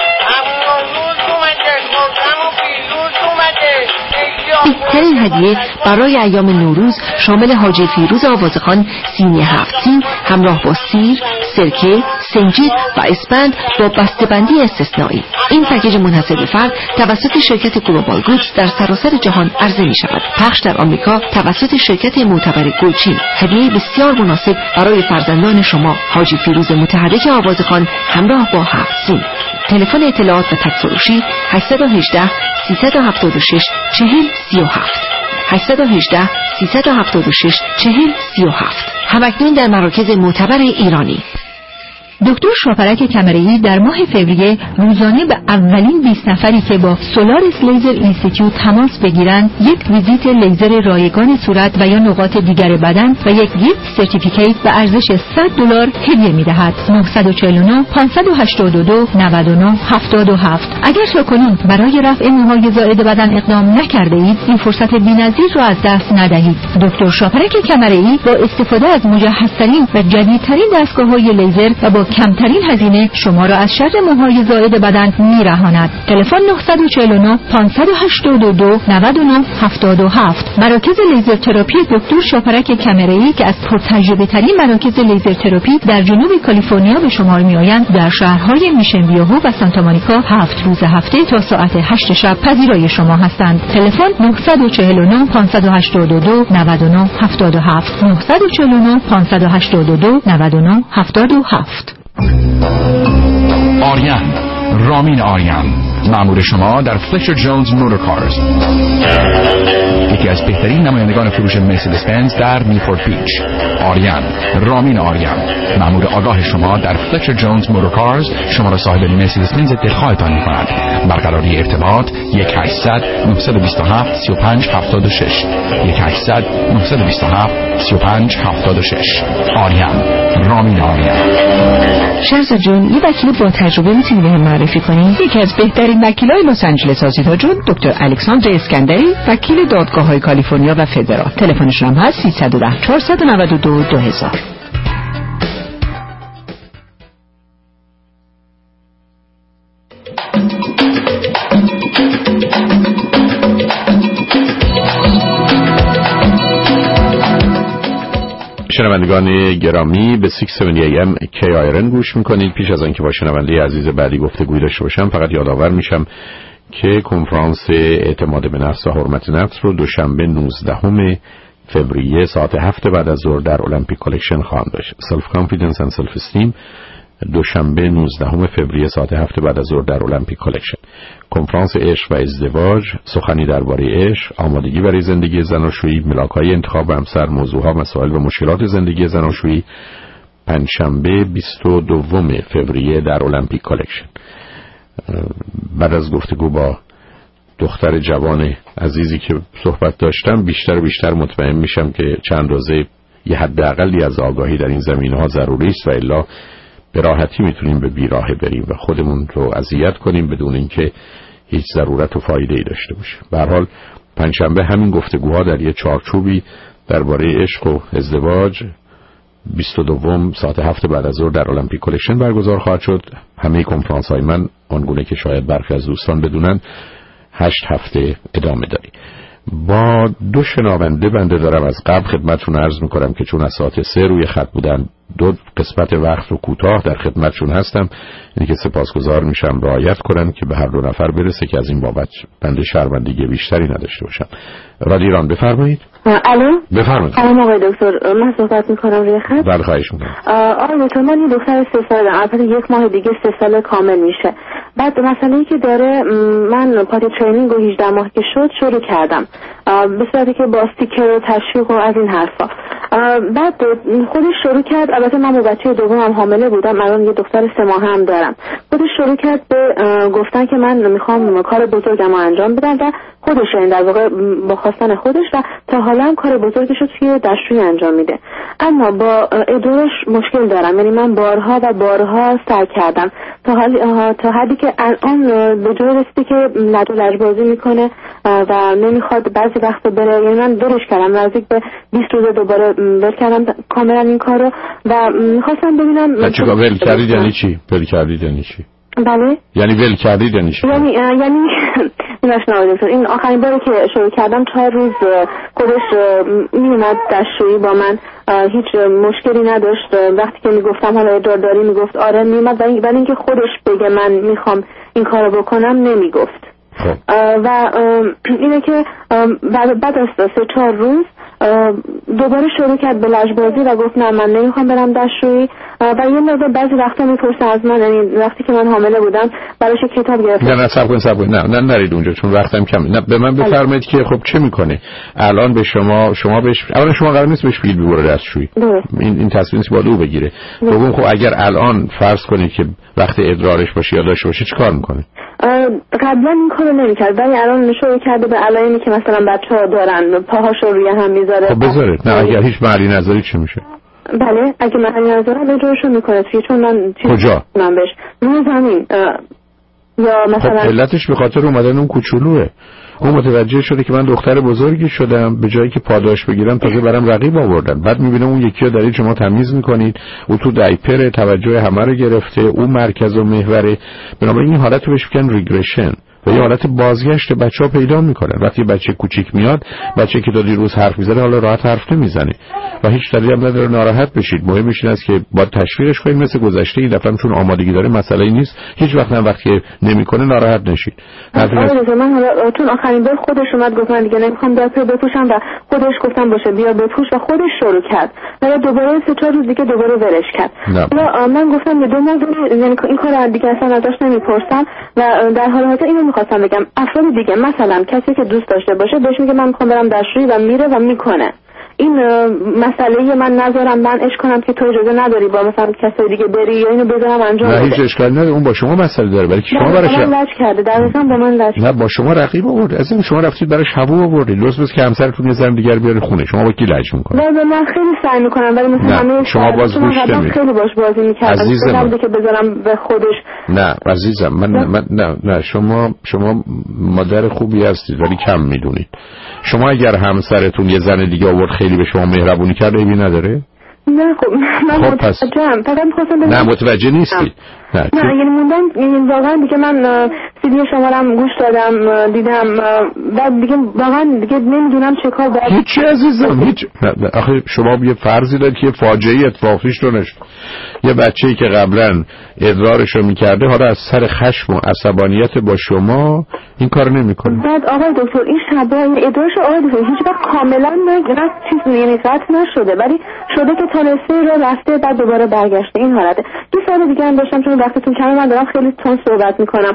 بهترین هدیه برای ایام نوروز شامل حاجی فیروز آوازخوان سینی هفت سین همراه با سیر، سرکه، سنجید و اسپند با بسته‌بندی استثنایی. این پکیج منحصر به فرد توسط شرکت گلوبال گودز در سراسر جهان عرضه می شود. پخش در آمریکا توسط شرکت معتبر گلچین. هدیه بسیار مناسب برای فرزندان شما. حاجی فیروز متحرک آوازخوان همراه با هفت سین. تلفن اطلاعات و تک‌فروشی هشت یک هشت سه هفت شش چهار سه هفت هشت یک هشت سه هفت شش چهار سه هفت. همکنون در مراکز معتبر ایرانی. دکتر شاپرک کمره‌ای در ماه فوریه روزانه به اولین بیست نفری که با سولارس لیزر اینستیتیوت تماس بگیرند یک ویزیت لیزر رایگان صورت و یا نقاط دیگر بدن و یک گیفت سرتیفیکیت به ارزش صد دلار هدیه می‌دهد. نه چهار نه پنج هشت دو نه نه هفت هفت. اگر تاکنون برای رفع موهای زائد بدن اقدام نکرده اید، این فرصت بی‌نظیر را از دست ندهید. دکتر شاپرک کمره‌ای با استفاده از مجهزترین و جدیدترین دستگاه‌های لیزر و با کمترین هزینه شما را از شر موهای زائد بدن میرهاند. تلفن نه چهار نه پنج هشت دو نه نه هفت هفت. مراکز لیزر تراپی دکتر شاپرک کمره‌ای که از پرتجربه ترین مراکز لیزر تراپی در جنوب کالیفرنیا به شمار میآیند، در شهرهای میشن ویوهو و سانتا مونیکا هفت روز هفته تا ساعت هشت شب پذیرای شما هستند. تلفن نه چهار نه پنج هشت دو نه نه هفت هفت نه چهار نه پنج هشت دو نه نه هفت هفت. آریان، رامین آریان، مأمور شما در فلچر جونز موتورکارز، یکی از بهترین نمایندگان فروش مرسدس بنز در نیوپورت بیچ. آریان، رامین آریان، مأمور آگاه شما در فلچر جونز موتورکارز شما را صاحب مرسدس بنز دلخواهتان می‌کند. برقراری ارتباط یک هشتصد نه دو هفت سه پنج هفت شش یک هشتصد نه دو هفت سه پنج هفت شش. آریان، رامین آریان. شهرزاد جون، یه وکیل با تجربه میتونی بهم معرفی کنی؟ یکی از بهترین وکیلای لس آنجلس آسیتا جون، دکتر الکساندر اسکندری، وکیل دادگاه‌های کالیفرنیا و فدرال. تلفنشون هم هست سیصد و ده چهارصد و نود و دو دو هزار. شنوندگان گرامی، به ششصد و هفتاد ام کی آیرن گوش میکنید. پیش از آنکه با شنونده عزیز بعدی گفتگوی داشته باشم، فقط یادآور میشم که کنفرانس اعتماد به نفس و حرمت نفس رو دوشنبه نوزدهم فوریه ساعت هفت بعد از ظهر در المپیک کالکشن خواهم داشت. سلف کانفیدنس اند سلف استیم، دوشنبه نوزدهم فوریه ساعت هفت بعد از ظهر در المپیک کالکشن. کنفرانس عشق و ازدواج، سخنی درباره عشق، آمادگی برای زندگی زناشویی، ملاک‌های انتخاب همسر، موضوعها، مسائل و مشکلات زندگی زناشویی، پنجشنبه بیست و دوم فوریه در المپیک کالکشن. بعد از گفتگو با دختر جوان عزیزی که صحبت داشتم، بیشتر و بیشتر مطمئن میشم که چند روزه یه حداقلی از آگاهی در این زمینه‌ها ضروری است و الا به راحتی میتونیم به بیراهه بریم و خودمون رو اذیت کنیم بدون اینکه هیچ ضرورت و فایده‌ای داشته باشه. به هر حال پنجشنبه همین گفتگوها در یه چارچوبی درباره عشق و ازدواج بیست و دوم ساعت هفت بعد از ظهر در المپیک کالکشن برگزار خواهد شد. همه کنفرانس های من آنگونه که شاید برخی از دوستان بدونن هشت هفته ادامه داری. با دو شنونده بنده دارم از قبل خدمتشون عرض میکنم که چون از ساعت سه روی خط بودن دو قسمت وقت رو کوتاه در خدمتشون هستم. اینه که سپاسگزار میشم رعایت کنن که به هر دو نفر برسه که از این بابت بنده شرمندگی بیشتری نداشته باشم. رادیو ایران بفرمایید. الو بفرمایید. سلام آقای دکتر، من صحبت میکنم روی خط. بله خواهش میکنم. آقای دکتر، من یه دختر سه ساله دارم، البته یک ماه دیگه سه سال کامل میشه. بعد مسئله‌ای که داره، من پاتی ترینینگ و هجده ماه که شد شروع کردم به صورتی که با استیکر و تشویق و از این حرفا. بعد خودش شروع کرد، البته من با بچه دومم حامله بودم، الان یه دختر سه ماه هم دارم. خودش شروع کرد به گفتن که من میخوام کار بزرگم رو انجام بدم و خودش، این در واقع با خواستن خودش، و تا حالا هم کار بزرگش رو توی دستشویی انجام میده. اما با ادرارش مشکل دارم، یعنی من بارها و بارها سعی کردم تا حالی تا حدی که الان به جای رسیده که لج و لجبازی میکنه و نمیخواد بعضی وقتا بره. یعنی من درش کردم نزدیک به بیست روز دوباره ول کردم کاملا این کارو و میخواستم ببینم چیکار ول کردید یعنی چی؟ ول کردید یعنی چی؟ بله یعنی ول کردید یعنی چی؟ یعنی یعنی نشناخته شد. این آخرین باری که شروع کردم چهار روز خودش میومد دستشویی با من، هیچ مشکلی نداشت. وقتی که میگفتم حالا ادرار داری میگفت آره میومد، ولی اینکه خودش بگه من میخوام این کارو بکنم نمیگفت. و اینه که بعد بعد از سه چهار روز دوباره شروع کرد به لجبازی و گفت نه من نمیخوام برم دستشویی. و یه مقدار بعضی وقتا میپرسه از من، یعنی وقتی که من حامله بودم براش کتاب گرفتم. نه نه صبر کن صبر کن نه نه نرید اونجا چون وقتم کمه. نه به من بفرمایید که خب چه میکنه الان به شما شما بهش اولا شما قرار نیست بهش بگید ببره دستشویی، این این تصمیم نیست باید او بگیره. دوم خب اگر الان فرض کنید که وقت ادرارش باشه یا داشته باشه چیکار میکنه؟ قبلا این کارو نمیکرد ولی الان شروع کرده به علائمی که مثلا بچه‌ها دارن پاهاشو روی هم میذاره. خب بذاره نه اگر هیچ معنی نذاری چی میشه؟ بله اگه معنی نذاره ادرارشو میکنه توی چون من کجا؟ من بهش روی زمین یا مثلا خب علتش به خاطر اومدن اون کوچولوه. اون متوجه شده که من دختر بزرگی شدم، به جایی که پاداش بگیرم تازه برام رقیب آوردن. بعد میبینه اون یکی رو دارید شما تمیز میکنید، او تو دایپر توجه همه رو گرفته، او مرکز و محوره. بنابراین این حالت رو بهش میگن ریگرشن و یه حالت بازگشت بچه‌ها پیدا میکنن. وقتی بچه کوچیک میاد، بچه که تا دیروز حرف میزنه حالا راحت حرف نمیزنه و هیچ دلیلی هم نداره ناراحت بشید. مهمش این است که باید تشویقش کنید مثل گذشته. این دفعه چون آمادگی داره مسئله‌ای نیست، هیچ وقت هم وقتی نمیکنه ناراحت نشید. آره من حالا چون آخرین بار خودش اومد گفت من دیگه نمیخوام دایپر بپوشم و خودش گفتم باشه بیا بپوش و خودش شروع کرد. بعد دوباره سه چهار روز دیگه دوباره ولش کرد. حالا من گفتم به دو ماه یعنی این کارو دیگه اصلا ازش نمیپرسم و در حال حاضر اینو می‌خواستم بگم افراد دیگه مثلا کسی که دوست داشته باشه بهش میگه من میخوام برم دستشویی و میره و میکنه. این مسئله من نذارم من اش کنم که تو اجازه نداری با مثلا کسی دیگه بری یا اینو بذارم انجام بده. نه هیچ اشکالی نداره، اون با شما مسئله داره ولی شما براش لج کرده در واقع با من لج. نه با شما رقیب آورد. از این شما رفتید براش هوا آوردید. درست بود که همسرتون یه زن دیگر بیاره خونه. شما با کی لج میکنید؟ نه من خیلی سعی میکنم ولی مثلا همه شما باز گوش نمیدید. خیلی باش بازی میکردم که بذارم به خودش. نه عزیزم من نه. من نه نه شما شما مادر خوبی هستید ولی کم میدونید. شما اگر همسرتون یه زن دیگه آورد خیلی به شما مهربونی کرده ایبی نداره؟ نه خب من خب پس متوجهم فقط می‌خواستم نه متوجه نیستی. نه نه یعنی موندم یعنی واقعا دیگه من سیدی شما رو گوش دادم دیدم بعد دیگه واقعا دیگه نمیدونم چه کار باید. هیچ عزیزم هیچ نه نه آخه شما یه فرضی دارید که فاجعه اتفاقیش رو نشد. یه بچه‌ای که قبلا ادرارش رو می‌کرده حالا از سر خشم و عصبانیت با شما این کارو نمی‌کنه. بعد آقای دکتر این شبا این ادرارش آقای دکتر هیچ وقت کاملا نه چیز یعنی قطع نشده ولی شده که تا نصفه رو رفته بعد دوباره برگشته. این حالته. یه سوال دیگه هم داشتم چون وقتتون کمه من دارم خیلی تون صحبت میکنم.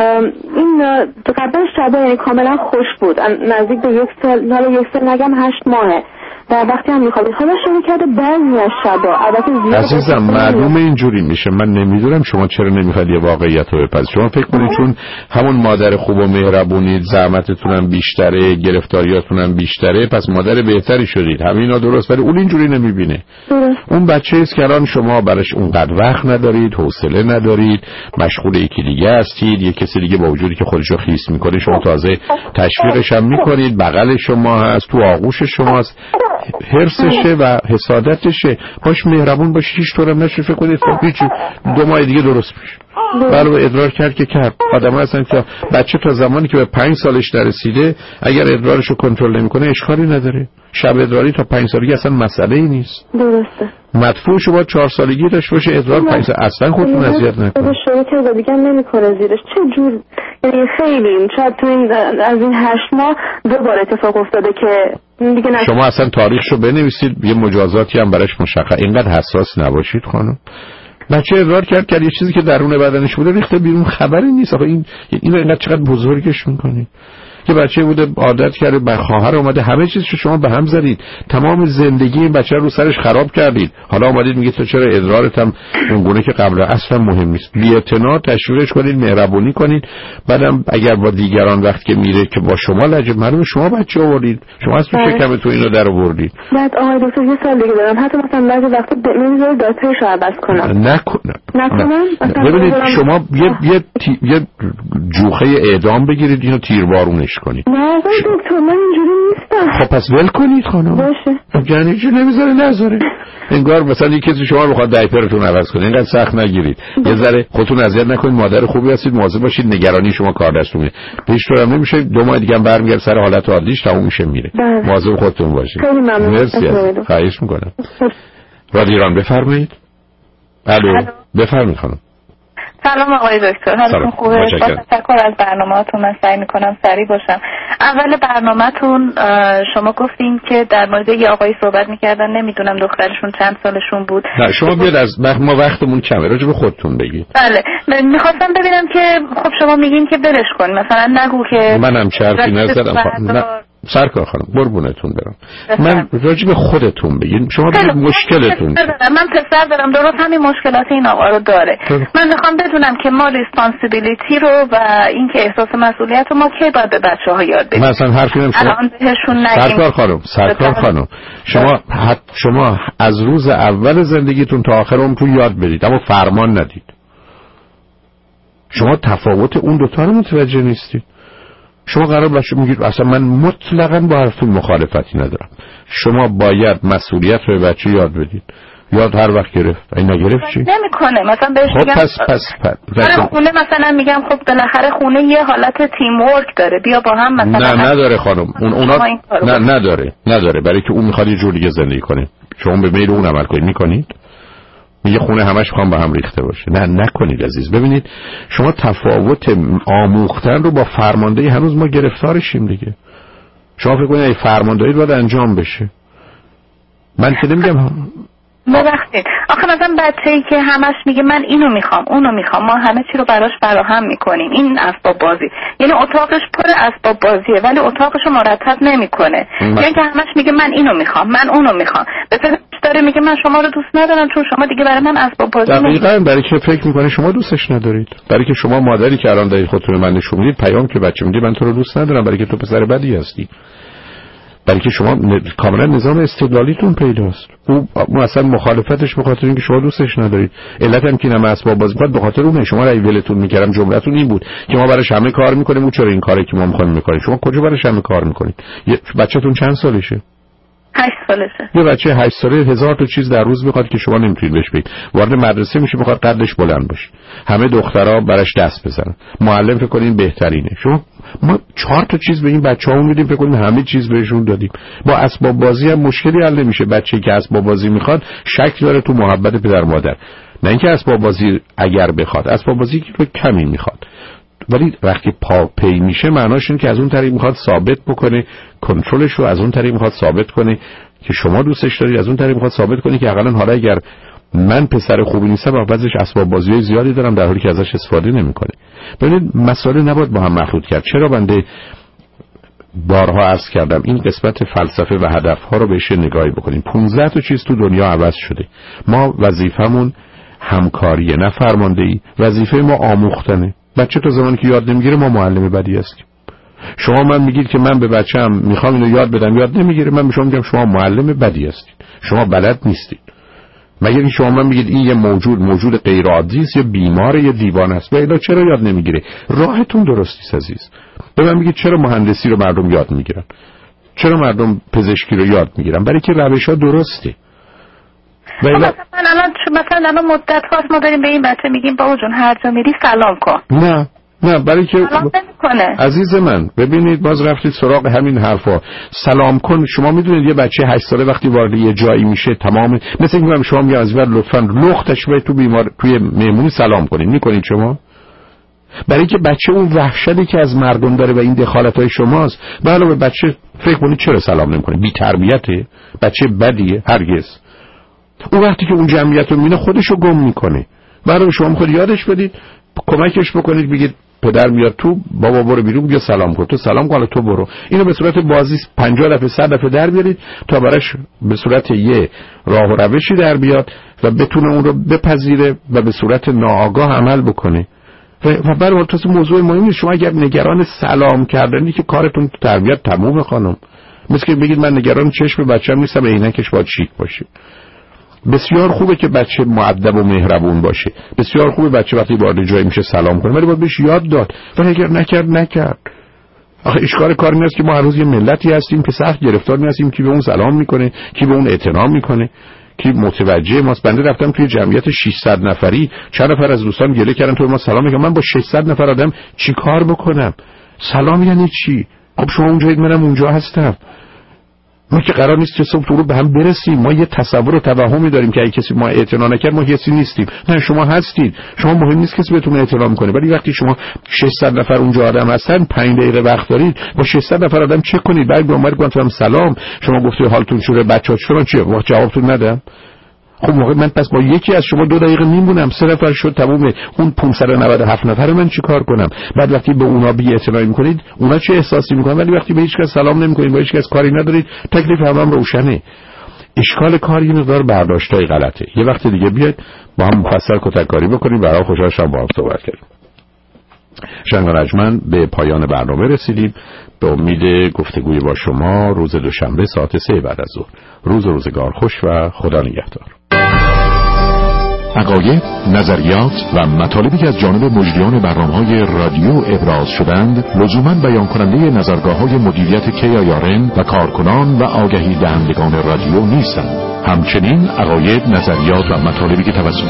این قبلا شبا یعنی کاملا خوش بود نزدیک به یک سال حالا یک سال نگم هشت ماهه و وقتی هم میخوابید حالا شروع کرده بعضی از شبا البته زیاد عزیزم معلومه اینجوری میشه. من نمیدونم شما چرا نمیخواید یه واقعیت رو بپذیرید. شما فکر کنید چون همون مادر خوب و مهربونید زحمتتون هم بیشتره گرفتاریاتون هم بیشتره پس مادر بهتری شدید. همینا درست ولی اون اینجوری نمیبینه. اون بچه است که الان شما براش اونقدر وقت ندارید حوصله ندارید مشغول یکی دیگه هستید. یه کسی دیگه با وجودی که خودشو خیس میکنه شما تازه تشویقش هم میکنید بغل شما هست تو آغوش شماست حرصشه و حسادتشه. باش مهربون باشی هیچ طورم نشه فکر کنید هیچ دو ماه دیگه درست میشه. بله ادرار کرد که کرد. آدم هستن که بچه تا زمانی که به پنج سالش نرسیده اگر ادرارش رو کنترل نمیکنه اشکالی نداره. شب ادراری تا پنج سالگی اصلا مسئله ای نیست. درسته. مدفوع شما چهار سالگی داشته باشه ادرار پنج سال اصلا خودتون اذیت نکنه. شروع کرد دیگه نمیکنه زیرش چه جور یعنی خیلی شاید تو این از این هشت ماه دو بار اتفاق افتاده که دیگه نشه. شما اصلا تاریخشو بنویسید یه مجازاتی هم براش مشخص. اینقدر حساس نباشید خانم. بچه ادرار کرد کرد یه چیزی که درون بدنش بوده ریخته بیرون خبری نیست. آخه این اینو اینقدر چقدر بزرگش میکنید. که بچه بوده عادت کرده به خواهر اومده همه چیز رو شما به هم زدید، تمام زندگی این بچه رو سرش خراب کردید. حالا اومدید میگید تو چرا ادرارت هم اونگونه که قبل اصلا مهم نیست. بی‌اعتنا تشویقش کنید، مهربونی کنید. بعدم اگر با دیگران وقت که میره که با شما لجه، معلومه شما بچه آوردید، شما از تو شکم تو اینو در آوردید. بعد آقای دکتر یه سال دیگه دارم، حتی مثلا بعضی وقتا نمیذاره داترشو عوض کنم. نکنم نکنم. ببینید شما یه یه تی... یه جوخه اعدام بگیرید اینو تیربارونش کنید. نه آقای دکتر من اینجوری نیستم. خب پس ول کنید خانم. باشه. یعنی چی نمیذاره نذاره؟ انگار مثلا یک کسی شما میخواد دایپرتون عوض کنه، اینقدر سخت نگیرید. یه ذره خودتون اذیت نکنید، مادر خوبی هستید، مواظب باشید، نگرانی شما کار دستتونه. پیشتر هم نمیشه، دو ماه دیگه هم برمیگرد سر حالت عادیش، تموم میشه میره. مواظب خودتون باشید. خیلی ممنون. مرسی. خواهش میکنم. رادیو ایران بفرمایید. الو بفرمایید خانم. سلام آقای دکتر، حالتون خوبه؟ با تشکر از برنامه‌تون. من سعی میکنم سریع باشم. اول برنامه‌تون شما گفتین که در مورد یه آقایی صحبت میکردن، نمیدونم دخترشون چند سالشون بود. نه شما بیاد از ما وقتمون کمه، راجع به خودتون بگید. بله میخواستم ببینم که خب شما میگین که برش کن، مثلا نگو که منم چرفی نزدم. نه سرکار خانم قربونتون برم، من راجع به خودتون بگین، شما بگید مشکلتون. من پسر دارم، درست همین مشکلات این آقا رو داره. من میخوام بدونم که ما ریسپانسیبیلیتی رو و اینکه احساس مسئولیت رو ما کی باید به بچه‌ها یاد بدیم. مثلا حرفی نمیشه الان بهشون نگیم. سرکار خانم سرکار خانم شما حت شما از روز اول زندگیتون تا آخر عمرتون یاد بدید، اما فرمان ندید. شما تفاوت اون دو تا رو متوجه نیستید. شما قرار باشه میگید اصلا من مطلقاً با حرفتون مخالفتی ندارم. شما باید مسئولیت رو به بچه یاد بدید. یاد هر وقت گرفت، این نگرفت چی؟ نمیکنه. مثلا بهش میگم پس پس پس خونه مثلا میگم خب بالاخره خونه یه حالت تیم ورک داره، بیا با هم مثلا. نه نداره خانم. اون اونا نه نداره نداره برای که اون میخواد یه جور دیگه زندگی کنه. شما به میل اون عمل کنید، میکنید؟ میگه خونه همش میخوام با هم ریخته باشه. نه نکنید عزیز. ببینید شما تفاوت آموختن رو با فرماندهی هنوز ما گرفتارشیم دیگه. شما فکر کنید ای فرماندهی باید انجام بشه. من که نمیگم ببخشید آخه مثلا بچه‌ای که همش میگه من اینو میخوام اونو میخوام، ما همه چی رو براش فراهم میکنیم، این اسباب بازی، یعنی اتاقش پر اسباب بازیه ولی اتاقش رو مرتب نمیکنه. یعنی که همش میگه من اینو میخوام من اونو میخوام، مثلا داره میگه من شما رو دوست ندارم چون شما دیگه برای من اسباب بازی نمی‌کنید. دقیقاً برای که فکر میکنه شما دوستش ندارید، برای که شما مادری که الان دارید خودتون من نشون میدید پیام که بچه میگه من تو رو دوست ندارم، برای که تو پسر بدی هستی، برای که شما ن... کاملا نظام استدلالیتون پیداست. او مثلا مخالفتش به خاطر اینکه شما دوستش ندارید. علت هم که نم اسباب بازی می‌کنه به خاطر اونه. شما رای ولتون میکردم جمله‌تون این بود که ما براش همه کار میکنیم، او چرا این کاری که ما میخوایم میکنیم؟ شما کجا براش همه کار میکنید؟ یه بچه‌تون چند سالشه؟ هشت سالشه. یه بچه هشت ساله هزار تا چیز در روز میخواد که شما نمیتونید بهش بگید. وارد مدرسه میشه میخواد قدش بلند باشه، همه دخترها براش دست بزنن، معلم فکر کنین بهترینه. شما ما چهار تا چیز به این بچه‌ها میدیم فکر کنین همه چیز بهشون دادیم. با اسباب بازی هم مشکلی حل نمیشه. بچه‌ای که اسباب بازی میخواد شک داره تو محبت پدر مادر، نه اینکه اسباب بازی اگر بخواد، اسباب بازی رو کمی میخواد، ولی وقتی پا پی میشه معناش اینه که از اون طریق میخواد ثابت بکنه کنترلش رو، از اون طریق میخواد ثابت کنه که شما دوستش دارید، از اون طریق میخواد ثابت کنه که حداقل حالا اگر من پسر خوبی نیستم و بعضیش اسباب بازی زیادی دارم در حالی که ازش استفاده نمیکنه. ببینید مسئله نباید با هم مخلوط کرد. چرا بنده بارها عرض کردم این قسمت فلسفه و هدفها رو بهش نگاهی بکنیم. پانزده تا چیز تو دنیا عوض شده. ما وظیفمون همکاریه نه فرماندهی. وظیفه ما آموختنه. بچه تا زمانی که یاد نمیگیره ما معلم بدی هستیم. شما من میگید که من به بچه‌م میخوام اینو یاد بدم یاد نمیگیره، من به شما میگم شما معلم بدی هستید، شما بلد نیستید. مگر اینکه شما من میگید این یه موجود موجود غیر عادی است یا بیماره یا دیوانه است، الا چرا یاد نمیگیره؟ راهتون درست نیست عزیز. به من میگید چرا مهندسی رو مردم یاد میگیرن، چرا مردم پزشکی رو یاد میگیرن؟ برای که روش‌ها درسته. مثلا الان مثلا الان مدت هاست ما داریم به این بچه میگیم بابا جون هر جا میری سلام کن. نه نه برای که عزیز من ببینید باز رفتید سراغ همین حرفا. سلام کن، شما میدونید یه بچه هشت ساله وقتی وارد یه جایی میشه تمام مثل اینکه شما میگم از بعد لطفاً لختش به تو بیمار توی مهمونی سلام کنید، میکنید شما؟ برای که بچه اون وحشتی که از مردم داره و این دخالت‌های شماست. علاوه بچه فکر کنید چرا سلام نمیکنه؟ بی تربیته؟ بچه بدیه؟ هرگز. اون وقتی که اون جمعیت رو میبینه خودش رو گم میکنه. برای شما میخواد یادش بدید کمکش بکنید، بگید پدر میاد تو، بابا برو بیرون بیا سلام کن، تو سلام کن تو برو. اینو به صورت بازی پنجاه دفعه صد دفعه در بیارید تا براش به صورت یه راه و روشی در بیاد و بتونه اون رو بپذیره و به صورت ناآگاه عمل بکنه. و برای تو موضوع مهمی، شما اگر نگران سلام کردنی که کارتون تو تربیت تموم خانم، مثل که بگید من نگران چشم بچه‌م نیستم، عینکش باید شیک باشه. بسیار خوبه که بچه مؤدب و مهربون باشه، بسیار خوبه بچه وقتی وارد جایی میشه سلام کنه، ولی باید بهش یاد داد. ولی اگر نکرد نکرد آخه اشکال کار این است که ما هر روز یه ملتی هستیم که سخت گرفتار هستیم، کی به اون سلام میکنه، کی به اون احترام میکنه، کی متوجه ماست. بنده رفتم توی جمعیت ششصد نفری، چند نفر از دوستان گله کردن تو ما سلام میگم، من با ششصد نفر آدم چی کار بکنم؟ سلام یعنی چی؟ خب شما اونجایید منم اونجا هستم، ما که قرار نیست که صبح تو رو به هم برسیم. ما یه تصور و توهمی داریم که اگه کسی ما اعتنا نکرد ما کسی نیستیم. نه شما هستید، شما مهم نیست کسی بهتون اعتنا میکنه، ولی وقتی شما ششصد نفر اونجا آدم هستن، پنج دقیقه وقت دارید با ششصد نفر آدم چک کنید، بعد اومد گفتم سلام، شما گفتید حالتون چطوره، بچه‌ها چطورن، چیه؟ وقت جوابتون ندم. خب موقع من پس با یکی از شما دو دقیقه میمونم، سه نفر شد تمومه، اون پانصد و نود و هفت نفر من چیکار کنم؟ بعد وقتی به اونا بی اعتنایی میکنید اونا چه احساسی میکنن؟ ولی وقتی به هیچ کس سلام نمیکنید، با هیچ کس کاری ندارید، تکلیف همم روشنه. اشکال کار یه مقدار برداشتای غلطه. یه وقت دیگه بیاید با هم مفصل کتککاری بکنیم. برای خوشحال شدم با هم صحبت کردیم. شنگانجمن به پایان برنامه رسیدیم. به امید گفتگوی با شما روز دوشنبه ساعت سه بعد از ظهر. روز روزگار خوش و خدا نگهدار. عقاید، نظریات و مطالبی که از جانب مجریان برنامه‌های رادیو ابراز شدند لزوماً بیان کننده نظرگاه‌های مدیریت کی‌آی‌آر‌ان و کارکنان و آگهی دهندگان رادیو نیستند. همچنین عقاید، نظریات و مطالبی که توسط